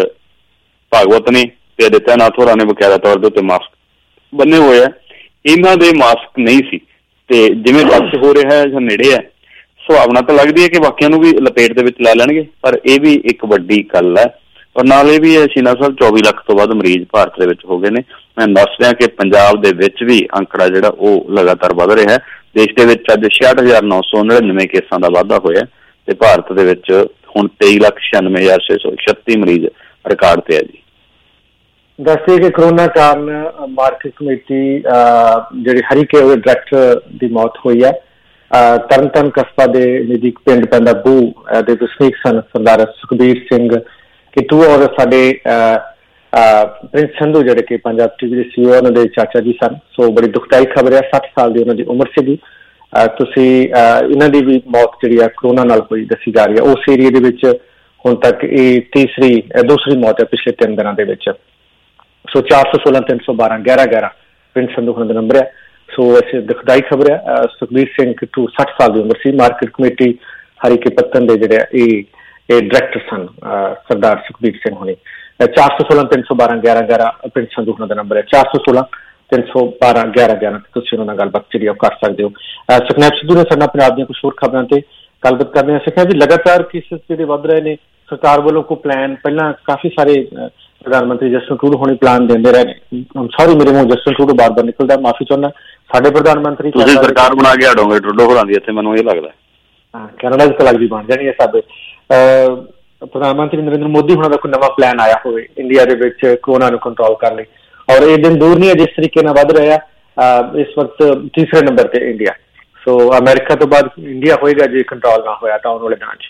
ਭਾਗਵਤ ਨੇ ਤੇ ਆਦਿੱਤਿਆਨਾਥ ਹੋਰਾਂ ਨੇ ਬਕਾਇਦਾ ਤੌਰ ਦੇ ਉੱਤੇ ਮਾਸਕ ਬੰਨੇ ਹੋਏ ਆ, ਇਹਨਾਂ ਦੇ ਮਾਸਕ ਨਹੀਂ ਸੀ ਤੇ ਜਿਵੇਂ ਟੱਚ ਹੋ ਰਿਹਾ ਹੈ ਜਾਂ ਨੇੜੇ ਹੈ, ਸੁਭਾਵਨਾ ਤਾਂ ਲੱਗਦੀ ਹੈ ਕਿ ਬਾਕੀਆਂ ਨੂੰ ਵੀ ਲਪੇਟ ਦੇ ਵਿੱਚ ਲੈ ਲੈਣਗੇ, ਪਰ ਇਹ ਵੀ ਇੱਕ ਵੱਡੀ ਗੱਲ ਹੈ। ਔਰ ਨਾਲ ਇਹ ਵੀ ਹੈ ਸ਼ੀਨਾ ਸਾਹਿਬ, ਚੌਵੀ ਲੱਖ ਤੋਂ ਵੱਧ ਮਰੀਜ਼ ਭਾਰਤ ਦੇ ਵਿੱਚ ਹੋ ਗਏ ਨੇ। ਮੈਂ ਦੱਸ ਰਿਹਾ ਕਿ ਪੰਜਾਬ ਦੇ ਵਿੱਚ ਵੀ ਅੰਕੜਾ ਜਿਹੜਾ ਉਹ ਲਗਾਤਾਰ ਵੱਧ ਰਿਹਾ ਹੈ। ਦੇਸ਼ ਦੇ ਵਿੱਚ ਅੱਜ ਛਿਆਹਠ ਹਜ਼ਾਰ ਨੌ ਸੌ ਨੜਿਨਵੇਂ ਕੇਸਾਂ ਦਾ ਵਾਧਾ ਹੋਇਆ ਤੇ ਭਾਰਤ ਦੇ ਵਿੱਚ ਹੁਣ ਤੇਈ ਲੱਖ ਛਿਆਨਵੇਂ ਹਜ਼ਾਰ ਛੇ ਸੌ ਛੱਤੀ ਮਰੀਜ਼ ਰਿਕਾਰਡ ਤੇ ਹੈ ਜੀ। ਦੱਸਦੇ ਕਿ ਕਰੋਨਾ ਕਾਰਨ ਮਾਰਕੀਟ ਕਮੇਟੀ ਜਿਹੜੀ ਹਰੀਕੇ ਉਹਦੇ ਡਾਇਰੈਕਟਰ ਦੀ ਮੌਤ ਹੋਈ ਹੈ। ਤਰਨਤਾਰਨ ਕਸਬਾ ਦੇ ਨਜ਼ਦੀਕ ਪਿੰਡ ਪੈਂਦਾ ਬੂ ਦੇ ਵਸਨੀਕ ਸਨ ਸਰਦਾਰ ਸੁਖਬੀਰ ਸਿੰਘ ਕਿੱਟੂ ਔਰ ਸਾਡੇ ਪ੍ਰਿੰਸ ਸੰਧੂ ਜਿਹੜੇ ਕਿ ਪੰਜਾਬ ਟੀਵੀ ਦੇ ਸੀ ਉਹਨਾਂ ਦੇ ਚਾਚਾ ਜੀ ਸਨ। ਸੋ ਬੜੀ ਦੁਖਦਾਈ ਖਬਰ ਹੈ, ਸੱਠ ਸਾਲ ਦੀ ਉਹਨਾਂ ਦੀ ਉਮਰ ਸੀਗੀ। ਤੁਸੀਂ ਇਹਨਾਂ ਦੀ ਵੀ ਮੌਤ ਜਿਹੜੀ ਆ ਕਰੋਨਾ ਨਾਲ ਹੋਈ ਦੱਸੀ ਜਾ ਰਹੀ ਹੈ। ਉਸ ਏਰੀਏ ਦੇ ਵਿੱਚ ਹੁਣ ਤੱਕ ਇਹ ਤੀਸਰੀ ਦੂਸਰੀ ਮੌਤ ਹੈ ਪਿਛਲੇ ਤਿੰਨ ਦਿਨਾਂ ਦੇ ਵਿੱਚ। ਸੋ ਚਾਰ ਸੌ ਸੋਲਾਂ ਤਿੰਨ ਸੌ ਬਾਰਾਂ ਗਿਆਰਾਂ ਗਿਆਰਾਂ ਪ੍ਰਿੰਸ ਸੰਧੂ ਉਹਨਾਂ ਦਾ ਨੰਬਰ ਹੈ। ਸੋ ਵੈਸੇ ਦੁਖਦਾਈ ਖਬਰ ਹੈ। ਸੁਖਬੀਰ ਸਿੰਘ ਕਿੱਟੂ ਸੱਠ ਸਾਲ ਦੀ ਉਮਰ ਸੀ। ਮਾਰਕੀਟ ਕਮੇਟੀ ਹਰੀਕੇ ਪੱਤਨ ਦੇ ਜਿਹੜੇ ਇਹ ਇਹ ਡਾਇਰੈਕਟਰ ਸਨ ਸਰਦਾਰ ਸੁਖਬੀਰ ਸਿੰਘ ਹੋਣੀ। ਚਾਰ ਸੌ ਸੋਲਾਂ ਤਿੰਨ ਸੌ ਬਾਰਾਂ ਗਿਆਰਾਂ ਗਿਆਰਾਂ ਪ੍ਰਿੰਸ ਸੰਧੂ ਉਹਨਾਂ ਦਾ ਨੰਬਰ ਹੈ। ਚਾਰ ਸੌ ਸੋਲਾਂ ਤਿੰਨ ਸੌ ਬਾਰਾਂ ਗਿਆਰਾਂ ਗਿਆਰਾਂ ਤੁਸੀਂ ਉਹਨਾਂ ਨਾਲ ਗੱਲਬਾਤ ਜਿਹੜੀ ਉਹ ਕਰ ਸਕਦੇ ਹੋ। ਸੁਖਨੈਬ ਸਿੱਧੂ ਨੇ ਸਾਡੇ ਪੰਜਾਬ ਦੀਆਂ ਕੁਝ ਹੋਰ ਖਬਰਾਂ ਤੇ ਗੱਲਬਾਤ ਕਰਦੇ ਹਾਂ। ਸਿੱਖਿਆ ਜੀ, ਲਗਾਤਾਰ ਕੇਸਿਸ ਜਿਹੜੇ ਵੱਧ ਰਹੇ ਨੇ, ਸਰਕਾਰ ਵੱਲੋਂ ਕੋਈ ਪਲਾਨ ਪਹਿਲਾਂ ਕਾਫੀ ਸਾਰੇ ਪ੍ਰਧਾਨ ਮੰਤਰੀ ਜਸਟਿਨ ਟਰੂਡੋ ਹੋਣੀ ਪਲਾਨ ਦਿੰਦੇ ਰਹੇ ਨੇ। ਸੌਰੀ ਮੇਰੇ ਮੂੰਹ ਜਸਟਿਨ ਟਰੂਡੋ ਬਾਰ ਬਾਰ ਨਿਕਲਦਾ, ਮਾਫੀ ਚਾਹੁੰਦਾ। ਸਾਡੇ ਪ੍ਰਧਾਨ ਮੰਤਰੀ ਤੁਸੀਂ ਸਰਕਾਰ ਬਣਾ ਕੇ ਹਟੋਗੇ ਟਰੂਡੋ ਹੋਰਾਂ ਦੀ, ਇੱਥੇ ਮੈਨੂੰ ਇਹ ਲੱਗਦਾ। ਹਾਂ, ਕੈਨੇਡਾ ਚ ਤਾਂ ਲੱਗਦੀ ਬਣ ਜਾਣੀ ਹੈ। ਸਾਡੇ ਪ੍ਰਧਾਨ ਮੰਤਰੀ ਨਰਿੰਦਰ ਮੋਦੀ ਹੋਣਾ ਦਾ ਕੋਈ ਨਵਾਂ ਪਲਾਨ ਆਇਆ ਹੋਵੇ ਇੰਡੀਆ ਦੇ ਵਿੱਚ ਕਰੋਨਾ ਨੂੰ ਕੰਟਰੋਲ ਕਰਨ ਲਈ, ਔਰ ਇਹ ਦਿਨ ਦੂਰ ਨਹੀਂ ਹੈ ਜਿਸ ਤਰੀਕੇ ਨਾਲ ਵੱਧ ਰਿਹਾ। ਇਸ ਵਕਤ ਤੀਸਰੇ ਨੰਬਰ ਤੇ ਇੰਡੀਆ। ਸੋ ਅਮਰੀਕਾ ਤੋਂ ਬਾਅਦ ਇੰਡੀਆ ਹੋਏਗਾ ਜੇ ਕੰਟਰੋਲ ਨਾ ਹੋਇਆ ਤਾਂ ਆਉਣ ਵਾਲੇ ਦਿਨਾਂ 'ਚ।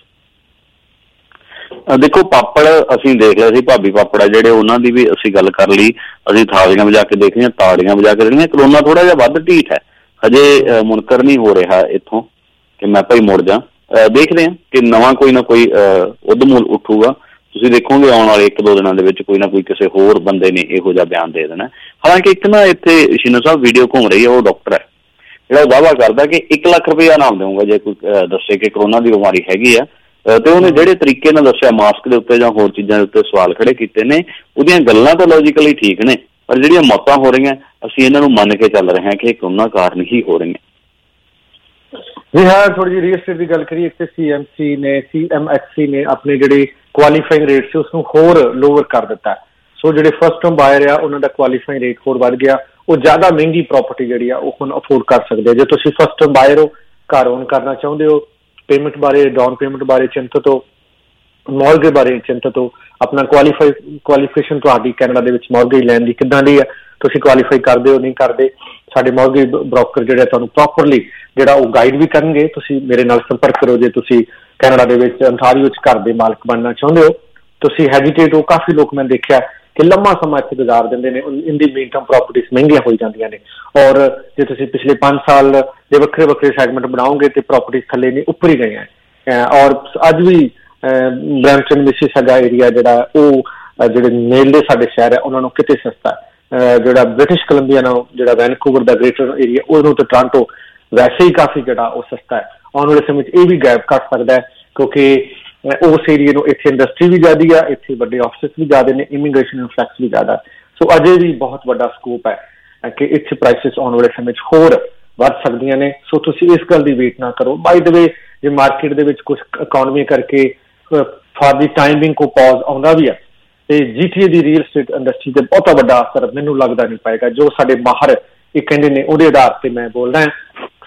ਦੇਖੋ, ਪਾਪੜ ਅਸੀਂ ਦੇਖ ਲਿਆ ਸੀ, ਭਾਬੀ ਪਾਪੜਾ ਜਿਹੜੇ ਉਹਨਾਂ ਦੀ ਵੀ ਅਸੀਂ ਗੱਲ ਕਰ ਲਈ। ਅਸੀਂ ਥਾਲੀਆਂ ਵਜਾ ਕੇ ਦੇਖ ਲਈਆਂ, ਤਾੜੀਆਂ ਵਜਾ ਕੇ ਦੇਖੀਆਂ। ਕਰੋਨਾ ਥੋੜਾ ਜਿਹਾ ਵੱਧ ਢੀਠ ਹੈ, ਹਜੇ ਮੁਨਕਰ ਨਹੀਂ ਹੋ ਰਿਹਾ ਇੱਥੋਂ ਕਿ ਮੈਂ ਭਾਈ ਮੁੜ ਜਾ। ਦੇਖਦੇ ਹਾਂ ਕਿ ਨਵਾਂ ਕੋਈ ਨਾ ਕੋਈ ਉਦਮ ਉੱਠੂਗਾ। ਤੁਸੀਂ ਦੇਖੋਗੇ ਆਉਣ ਵਾਲੇ ਇੱਕ ਦੋ ਦਿਨਾਂ ਦੇ ਵਿੱਚ ਕੋਈ ਨਾ ਕੋਈ ਕਿਸੇ ਹੋਰ ਬੰਦੇ ਨੇ ਇਹੋ ਜਿਹਾ ਬਿਆਨ ਦੇ ਦੇਣਾ। ਹਾਲਾਂਕਿ ਇੱਕ ਨਾ ਇੱਥੇ ਸ਼ੀਨਾ ਸਾਹਿਬ ਵੀਡੀਓ ਘੁੰਮ ਰਹੀ ਹੈ, ਉਹ ਡਾਕਟਰ ਹੈ ਜਿਹੜਾ ਦਾਅਵਾ ਕਰਦਾ ਕਿ ਇੱਕ ਲੱਖ ਰੁਪਇਆ ਇਨਾਮ ਦੇਊਗਾ ਜੇ ਕੋਈ ਦੱਸੇ ਕਿ ਕਰੋਨਾ ਦੀ ਬਿਮਾਰੀ ਹੈਗੀ ਆ। ਤੇ ਉਹਨੇ ਜਿਹੜੇ ਤਰੀਕੇ ਨਾਲ ਦੱਸਿਆ, ਮਾਸਕ ਦੇ ਉੱਤੇ ਜਾਂ ਹੋਰ ਚੀਜ਼ਾਂ ਦੇ ਉੱਤੇ ਸਵਾਲ ਖੜੇ ਕੀਤੇ ਨੇ, ਉਹਦੀਆਂ ਗੱਲਾਂ ਤਾਂ ਲੌਜੀਕਲੀ ਠੀਕ ਨੇ, ਪਰ ਜਿਹੜੀਆਂ ਮੌਤਾਂ ਹੋ ਰਹੀਆਂ ਅਸੀਂ ਇਹਨਾਂ ਨੂੰ ਮੰਨ ਕੇ ਚੱਲ ਰਹੇ ਹਾਂ ਕਿ ਇਹ ਕਰੋਨਾ ਕਾਰਨ ਹੀ ਹੋ ਰਹੀਆਂ। ਜੀ ਹਾਂ, ਥੋੜੀ ਜਿਹੀ ਰੀਅਲ estate ਦੀ ਗੱਲ ਕਰੀਏ ਤੇ ਸੀ ਐਮ ਸੀ ਨੇ ਸੀ ਐਮ ਐਚ ਸੀ ਨੇ ਆਪਣੇ ਜਿਹੜੇ ਕੁਆਲੀਫਾਈਂਗ ਰੇਟ ਸੀ ਉਸਨੂੰ ਹੋਰ ਲੋਅਰ ਕਰ ਦਿੱਤਾ। ਸੋ ਜਿਹੜੇ ਫਸਟ ਟਾਈਮ ਬਾਇਰ ਆ ਉਹਨਾਂ ਦਾ ਕੁਆਲੀਫਾਈਂਗ ਰੇਟ ਹੋਰ ਵੱਧ ਗਿਆ। ਉਹ ਜ਼ਿਆਦਾ ਮਹਿੰਗੀ ਪ੍ਰਾਪਰਟੀ ਜਿਹੜੀ ਆ ਉਹ ਹੁਣ ਅਫੋਰਡ ਕਰ ਸਕਦੇ ਆ। ਜੇ ਤੁਸੀਂ ਫਸਟ ਟਾਈਮ ਬਾਇਰ ਹੋ, ਘਰ ਓਨ ਕਰਨਾ ਚਾਹੁੰਦੇ ਹੋ, ਪੇਮੈਂਟ ਬਾਰੇ, ਡਾਊਨ ਪੇਮੈਂਟ ਬਾਰੇ ਚਿੰਤਤ ਹੋ, ਮੌਰਗੇਜ ਬਾਰੇ ਚਿੰਤਤ ਹੋ, ਆਪਣਾ ਕੁਆਲੀਫਾਈ ਕੁਆਲੀਫਿਕੇਸ਼ਨ ਤੁਹਾਡੀ ਕੈਨੇਡਾ ਦੇ ਵਿੱਚ ਮੌਰਗੇਜ ਲੈਣ ਦੀ ਕਿੱਦਾਂ ਦੀ ਆ, ਤੁਸੀਂ ਕੁਆਲੀਫਾਈ ਕਰਦੇ ਹੋ ਨਹੀਂ ਕਰਦੇ, ਸਾਡੇ ਮੌਰਗੇਜ ਬ੍ਰੋਕਰ ਜਿਹੜੇ ਤੁਹਾਨੂੰ ਪ੍ਰੋਪਰਲੀ ਜਿਹੜਾ ਉਹ ਗਾਈਡ ਵੀ ਕਰਨਗੇ। ਤੁਸੀਂ ਮੇਰੇ ਨਾਲ ਸੰਪਰਕ ਕਰੋ ਜੇ ਤੁਸੀਂ ਕੈਨੇਡਾ ਦੇ ਵਿੱਚ ਅੰਟਾਰੀਓ ਵਿੱਚ ਘਰ ਦੇ ਮਾਲਕ ਬਣਨਾ ਚਾਹੁੰਦੇ ਹੋ। ਤੁਸੀਂ ਹੈਜੀਟੇਟ ਹੋ, ਕਾਫੀ ਲੋਕ ਮੈਂ ਦੇਖਿਆ ਕਿ ਲੰਮਾ ਸਮਾਂ ਇੱਥੇ ਗੁਜ਼ਾਰ ਦਿੰਦੇ ਨੇ। In the main term properties ਮਹਿੰਗੀਆਂ ਹੋਈ ਜਾਂਦੀਆਂ ਨੇ, ਔਰ ਜੇ ਤੁਸੀਂ ਪਿਛਲੇ ਪੰਜ ਸਾਲ ਦੇ ਵੱਖਰੇ ਵੱਖਰੇ ਸੈਗਮੈਂਟ ਬਣਾਓਗੇ ਤੇ ਪ੍ਰਾਪਰਟੀਜ਼ ਥੱਲੇ ਨਹੀਂ ਉੱਪਰ ਹੀ ਗਈਆਂ। ਔਰ ਅੱਜ ਵੀ ਬਰੈਂਪਟਨ ਮਿਸੀਸਾਗਾ ਏਰੀਆ ਜਿਹੜਾ ਉਹ ਜਿਹੜੇ ਨੇੜਲੇ ਸਾਡੇ ਸ਼ਹਿਰ ਹੈ ਉਹਨਾਂ ਨੂੰ ਕਿਤੇ ਸਸਤਾ ਹੈ। ਜਿਹੜਾ ਬ੍ਰਿਟਿਸ਼ ਕੋਲੰਬੀਆ ਨਾਲ ਜਿਹੜਾ ਵੈਨਕੂਵਰ ਦਾ ਗ੍ਰੇਟਰ ਏਰੀਆ ਉਹਨੂੰ ਤੇ ਟੋਰਾਂਟੋ ਵੈਸੇ ਹੀ ਕਾਫੀ ਜਿਹੜਾ ਉਹ ਸਸਤਾ ਹੈ। ਆਉਣ ਵਾਲੇ ਸਮੇਂ 'ਚ ਇਹ ਵੀ ਗੈਪ ਘੱਟ ਸਕਦਾ ਹੈ ਕਿਉਂਕਿ ਉਸ ਏਰੀਏ ਨੂੰ ਇੱਥੇ ਇੰਡਸਟਰੀ ਵੀ ਜ਼ਿਆਦਾ ਆ, ਇੱਥੇ ਵੱਡੇ ਆਫਿਸ ਵੀ ਜ਼ਿਆਦਾ ਨੇ, ਇਮੀਗ੍ਰੇਸ਼ਨ ਇਨਫਲੈਕਸ ਵੀ ਜ਼ਿਆਦਾ। ਸੋ ਅਜੇ ਵੀ ਬਹੁਤ ਵੱਡਾ ਸਕੋਪ ਹੈ ਕਿ ਇੱਥੇ ਪ੍ਰਾਈਸਿਸ ਆਉਣ ਵਾਲੇ ਸਮੇਂ 'ਚ ਹੋਰ ਵੱਧ ਸਕਦੀਆਂ ਨੇ। ਸੋ ਤੁਸੀਂ ਇਸ ਗੱਲ ਦੀ ਵੇਟ ਨਾ ਕਰੋ। ਬਾਈ ਦ ਵੇ, ਜੇ ਮਾਰਕੀਟ ਦੇ ਵਿੱਚ ਕੁਝ ਇਕੋਨਮੀ ਕਰਕੇ ਫਾਰ ਦੀ ਟਾਈਮ ਬਿੰਗ ਕੋ ਪੌਜ਼ ਆਉਂਦਾ ਵੀ ਆ ਤੇ ਜੀ ਟੀ ਏ ਦੀ ਰੀਅਲ ਸਟੇਟ ਇੰਡਸਟਰੀ ਤੇ ਬਹੁਤਾ ਵੱਡਾ ਅਸਰ ਮੈਨੂੰ ਲੱਗਦਾ ਨਹੀਂ ਪਏਗਾ। ਜੋ ਸਾਡੇ ਮਾਹਰ ਇਹ ਕਹਿੰਦੇ ਨੇ ਉਹਦੇ ਆਧਾਰ ਤੇ ਮੈਂ ਬੋਲਦਾ।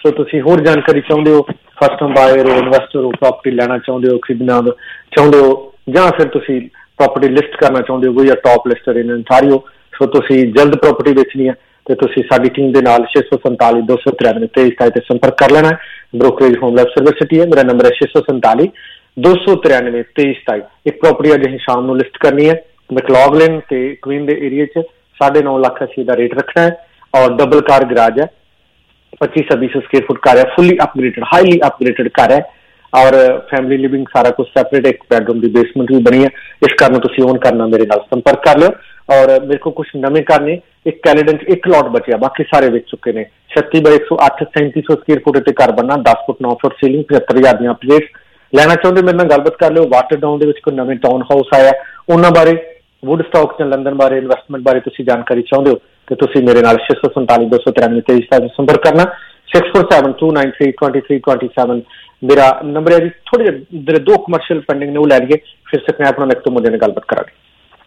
ਸੋ ਤੁਸੀਂ ਹੋਰ ਜਾਣਕਾਰੀ ਚਾਹੁੰਦੇ ਹੋ, ਫਸਟ ਟਾਈਮ ਬਾਇਰ ਹੋ, ਇਨਵੈਸਟਰ ਹੋ, ਪ੍ਰਾਪਰਟੀ ਲੈਣਾ ਚਾਹੁੰਦੇ ਹੋ, ਖਰੀਦਣਾ ਚਾਹੁੰਦੇ ਹੋ, ਜਾਂ ਫਿਰ ਤੁਸੀਂ ਪ੍ਰਾਪਰਟੀ ਲਿਸਟ ਕਰਨਾ ਚਾਹੁੰਦੇ ਹੋ, ਕੋਈ ਆ top lister in Ontario, so ਤੁਸੀਂ ਜਲਦ ਪ੍ਰਾਪਰਟੀ ਵੇਚਣੀ ਹੈ ਤੇ ਤੁਸੀਂ ਸਾਡੀ ਟੀਮ ਦੇ ਨਾਲ ਛੇ ਸੌ ਸੰਤਾਲੀ ਦੋ ਸੌ ਤਰਾਨਵੇਂ ਤੇਈ ਸਤਾਈ ਤੇ ਸੰਪਰਕ ਕਰ ਲੈਣਾ ਹੈ। Brokerage Home Life Service City ਹੈ, ਮੇਰਾ ਨੰਬਰ ਹੈ ਛੇ ਸੌ ਸੰਤਾਲੀ ਦੋ ਸੌ ਤਰਾਨਵੇਂ ਤੇਈ ਸਤਾਈ। ਇੱਕ ਪ੍ਰਾਪਰਟੀ ਅੱਜ ਅਸੀਂ ਸ਼ਾਮ ਨੂੰ ਲਿਸਟ ਕਰਨੀ ਹੈ ਮੈਕਲੌਗਲਿਨ ਤੇ ਕੁਈਨ ਦੇ ਏਰੀਏ 'ਚ, ਸਾਢੇ ਨੌ ਲੱਖ ਅਸੀਂ ਦਾ ਰੇਟ ਰੱਖਣਾ ਹੈ ਔਰ ਡਬਲ ਕਾਰ ਗਰਾਜ ਹੈ, ਪੱਚੀ ਛੱਬੀ ਸੌ ਸਕੁਅਰ ਫੁੱਟ ਘਰ ਹੈ, ਫੁੱਲੀ ਅਪਗ੍ਰੇਡਡ ਹਾਈਲੀ ਅਪਗ੍ਰੇਡਡ ਘਰ ਹੈ ਔਰ ਫੈਮਿਲੀ ਲਿਵਿੰਗ ਸਾਰਾ ਕੁਝ ਸੈਪਰੇਟ, ਇੱਕ ਬੈਡਰੂਮ ਦੀ ਬੇਸਮੈਂਟ ਵੀ ਬਣੀ ਹੈ। ਇਸ ਕਾਰਨ ਤੁਸੀਂ ਓਨ ਕਰਨਾ ਮੇਰੇ ਨਾਲ ਸੰਪਰਕ ਕਰ ਲਿਓ। ਔਰ ਮੇਰੇ ਕੋਲ ਕੁਝ ਨਵੇਂ ਘਰ ਨੇ, ਇੱਕ ਕੈਲੇਡਨ 'ਚ ਇੱਕ ਲੋਟ ਬਚਿਆ, ਬਾਕੀ ਸਾਰੇ ਵੇਚ ਚੁੱਕੇ ਨੇ। ਛੱਤੀ ਬਾਈ ਇੱਕ ਸੌ ਅੱਠ ਸੈਂਤੀ ਸੌ ਸਕੁਅਰ ਫੁੱਟ ਤੇ ਘਰ ਬਣਨਾ, ਦਸ ਫੁੱਟ ਨੌ ਫੁੱਟ ਸੀਲਿੰਗ, ਪਝੱਤਰ ਹਜ਼ਾਰ ਦੀਆਂ ਅਪਡੇਟ ਲੈਣਾ ਚਾਹੁੰਦੇ ਮੇਰੇ ਨਾਲ ਗੱਲਬਾਤ ਕਰ ਲਿਓ। ਵਾਟਰ ਡਾਊਨ ਦੇ ਵਿੱਚ ਕੋਈ ਨਵੇਂ ਟਾਊਨ ਹਾਊਸ ਆਇਆ, ਉਹਨਾਂ ਬਾਰੇ, ਵੁੱਡ ਸਟਾਕ ਜਾਂ ਲੰਡਨ ਬਾਰੇ, ਇਨਵੈਸਟਮੈਂਟ ਬਾਰੇ ਤੁਸੀਂ ਜਾਣਕਾਰੀ ਚਾਹੁੰਦੇ ਹੋ ਤੇ ਤੁਸੀਂ ਮੇਰੇ ਨਾਲ ਛੇ ਸੌ ਸੰਤਾਲੀ ਦੋ ਸੌ ਤਰਾਨਵੇਂ ਤੇਈ ਸਤਾਈ ਸੰਪਰਕ ਕਰਨਾ। Six four seven two nine three twenty three twenty seven ਮੇਰਾ ਨੰਬਰ ਹੈ ਜੀ। ਥੋੜੇ ਜਿਹੇ ਦੋ ਕਮਰਸ਼ੀਅਲ ਪੈਂਡਿੰਗ ਨੇ, ਉਹ ਲੈ ਲਈਏ, ਫਿਰ ਸਕਨੇ ਆਪਣਾ ਇੱਕ ਤੋਂ ਮੁੰਡੇ ਨਾਲ ਗੱਲਬਾਤ ਕਰਾਂਗੇ।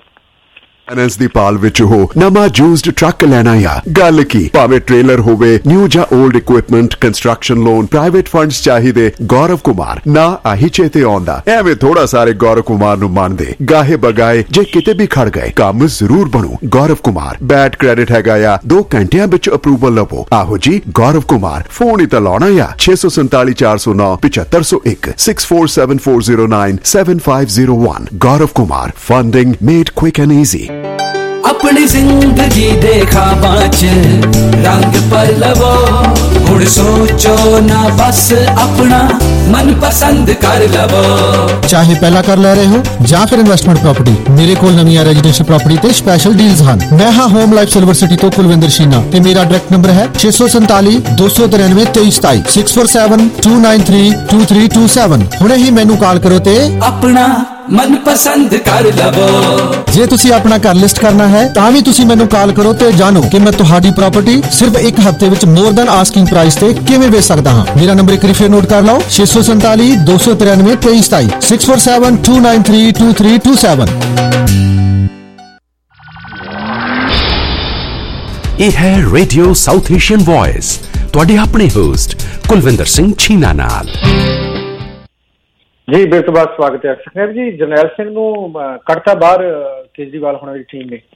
ਫਾਈਨੈਂਸ ਦੀ ਪਾਲ ਵਿੱਚ ਹੋ, ਨਵਾਂ ਯੂਜ਼ਡ ਟਰੱਕ ਲੈਣਾ ਆ, ਗੱਲ ਕੀ, ਭਾਵੇਂ ਟ੍ਰੇਲਰ ਹੋਵੇ, ਨਿਊ ਜਾਂ old equipment, construction loan, private funds ਚਾਹੀਦੇ, ਗੌਰਵ ਕੁਮਾਰ ਨਾ ਆਹੀ ਚੇਤੇ ਆਉਂਦਾ। ਐਵੇਂ ਥੋੜਾ ਸਾਰੇ ਗੌਰਵ ਕੁਮਾਰ ਨੂੰ ਮੰਨਦੇ, ਗਾਹੇ ਬਗਾਏ ਜੇ ਕਿਤੇ ਵੀ ਖੜ ਗਏ ਕੰਮ ਜ਼ਰੂਰ ਬਣੂ। ਗੌਰਵ ਕੁਮਾਰ ਬੈਡ ਕ੍ਰੈਡਿਟ ਹੈਗਾ ਆ, ਦੋ ਘੰਟਿਆਂ ਵਿੱਚ ਅਪਰੂਵਲ ਲਵੋ। ਆਹੋ ਜੀ ਗੌਰਵ ਕੁਮਾਰ, ਫੋਨ ਹੀ ਤਾਂ ਲਾਉਣਾ ਆ ਛੇ ਸੌ ਸੰਤਾਲੀ ਚਾਰ ਸੌ ਨੌ ਪਝੱਤਰ ਸੌ ਇੱਕ six four seven four zero nine seven five zero one. Gaurav Kumar, funding made quick and easy. अपनी जिंदगी दे ख्वाबां च रंग पलवो, हुण सोचो ना बस अपना मन पसंद कर लवो। चाहे पहला कर ले रहे हो ਜਾਂ ਫਿਰ ਇਨਵੈਸਟਮੈਂਟ ਪ੍ਰਾਪਰਟੀ, ਮੇਰੇ ਕੋਲ ਨਵੀਆਂ ਰੈਜ਼ੀਡੈਂਸ਼ੀਅਲ ਪ੍ਰਾਪਰਟੀ ਤੇ ਸਪੈਸ਼ਲ ਡੀਲਸ ਹਨ। ਮੈਂ ਹਾਂ ਹੋਮ ਲਾਈਫ ਸਿਲਵਰ ਸਿਟੀ ਤੋਂ ਕੁਲਵਿੰਦਰ ਸ਼ੀਨਾ ਤੇ ਮੇਰਾ ਡਾਇਰੈਕਟ ਨੰਬਰ ਹੈ ਛੇ ਸੌ ਸੰਤਾਲੀ ਦੋ ਸੌ ਤਰਾਨਵੇਂ ਤੇਈ ਸਤਾਈ six four seven two nine three two three two seven. ਹੁਣੇ ਹੀ ਮੈਨੂੰ ਕਾਲ ਕਰੋ ਤੇ ਆਪਣਾ ਮਨ ਪਸੰਦ ਕਰ ਲਵੋ। ਜੇ ਤੁਸੀਂ ਆਪਣਾ ਘਰ ਲਿਸਟ ਕਰਨਾ ਹੈ ਤਾਂ ਵੀ ਤੁਸੀਂ ਮੈਨੂੰ ਕਾਲ ਕਰੋ ਤੇ ਜਾਣੋ ਕਿ ਮੈਂ ਤੁਹਾਡੀ ਪ੍ਰਾਪਰਟੀ ਸਿਰਫ ਇੱਕ ਹਫ਼ਤੇ ਵਿੱਚ ਮੋਰ ਦੈਨ ਆਸਕਿੰਗ ਪ੍ਰਾਈਸ ਤੇ ਕਿਵੇਂ ਵੇਚ ਸਕਦਾ ਹਾਂ। ਮੇਰਾ ਨੰਬਰ ਇੱਕ ਵਾਰੀ ਫਿਰ ਨੋਟ ਕਰ ਲਓ, ਛੇ ਸੌ ਸੰਤਾਲੀ ਦੋ ਸੌ ਤਰਾਨਵੇਂ ਤੇਈ ਸਤਾਈ six four seven two nine three two three two seven. ਇਹ ਹੈ ਰੇਡੀਓ ਸਾਊਥ ਏਸ਼ੀਅਨ ਵੌਇਸ, ਤੁਹਾਡੇ ਆਪਣੇ ਹੋਸਟ ਕੁਲਵਿੰਦਰ ਸਿੰਘ ਛੀਨਾ ਨਾਲ। ਜੀ ਬਿਲਕੁਲ ਬਾਤ ਸਵਾਗਤ ਹੈ ਸੁਖਨੇਬ ਜੀ। ਜਰਨੈਲ ਸਿੰਘ ਨੂੰ ਕੱਢਤਾ ਬਾਹਰ ਕੇਜਰੀਵਾਲ ਹੋਣਾ ਦੀ ਟੀਮ ਨੇ।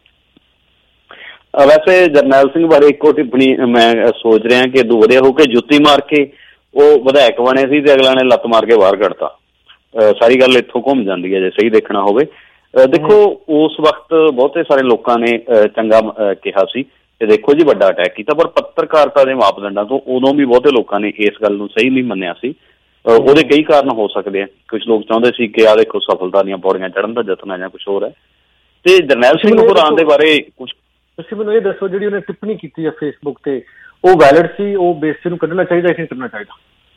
ਵੈਸੇ ਜਰਨੈਲ ਸਿੰਘ ਬਾਰੇ ਇੱਕੋ ਟਿੱਪਣੀ ਮੈਂ ਸੋਚ ਰਿਹਾ ਕਿ ਦੋ ਵਧੀਆ ਹੋ ਕੇ ਜੁੱਤੀ ਮਾਰ ਕੇ ਉਹ ਵਿਧਾਇਕ ਬਣੇ ਸੀ ਤੇ ਅਗਲਾ ਨੇ ਲੱਤ ਮਾਰ ਕੇ ਬਾਹਰ ਕੱਢਤਾ। ਸਾਰੀ ਗੱਲ ਇੱਥੋਂ ਘੁੰਮ ਜਾਂਦੀ ਹੈ ਜੇ ਸਹੀ ਦੇਖਣਾ ਹੋਵੇ। ਦੇਖੋ ਉਸ ਵਕਤ ਬਹੁਤੇ ਸਾਰੇ ਲੋਕਾਂ ਨੇ ਚੰਗਾ ਕਿਹਾ ਸੀ ਤੇ ਦੇਖੋ ਜੀ ਵੱਡਾ ਅਟੈਕ ਕੀਤਾ, ਪਰ ਪੱਤਰਕਾਰਤਾ ਦੇ ਮਾਪਦੰਡਾਂ ਤੋਂ ਉਦੋਂ ਵੀ ਬਹੁਤੇ ਲੋਕਾਂ ਨੇ ਇਸ ਗੱਲ ਨੂੰ ਸਹੀ ਨਹੀਂ ਮੰਨਿਆ ਸੀ। ਉਹਦੇ ਕਈ ਕਾਰਨ ਹੋ ਸਕਦੇ ਆ। ਕੁਝ ਲੋਕ ਚਾਹੁੰਦੇ ਸੀ ਕਿ ਆਹ ਦੇਖੋ ਸਫਲਤਾ ਦੀਆਂ ਪੌੜੀਆਂ ਚੜ੍ਹਨ ਦਾ ਯਤਨ ਹੈ ਜਾਂ ਕੁਛ ਹੋਰ ਹੈ। ਤੇ ਜਰਨੈਲ ਸਿੰਘ ਹੁਰਾਂ ਦੇ ਬਾਰੇ ਕੁਛ ਤੁਸੀਂ ਮੈਨੂੰ ਇਹ ਦੱਸੋ, ਜਿਹੜੀ ਉਹਨੇ ਟਿੱਪਣੀ ਕੀਤੀ ਹੈ ਫੇਸਬੁੱਕ ਤੇ, ਉਹ ਵੈਲਿਡ ਸੀ? ਉਹ ਬੇਇੱਜ਼ਤੀ ਨੂੰ ਕੱਢਣਾ ਚਾਹੀਦਾ ਕਿ ਨਹੀਂ ਕਰਨਾ ਚਾਹੀਦਾ?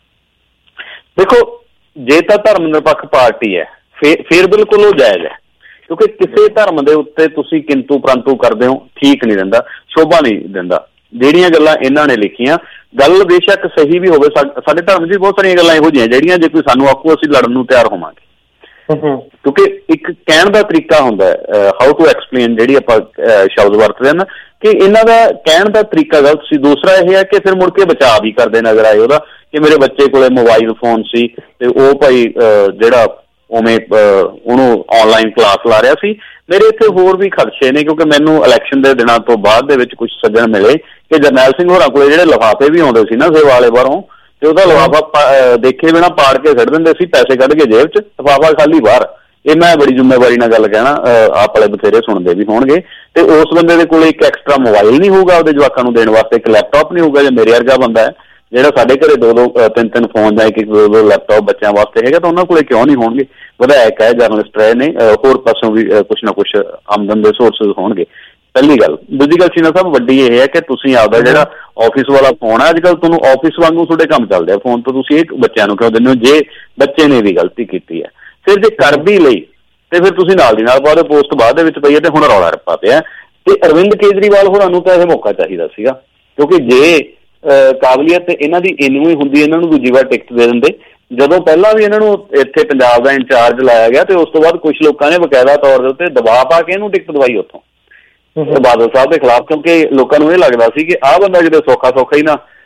ਦੇਖੋ ਜੇ ਤਾਂ ਧਰਮ ਨਿਰਪੱਖ ਪਾਰਟੀ ਹੈ ਫੇਰ ਫੇਰ ਬਿਲਕੁਲ ਉਹ ਜਾਇਜ਼ ਹੈ, ਕਿਉਂਕਿ ਕਿਸੇ ਧਰਮ ਦੇ ਉੱਤੇ ਤੁਸੀਂ ਕਿੰਤੂ ਪ੍ਰੰਤੂ ਕਰਦੇ ਹੋ ਠੀਕ ਨਹੀਂ ਦਿੰਦਾ, ਸ਼ੋਭਾ ਨਹੀਂ ਦਿੰਦਾ। ਜਿਹੜੀਆਂ ਗੱਲਾਂ ਇਹਨਾਂ ਨੇ ਲਿਖੀਆਂ, ਗੱਲ ਬੇਸ਼ੱਕ ਸਹੀ ਵੀ ਹੋਵੇ, ਸਾਡੇ ਧਰਮ 'ਚ ਬਹੁਤ ਸਾਰੀਆਂ ਗੱਲਾਂ ਇਹੋ ਜਿਹੀਆਂ ਜਿਹੜੀਆਂ ਜੇ ਕੋਈ ਸਾਨੂੰ ਆਖੂ ਅਸੀਂ ਲੜਨ ਨੂੰ ਤਿਆਰ ਹੋਵਾਂਗੇ। ਕਿਉਂਕਿ ਇੱਕ ਕਹਿਣ ਦਾ ਤਰੀਕਾ ਹੁੰਦਾ ਹੈ, ਹਾਊ ਟੂ ਐਕਸਪਲੇਨ ਜਿਹੜੀ ਆਪਾਂ ਸ਼ਬਦ ਵਰਤਦੇ ਹਾਂ ਨਾ, ਕਿ ਇਹਨਾਂ ਦਾ ਕਹਿਣ ਦਾ ਤਰੀਕਾ ਗਲਤ ਸੀ। ਦੂਸਰਾ ਇਹ ਹੈ ਕਿ ਫਿਰ ਮੁੜ ਕੇ ਬਚਾਅ ਵੀ ਕਰਦੇ ਨਜ਼ਰ ਆਏ ਉਹਦਾ, ਕਿ ਮੇਰੇ ਬੱਚੇ ਕੋਲੇ ਮੋਬਾਈਲ ਫੋਨ ਸੀ ਤੇ ਉਹ ਭਾਈ ਜਿਹੜਾ ਉਵੇਂ ਉਹਨੂੰ ਆਨਲਾਈਨ ਕਲਾਸ ਲਾ ਰਿਹਾ ਸੀ। ਮੇਰੇ ਇੱਥੇ ਹੋਰ ਵੀ ਖਦਸ਼ੇ ਨੇ, ਕਿਉਂਕਿ ਮੈਨੂੰ ਇਲੈਕਸ਼ਨ ਦੇ ਦਿਨਾਂ ਤੋਂ ਬਾਅਦ ਦੇ ਵਿੱਚ ਕੁਝ ਸੱਜਣ ਮਿਲੇ ਕਿ ਜਰਨੈਲ ਸਿੰਘ ਹੋਰਾਂ ਕੋਲੇ ਜਿਹੜੇ ਲਿਫਾਫੇ ਵੀ ਆਉਂਦੇ ਸੀ ਨਾ ਸੇਵਾ ਵਾਲੇ ਬਾਹਰੋਂ, ਤੇ ਉਹਦਾ ਲਿਫਾਫਾ ਦੇਖੇ ਬਿਨਾਂ ਪਾੜ ਕੇ ਛੱਡ ਦਿੰਦੇ ਸੀ, ਪੈਸੇ ਕੱਢ ਕੇ ਜੇਬ 'ਚ, ਲਿਫਾਫਾ ਖਾਲੀ ਬਾਹਰ। ਇਹ ਮੈਂ ਬੜੀ ਜ਼ਿੰਮੇਵਾਰੀ ਨਾਲ ਗੱਲ ਕਹਿਣਾ, ਆਪ ਵਾਲੇ ਬਥੇਰੇ ਸੁਣਦੇ ਵੀ ਹੋਣਗੇ। ਤੇ ਉਸ ਬੰਦੇ ਦੇ ਕੋਲ ਇੱਕ ਐਕਸਟਰਾ ਮੋਬਾਈਲ ਨਹੀਂ ਹੋਊਗਾ ਉਹਦੇ ਜਵਾਕਾਂ ਨੂੰ ਦੇਣ ਵਾਸਤੇ, ਇੱਕ ਲੈਪਟਾਪ ਨਹੀਂ ਹੋਊਗਾ। ਜੇ ਮੇਰੇ ਵਰਗਾ ਬੰਦਾ ਹੈ ਜਿਹੜਾ ਸਾਡੇ ਘਰੇ ਦੋ ਦੋ ਤਿੰਨ ਤਿੰਨ ਫੋਨ ਜਾਂ ਇੱਕ ਇੱਕ ਦੋ ਦੋ ਲੈਪਟਾਪ ਬੱਚਿਆਂ ਵਾਸਤੇ ਹੈਗਾ, ਤਾਂ ਉਹਨਾਂ ਕੋਲੇ ਕਿਉਂ ਨਹੀਂ ਹੋਣਗੇ? ਵਿਧਾਇਕ ਹੈ, ਜਰਨਲਿਸਟ ਰਹੇ ਨੇ, ਹੋਰ ਪਾਸੋਂ ਵੀ ਕੁਛ ਨਾ ਕੁਛ ਆਮਦਨ ਦੇ ਸੋਰਸਿਸ ਹੋਣਗੇ। ਪਹਿਲੀ ਗੱਲ। ਦੂਜੀ ਗੱਲ ਸੀਨਾ ਸਾਹਿਬ ਵੱਡੀ ਇਹ ਹੈ ਕਿ ਤੁਸੀਂ ਆਪਦਾ ਜਿਹੜਾ ਆਫਿਸ ਵਾਲਾ ਫੋਨ ਹੈ, ਅੱਜ ਕੱਲ੍ਹ ਤੁਹਾਨੂੰ ਆਫਿਸ ਵਾਂਗੂ ਤੁਹਾਡੇ ਕੰਮ ਚੱਲਦੇ ਆ ਫੋਨ ਤੋਂ, ਤੁਸੀਂ ਇਹ ਬੱਚਿਆਂ ਨੂੰ ਕਿਉਂ ਦਿੰਦੇ ਹੋ? ਜੇ ਬੱਚੇ ਨੇ ਵੀ ਗਲਤੀ ਕੀਤੀ ਹੈ, ਫਿਰ ਜੇ ਕਰ ਵੀ ਲਈ ਤੇ ਫਿਰ ਤੁਸੀਂ ਨਾਲ ਦੀ ਨਾਲ ਬਾਅਦ ਪੋਸਟ ਬਾਅਦ ਦੇ ਵਿੱਚ ਪਈ ਹੈ ਤੇ ਹੁਣ ਰੌਲਾ ਰੱਪਾ ਪਿਆ। ਤੇ ਅਰਵਿੰਦ ਕੇਜਰੀਵਾਲ ਹੋਰਾਂ ਨੂੰ ਤਾਂ ਇਹ ਮੌਕਾ ਚਾਹੀਦਾ ਸੀਗਾ, ਕਿਉਂਕਿ ਜੇ ਕਾਬਲੀਅਤ ਇਹਨਾਂ ਦੀ ਇੰਨੀ ਹੀ ਹੁੰਦੀ ਇਹਨਾਂ ਨੂੰ ਦੂਜੀ ਵਾਰ ਟਿਕਟ ਦੇ ਦਿੰਦੇ। ਜਦੋਂ ਪਹਿਲਾਂ ਵੀ ਇਹਨਾਂ ਨੂੰ ਇੱਥੇ ਪੰਜਾਬ ਦਾ ਇੰਚਾਰਜ ਲਾਇਆ ਗਿਆ ਤੇ ਉਸ ਤੋਂ ਬਾਅਦ ਕੁਛ ਲੋਕਾਂ ਨੇ ਬਕਾਇਦਾ ਤੌਰ ਦੇ ਉੱਤੇ ਦਬਾਅ ਪਾ ਕੇ ਇਹਨੂੰ ਟਿਕਟ ਦਵਾਈ ਉੱਥੋਂ ਬਾਦਲ ਸਾਹਿਬ ਦੇ ਖਿਲਾਫ, ਕਿਉਂਕਿ ਲੋਕਾਂ ਨੂੰ ਇਹ ਲੱਗਦਾ ਸੀ ਕਿ ਆਹ ਬੰਦਾ ਕਿਤੇ ਸੌਖਾ ਸੌਖਾ ਹੀ ਨਾ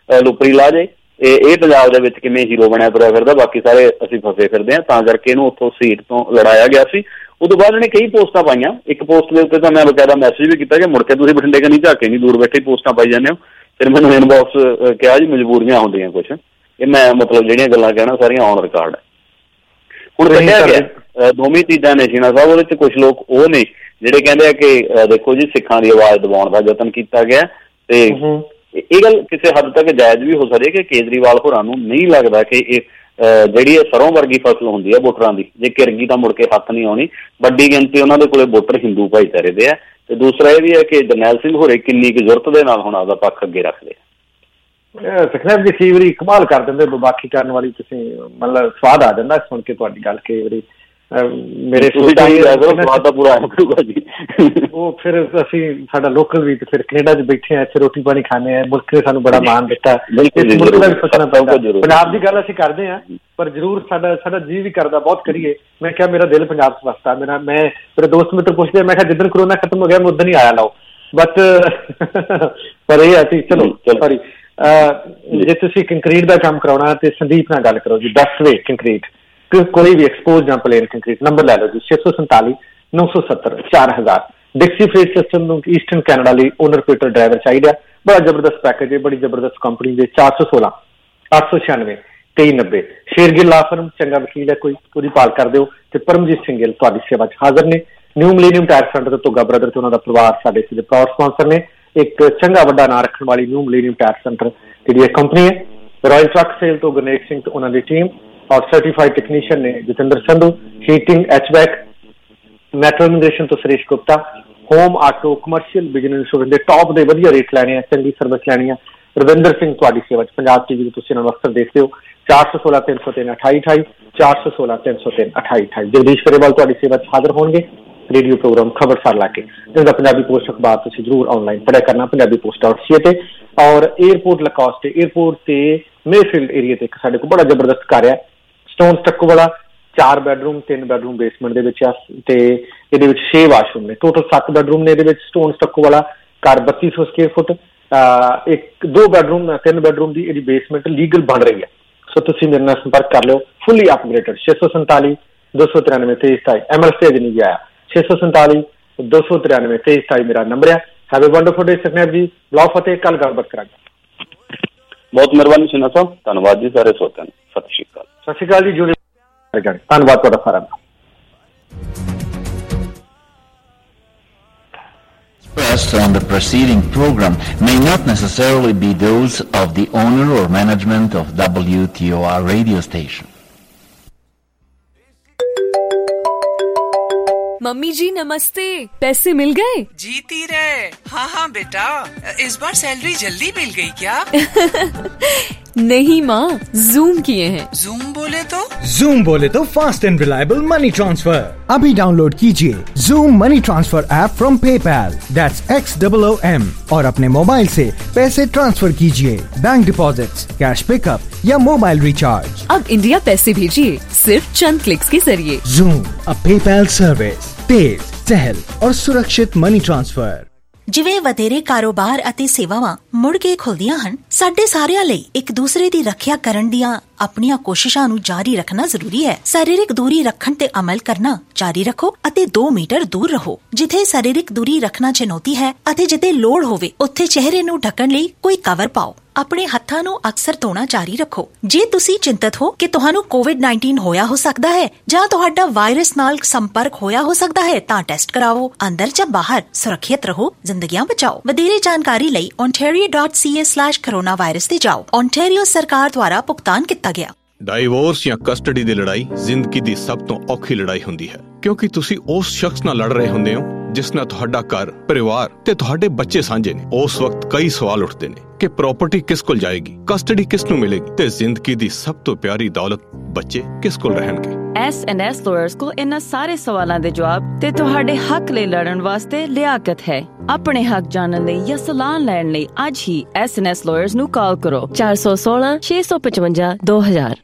ਲੁਪਰੀ ਲਾ ਜੇ ਇਹ ਇਹ ਪੰਜਾਬ ਦੇ ਵਿੱਚ ਕਿਵੇਂ ਹੀਰੋ ਬਣਿਆ ਤੁਰਿਆ ਫਿਰਦਾ, ਬਾਕੀ ਸਾਰੇ ਅਸੀਂ ਫਸੇ ਫਿਰਦੇ ਹਾਂ, ਤਾਂ ਕਰਕੇ ਇਹਨੂੰ ਉੱਥੋਂ ਸੀਟ ਤੋਂ ਲੜਾਇਆ ਗਿਆ ਸੀ। ਉਦੋਂ ਬਾਅਦ ਇਹਨੇ ਕਈ ਪੋਸਟਾਂ ਪਾਈਆਂ। ਇੱਕ ਪੋਸਟ ਦੇ ਉੱਤੇ ਤਾਂ ਮੈਂ ਬਕਾਇਦਾ ਮੈਸੇਜ ਵੀ ਕੀਤਾ ਕਿ ਮੁੜ ਕੇ ਤੁਸੀਂ ਬਠਿੰਡੇ ਕਨੀ ਝਾਕੇ ਨਹੀਂ, ਦੂਰ ਬੈਠੇ ਪੋਸਟਾਂ ਪਾਈ ਜਾਂਦੇ ਹੋ। ਫਿਰ ਮੈਨੂੰ ਇਨਬਾਕਸ ਕਿਹਾ ਜੀ ਮਜਬੂਰੀਆਂ ਹੁੰਦੀਆਂ ਕੁਛ, ਇਹ ਮੈਂ ਮਤਲਬ ਜਿਹੜੀਆਂ ਗੱਲਾਂ ਕਹਿਣਾ ਸਾਰੀਆਂ ਔਨ ਰਿਕਾਰਡ ਹੈ। ਹੁਣ ਕੱਢਿਆ ਗਿਆ ਦੋਵੇਂ ਚੀਜ਼ਾਂ ਨੇ ਸ਼ੀਨਾ ਸਾਹਿਬ, ਉਹਦੇ ਚ ਕੁਛ ਲੋਕ ਉਹ ਨੇ ਜਿਹੜੇ ਕਹਿੰਦੇ ਆ ਕਿ ਦੇਖੋ ਜੀ ਸਿੱਖਾਂ ਦੀ ਆਵਾਜ਼ ਦਬਾਉਣ ਦਾ ਯਤਨ ਕੀਤਾ ਗਿਆ, ਤੇ ਇਹ ਗੱਲ ਕਿਸੇ ਹੱਦ ਤੱਕ ਜਾਇਜ਼ ਵੀ ਹੋ ਸਕਦੀ ਹੈ ਕਿ ਕੇਜਰੀਵਾਲ ਹੋਰਾਂ ਨੂੰ ਨਹੀਂ ਲੱਗਦਾ ਕਿ ਇਹ ਜਿਹੜੀ ਸਰੋਂ ਵਰਗੀ ਫਸਲ ਹੁੰਦੀ ਹੈ ਵੋਟਰਾਂ ਦੀ, ਜੇ ਘਿਰ ਗਈ ਤਾਂ ਮੁੜ ਕੇ ਹੱਥ ਨਹੀਂ ਆਉਣੀ। ਵੱਡੀ ਗਿਣਤੀ ਉਹਨਾਂ ਦੇ ਕੋਲੇ ਵੋਟਰ ਹਿੰਦੂ ਭਾਈਚਾਰੇ ਦੇ ਆ, ਤੇ ਦੂਸਰਾ ਇਹ ਵੀ ਹੈ ਕਿ ਜਰਨੈਲ ਸਿੰਘ ਹੋਰੇ ਕਿੰਨੀ ਕੁ ਜ਼ਰੂਰਤ ਦੇ ਨਾਲ ਹੁਣ ਆਪਦਾ ਪੱਖ ਅੱਗੇ ਰੱਖਦੇ ਆ। ਸੁਖਨੇਬ ਜੀ ਕਈ ਵਾਰੀ ਕਮਾਲ ਕਰ ਦਿੰਦੇ, ਬਾਕੀ ਕਰਨ ਵਾਲੀ ਤੁਸੀਂ ਮਤਲਬ ਸਵਾਦ ਆ ਜਾਂਦਾ ਸੁਣ ਕੇ ਤੁਹਾਡੀ ਗੱਲ। ਕਈ ਵਾਰੀ ਮੇਰੇ ਸਵਾਦ ਦਾ ਪੂਰਾ ਜੀ, ਉਹ ਫਿਰ ਅਸੀਂ ਸਾਡਾ ਲੋਕਲ ਵੀ ਤੇ ਫਿਰ ਕੈਨੇਡਾ ਚ ਬੈਠੇ ਆ, ਇੱਥੇ ਰੋਟੀ ਪਾਣੀ ਖਾਂਦੇ ਆ, ਮੁਲਕ ਨੇ ਸਾਨੂੰ ਬੜਾ ਮਾਣ ਦਿੱਤਾ, ਮੁਲਕ ਦਾ ਵੀ ਸੋਚਣਾ ਪੈਂਦਾ। ਪੰਜਾਬ ਦੀ ਗੱਲ ਅਸੀਂ ਕਰਦੇ ਹਾਂ, ਪਰ ਜ਼ਰੂਰ ਸਾਡਾ ਸਾਡਾ ਜੀ ਵੀ ਕਰਦਾ ਬਹੁਤ ਕਰੀਏ। ਮੈਂ ਕਿਹਾ ਮੇਰਾ ਦਿਲ ਪੰਜਾਬ ਚ ਵਸਦਾ, ਮੇਰਾ ਮੈਂ ਮੇਰੇ ਦੋਸਤ ਮਿੱਤਰ ਪੁੱਛਦੇ, ਮੈਂ ਕਿਹਾ ਜਿੱਦਣ ਕਰੋਨਾ ਖਤਮ ਹੋ ਗਿਆ ਮੈਂ ਉਦਣ ਹੀ ਆਇਆ ਲਾਓ, ਬਟ ਪਰ ਇਹ ਅਸੀਂ ਚਲੋ ਸੋਰੀ ਜੇ ਤੁਸੀਂ ਕੰਕਰੀਟ ਦਾ ਕੰਮ ਕਰਾਉਣਾ ਤੇ ਸੰਦੀਪ ਨਾਲ ਗੱਲ ਕਰੋ ਜੀ। ਦਸ ਵੇ ਕੰਕਰੀਟ ਕੋਈ ਵੀ ਐਕਸਪੋਜ਼ ਜਾਂ ਪਲੇਨ ਕੰਕਰੀਟ, ਨੰਬਰ ਲੈ ਲਓ ਜੀ ਛੇ ਸੌ ਸੰਤਾਲੀ ਨੌ ਸੌ ਸੱਤਰ ਚਾਰ ਹਜ਼ਾਰ। ਡਿਕਸੀ ਫਰੇਟ ਸਿਸਟਮ ਨੂੰ ਈਸਟਰਨ ਕੈਨੇਡਾ ਲਈ ਓਨਰ ਪੀਟਰ ਡਰਾਈਵਰ ਚਾਹੀਦਾ, ਬੜਾ ਜ਼ਬਰਦਸਤ ਪੈਕੇਜ ਹੈ, ਬੜੀ ਜ਼ਬਰਦਸਤ ਕੰਪਨੀ ਦੇ ਚਾਰ ਸੌ ਸੋਲਾਂ ਅੱਠ ਸੌ ਛਿਆਨਵੇਂ ਤੇਈ ਨੱਬੇ। ਸ਼ੇਰਗਿੱਲ ਲਾ ਫਰਮ ਚੰਗਾ ਵਕੀਲ ਹੈ, ਕੋਈ ਉਹਦੀ ਭਾਲ ਕਰ ਦਿਓ, ਤੇ ਪਰਮਜੀਤ ਸਿੰਘ ਗਿੱਲ ਤੁਹਾਡੀ ਸੇਵਾ 'ਚ ਹਾਜ਼ਰ ਨੇ। ਨਿਊ ਮਿਲੇਨੀਅਮ ਟਾਇਰ ਸੈਂਟਰ ਤੋਂ ਧੁੱਗਾ ਬ੍ਰਦਰ ਤੇ ਉਹਨਾਂ ਦਾ ਪਰਿਵਾਰ ਸਾਡੇ ਸਿੱਧੇ ਪ੍ਰਾਊਡ ਸਪਾਂਸਰ ਨੇ। ਇੱਕ ਚੰਗਾ ਵੱਡਾ ਨਾਂ ਰੱਖਣ ਵਾਲੀ ਨਿਊ ਮਿਲੇਨੀਅਮ ਟਾਇਰ ਸੈਂਟਰ ਜਿਹੜੀ ਇਹ ਕੰਪਨੀ ਹੈ। ਰਾਇਲ ਟਰੱਕ ਸੇਲ ਤੋਂ ਗੁਰਨੇਕ ਸਿੰਘ ਤੇ ਉਹਨਾਂ ਦੀ ਟੀਮ, ਔਰ ਸਰਟੀਫਾਈਡ ਟੈਕਨੀਸ਼ੀਅਨ ਨੇ Jatinder Sandhu. Heating HVAC Metro Immigration ਤੋਂ Suresh Gupta. Home auto commercial business insurance ਦੇ ਟੌਪ ਦੇ ਵਧੀਆ ਰੇਟ ਲੈਣੇ ਆ, ਚੰਗੀ ਸਰਵਿਸ ਲੈਣੀ ਆ। ਰਵਿੰਦਰ ਸਿੰਘ ਤੁਹਾਡੀ ਸੇਵਾ 'ਚ ਪੰਜਾਬ ਟੀਵੀ ਤੁਸੀਂ ਇਹਨਾਂ ਨੂੰ ਅਕਸਰ ਦੇਖਦੇ ਹੋ। ਚਾਰ ਸੌ ਸੋਲਾਂ ਤਿੰਨ ਸੌ ਤਿੰਨ ਅਠਾਈ ਅਠਾਈ ਚਾਰ ਸੌ ਸੋਲਾਂ ਤਿੰਨ ਸੌ ਤਿੰਨ ਅਠਾਈ ਅਠਾਈ। ਜਗਦੀਸ਼ ਕਰੇਵਾਲ ਤੁਹਾਡੀ ਸੇਵਾ 'ਚ ਹਾਜ਼ਰ ਹੋਣਗੇ। ਰੇਡੀਓ ਪ੍ਰੋਗਰਾਮ ਖਬਰਸਾਰ ਲਾ ਕੇ ਜਿਸਦਾ ਪੰਜਾਬੀ ਪੋਸਟ ਅਖਬਾਰ ਤੁਸੀਂ ਜ਼ਰੂਰ ਆਨਲਾਈਨ ਪੜ੍ਹਿਆ ਕਰਨਾ, Punjabi Post dot C A ਤੇ। ਔਰ ਏਅਰਪੋਰਟ ਲਕੋਸਟ ਏਅਰਪੋਰਟ ਤੇ ਮੇਫੀਲਡ ਏਰੀਆ ਤੇ ਇੱਕ ਸਾਡੇ ਕੋਲ ਬੜਾ ਜ਼ਬਰਦਸਤ ਘਰ ਹੈ, ਸਟੋਨ ਸਟੱਕੋ ਵਾਲਾ, ਚਾਰ ਬੈਡਰੂਮ ਤਿੰਨ ਬੈਡਰੂਮ ਬੇਸਮੈਂਟ ਦੇ ਵਿੱਚ ਆ, ਤੇ ਇਹਦੇ ਵਿੱਚ ਛੇ ਵਾਸ਼ਰੂਮ ਨੇ, ਟੋਟਲ ਸੱਤ ਬੈਡਰੂਮ ਨੇ ਇਹਦੇ ਵਿੱਚ। ਸਟੋਨ ਸਟੱਕੋ ਵਾਲਾ ਘਰ ਬੱਤੀ ਸੌ ਸਕੁਅਰ ਫੁੱਟ, ਇੱਕ ਦੋ ਬੈਡਰੂਮ ਤਿੰਨ ਬੈਡਰੂਮ ਦੀ ਇਹਦੀ ਬੇਸਮੈਂਟ ਲੀਗਲ ਬਣ ਰਹੀ ਹੈ। ਸੋ ਤੁਸੀਂ ਮੇਰੇ ਨਾਲ ਸੰਪਰਕ ਕਰ ਲਿਓ। ਫੁੱਲੀ ਅਪਗ੍ਰੇਡਡ ਛੇ ਸੌ ਸੰਤਾਲੀ ਦੋ ਸੌ ਤਿਰਾਨਵੇਂ ਤੇਈ ਸਤਾਈ। ਐਮ ਐਲ ਸਟੇਜ ਨਹੀਂ ਗਿਆ, ਛੇ ਸੌ ਸੰਤਾਲੀ ਦੋ ਸੌ ਤਿਰਾਨਵੇਂ ਤੇਈ ਸਤਾਈ ਮੇਰਾ ਨੰਬਰ ਹੈ। ਹੈਵ ਅ ਵੰਡਰਫੁਲ ਡੇ ਸੁਖਨੇਬ ਜੀ। ਲਓ ਫਤਿਹ, ਕੱਲ ਗੱਲਬਾਤ ਕਰਾਂਗੇ। ਬਹੁਤ ਮਿਹਰਬਾਨੀ ਸ਼ੀਨਾ ਸਾਹਿਬ, ਧੰਨਵਾਦ ਜੀ ਸਾਰੇ ਸਰੋਤਿਆਂ ਨੂੰ। ਸਤਿ ਸ਼੍ਰੀ ਅਕਾਲ। ਸਤਿ ਸ਼੍ਰੀ ਅਕਾਲ ਜੀ, ਜੁੜੇ ਧੰਨਵਾਦ ਤੁਹਾਡਾ ਸਾਰਿਆਂ ਦਾ। Expressed on the preceding program may not necessarily be those of the owner or management of W T O R radio station. Mummy जी नमस्ते, पैसे मिल गए? जीती रहे। हाँ हाँ बेटा, इस बार सैलरी जल्दी मिल गई क्या? नहीं माँ, जूम किए हैं। जूम बोले तो? जूम बोले तो fast and reliable money transfer. अभी डाउनलोड कीजिए Xoom money transfer app from PayPal, that's X double O M, और अपने मोबाइल से पैसे ट्रांसफर कीजिए, बैंक डिपॉजिट्स, कैश पिकअप या मोबाइल रिचार्ज। अब इंडिया पैसे भेजिए सिर्फ चंद क्लिक्स के जरिए। जूम, अ पेपैल सर्विस, तेज, सहल और सुरक्षित मनी ट्रांसफर। ਜਿਵੇਂ ਵਧੇਰੇ ਕਾਰੋਬਾਰ ਅਤੇ ਸੇਵਾਵਾਂ ਮੁੜ ਕੇ ਖੁੱਲਦੀਆਂ ਹਨ, ਸਾਡੇ ਸਾਰਿਆਂ ਲਈ ਇੱਕ ਦੂਸਰੇ ਦੀ ਰੱਖਿਆ ਕਰਨ ਦੀਆਂ ਆਪਣੀਆਂ ਕੋਸ਼ਿਸ਼ਾਂ ਨੂੰ ਜਾਰੀ ਰੱਖਣਾ ਜ਼ਰੂਰੀ ਹੈ। ਸਰੀਰਕ ਦੂਰੀ ਰੱਖਣ ਤੇ ਅਮਲ ਕਰਨਾ ਜਾਰੀ ਰੱਖੋ ਅਤੇ ਦੋ ਮੀਟਰ ਦੂਰ ਰਹੋ। ਜਿੱਥੇ ਸਰੀਰਕ ਦੂਰੀ ਰੱਖਣਾ ਚੁਣੌਤੀ ਹੈ ਅਤੇ ਜਿੱਥੇ ਲੋੜ ਹੋਵੇ ਉੱਥੇ ਚਿਹਰੇ ਨੂੰ ਢੱਕਣ ਲਈ ਕੋਈ ਕਵਰ ਪਾਓ। ਆਪਣੇ ਹੱਥਾਂ ਨੂੰ ਅਕਸਰ ਧੋਣਾ ਜਾਰੀ ਰੱਖੋ। ਜੇ ਤੁਸੀਂ ਚਿੰਤਤ ਹੋ ਕਿ ਤੁਹਾਨੂੰ ਕੋਵਿਡ ਉੱਨੀ ਹੋਇਆ ਹੋ ਸਕਦਾ ਹੈ ਜਾਂ ਤੁਹਾਡਾ ਵਾਇਰਸ ਨਾਲ ਸੰਪਰਕ ਹੋਇਆ ਹੋ ਸਕਦਾ ਹੈ, ਤਾਂ ਟੈਸਟ ਕਰਾਓ। ਅੰਦਰ ਜਾਂ ਬਾਹਰ ਸੁਰੱਖਿਅਤ ਰਹੋ, ਜ਼ਿੰਦਗੀਆਂ ਬਚਾਓ। ਵਧੇਰੇ ਜਾਣਕਾਰੀ ਲਈ ontario dot c a slash coronavirus ਤੇ ਜਾਓ। ontario ਸਰਕਾਰ ਦੁਆਰਾ ਭੁਗਤਾਨ ਕੀਤਾ ਗਿਆ। ਡਾਈਵੋਰਸ ਜਾਂ ਕਸਟਡੀ ਦੀ ਲੜਾਈ ਜ਼ਿੰਦਗੀ ਦੀ ਸਭ ਤੋਂ ਔਖੀ ਲੜਾਈ ਹੁੰਦੀ ਹੈ, ਕਿਉਂਕਿ ਤੁਸੀਂ ਉਸ ਸ਼ਖਸ ਨਾਲ ਲੜ ਰਹੇ ਹੁੰਦੇ ਹੋ ਜਿਸ ਨਾਲ ਤੁਹਾਡਾ ਘਰ, ਪਰਿਵਾਰ ਤੇ ਤੁਹਾਡੇ ਬੱਚੇ ਸਾਂਝੇ ਨੇ। ਉਸ ਵਕਤ ਕਈ ਸਵਾਲ ਉੱਠਦੇ ਨੇ ਕਿ ਪ੍ਰਾਪਰਟੀ ਕਿਸ ਕੋਲ ਜਾਏਗੀ, ਕਸਟਡੀ ਕਿਸ ਨੂੰ ਮਿਲੇਗੀ ਤੇ ਜ਼ਿੰਦਗੀ ਦੀ ਸਭ ਤੋਂ ਪਿਆਰੀ ਦੌਲਤ ਬੱਚੇ ਕਿਸ ਕੋਲ ਰਹਿਣਗੇ। ਐਸ ਐਂਡ ਐਸ ਲਾਇਰਸ ਕੋਲ ਇਹਨਾਂ ਸਾਰੇ ਸਵਾਲਾਂ ਦੇ ਜਵਾਬ ਤੇ ਤੁਹਾਡੇ ਹੱਕ ਲਈ ਲੜਨ ਵਾਸਤੇ ਲਿਆਕਤ ਹੈ। ਆਪਣੇ ਹੱਕ ਜਾਣਨ ਲਈ ਜਾਂ ਸਲਾਹ ਲੈਣ ਲਈ ਅੱਜ ਹੀ ਐਸ ਐਂਡ ਐਸ ਲਾਇਰਸ ਨੂੰ ਕਾਲ ਕਰੋ ਚਾਰ ਸੌ ਸੋਲਾਂ ਛੇ ਸੌ ਪਚਵੰਜਾ ਦੋ ਹਜ਼ਾਰ।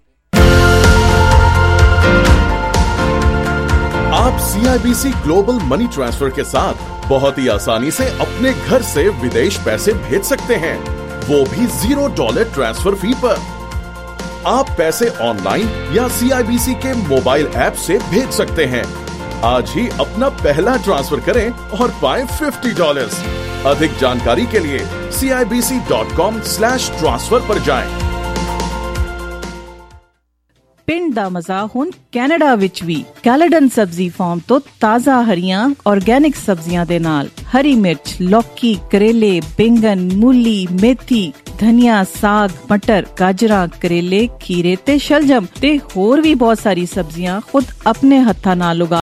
आप C I B C global money transfer के साथ बहुत ही आसानी से अपने घर से विदेश पैसे भेज सकते हैं। वो भी जीरो डॉलर ट्रांसफर फी पर। आप पैसे ऑनलाइन या सीआईबीसी के मोबाइल ऐप से भेज सकते हैं। आज ही अपना पहला ट्रांसफर करें और पाएं फिफ्टी डॉलर्स। अधिक जानकारी के लिए C I B C dot com slash transfer पर जाएं। ਪਿੰਡ ਦਾ ਮਜ਼ਾ ਹੁਣ ਕੈਨੇਡਾ ਵਿੱਚ ਵੀ ਕੈਲੇਡਨ ਸਬਜ਼ੀ ਫਾਰਮ ਤੋਂ ਤਾਜ਼ਾ ਹਰੀਆਂ ਆਰਗੈਨਿਕ ਸਬਜ਼ੀਆਂ ਦੇ ਨਾਲ ਹਰੀ ਮਿਰਚ, ਲੌਕੀ, ਕਰੇਲੇ, ਬੈਂਗਨ, ਮੂਲੀ, ਮੇਥੀ, ਧਨੀਆ, ਸਾਗ, ਮਟਰ, ਗਾਜਰਾਂ, ਕਰੇਲੇ, ਖੀਰੇ ਤੇ ਸ਼ਲਜਮ ਤੇ ਹੋਰ ਵੀ ਬਹੁਤ ਸਾਰੀ ਸਬਜ਼ੀਆਂ ਖੁਦ ਆਪਣੇ ਹੱਥਾਂ ਨਾਲ ਉਗਾ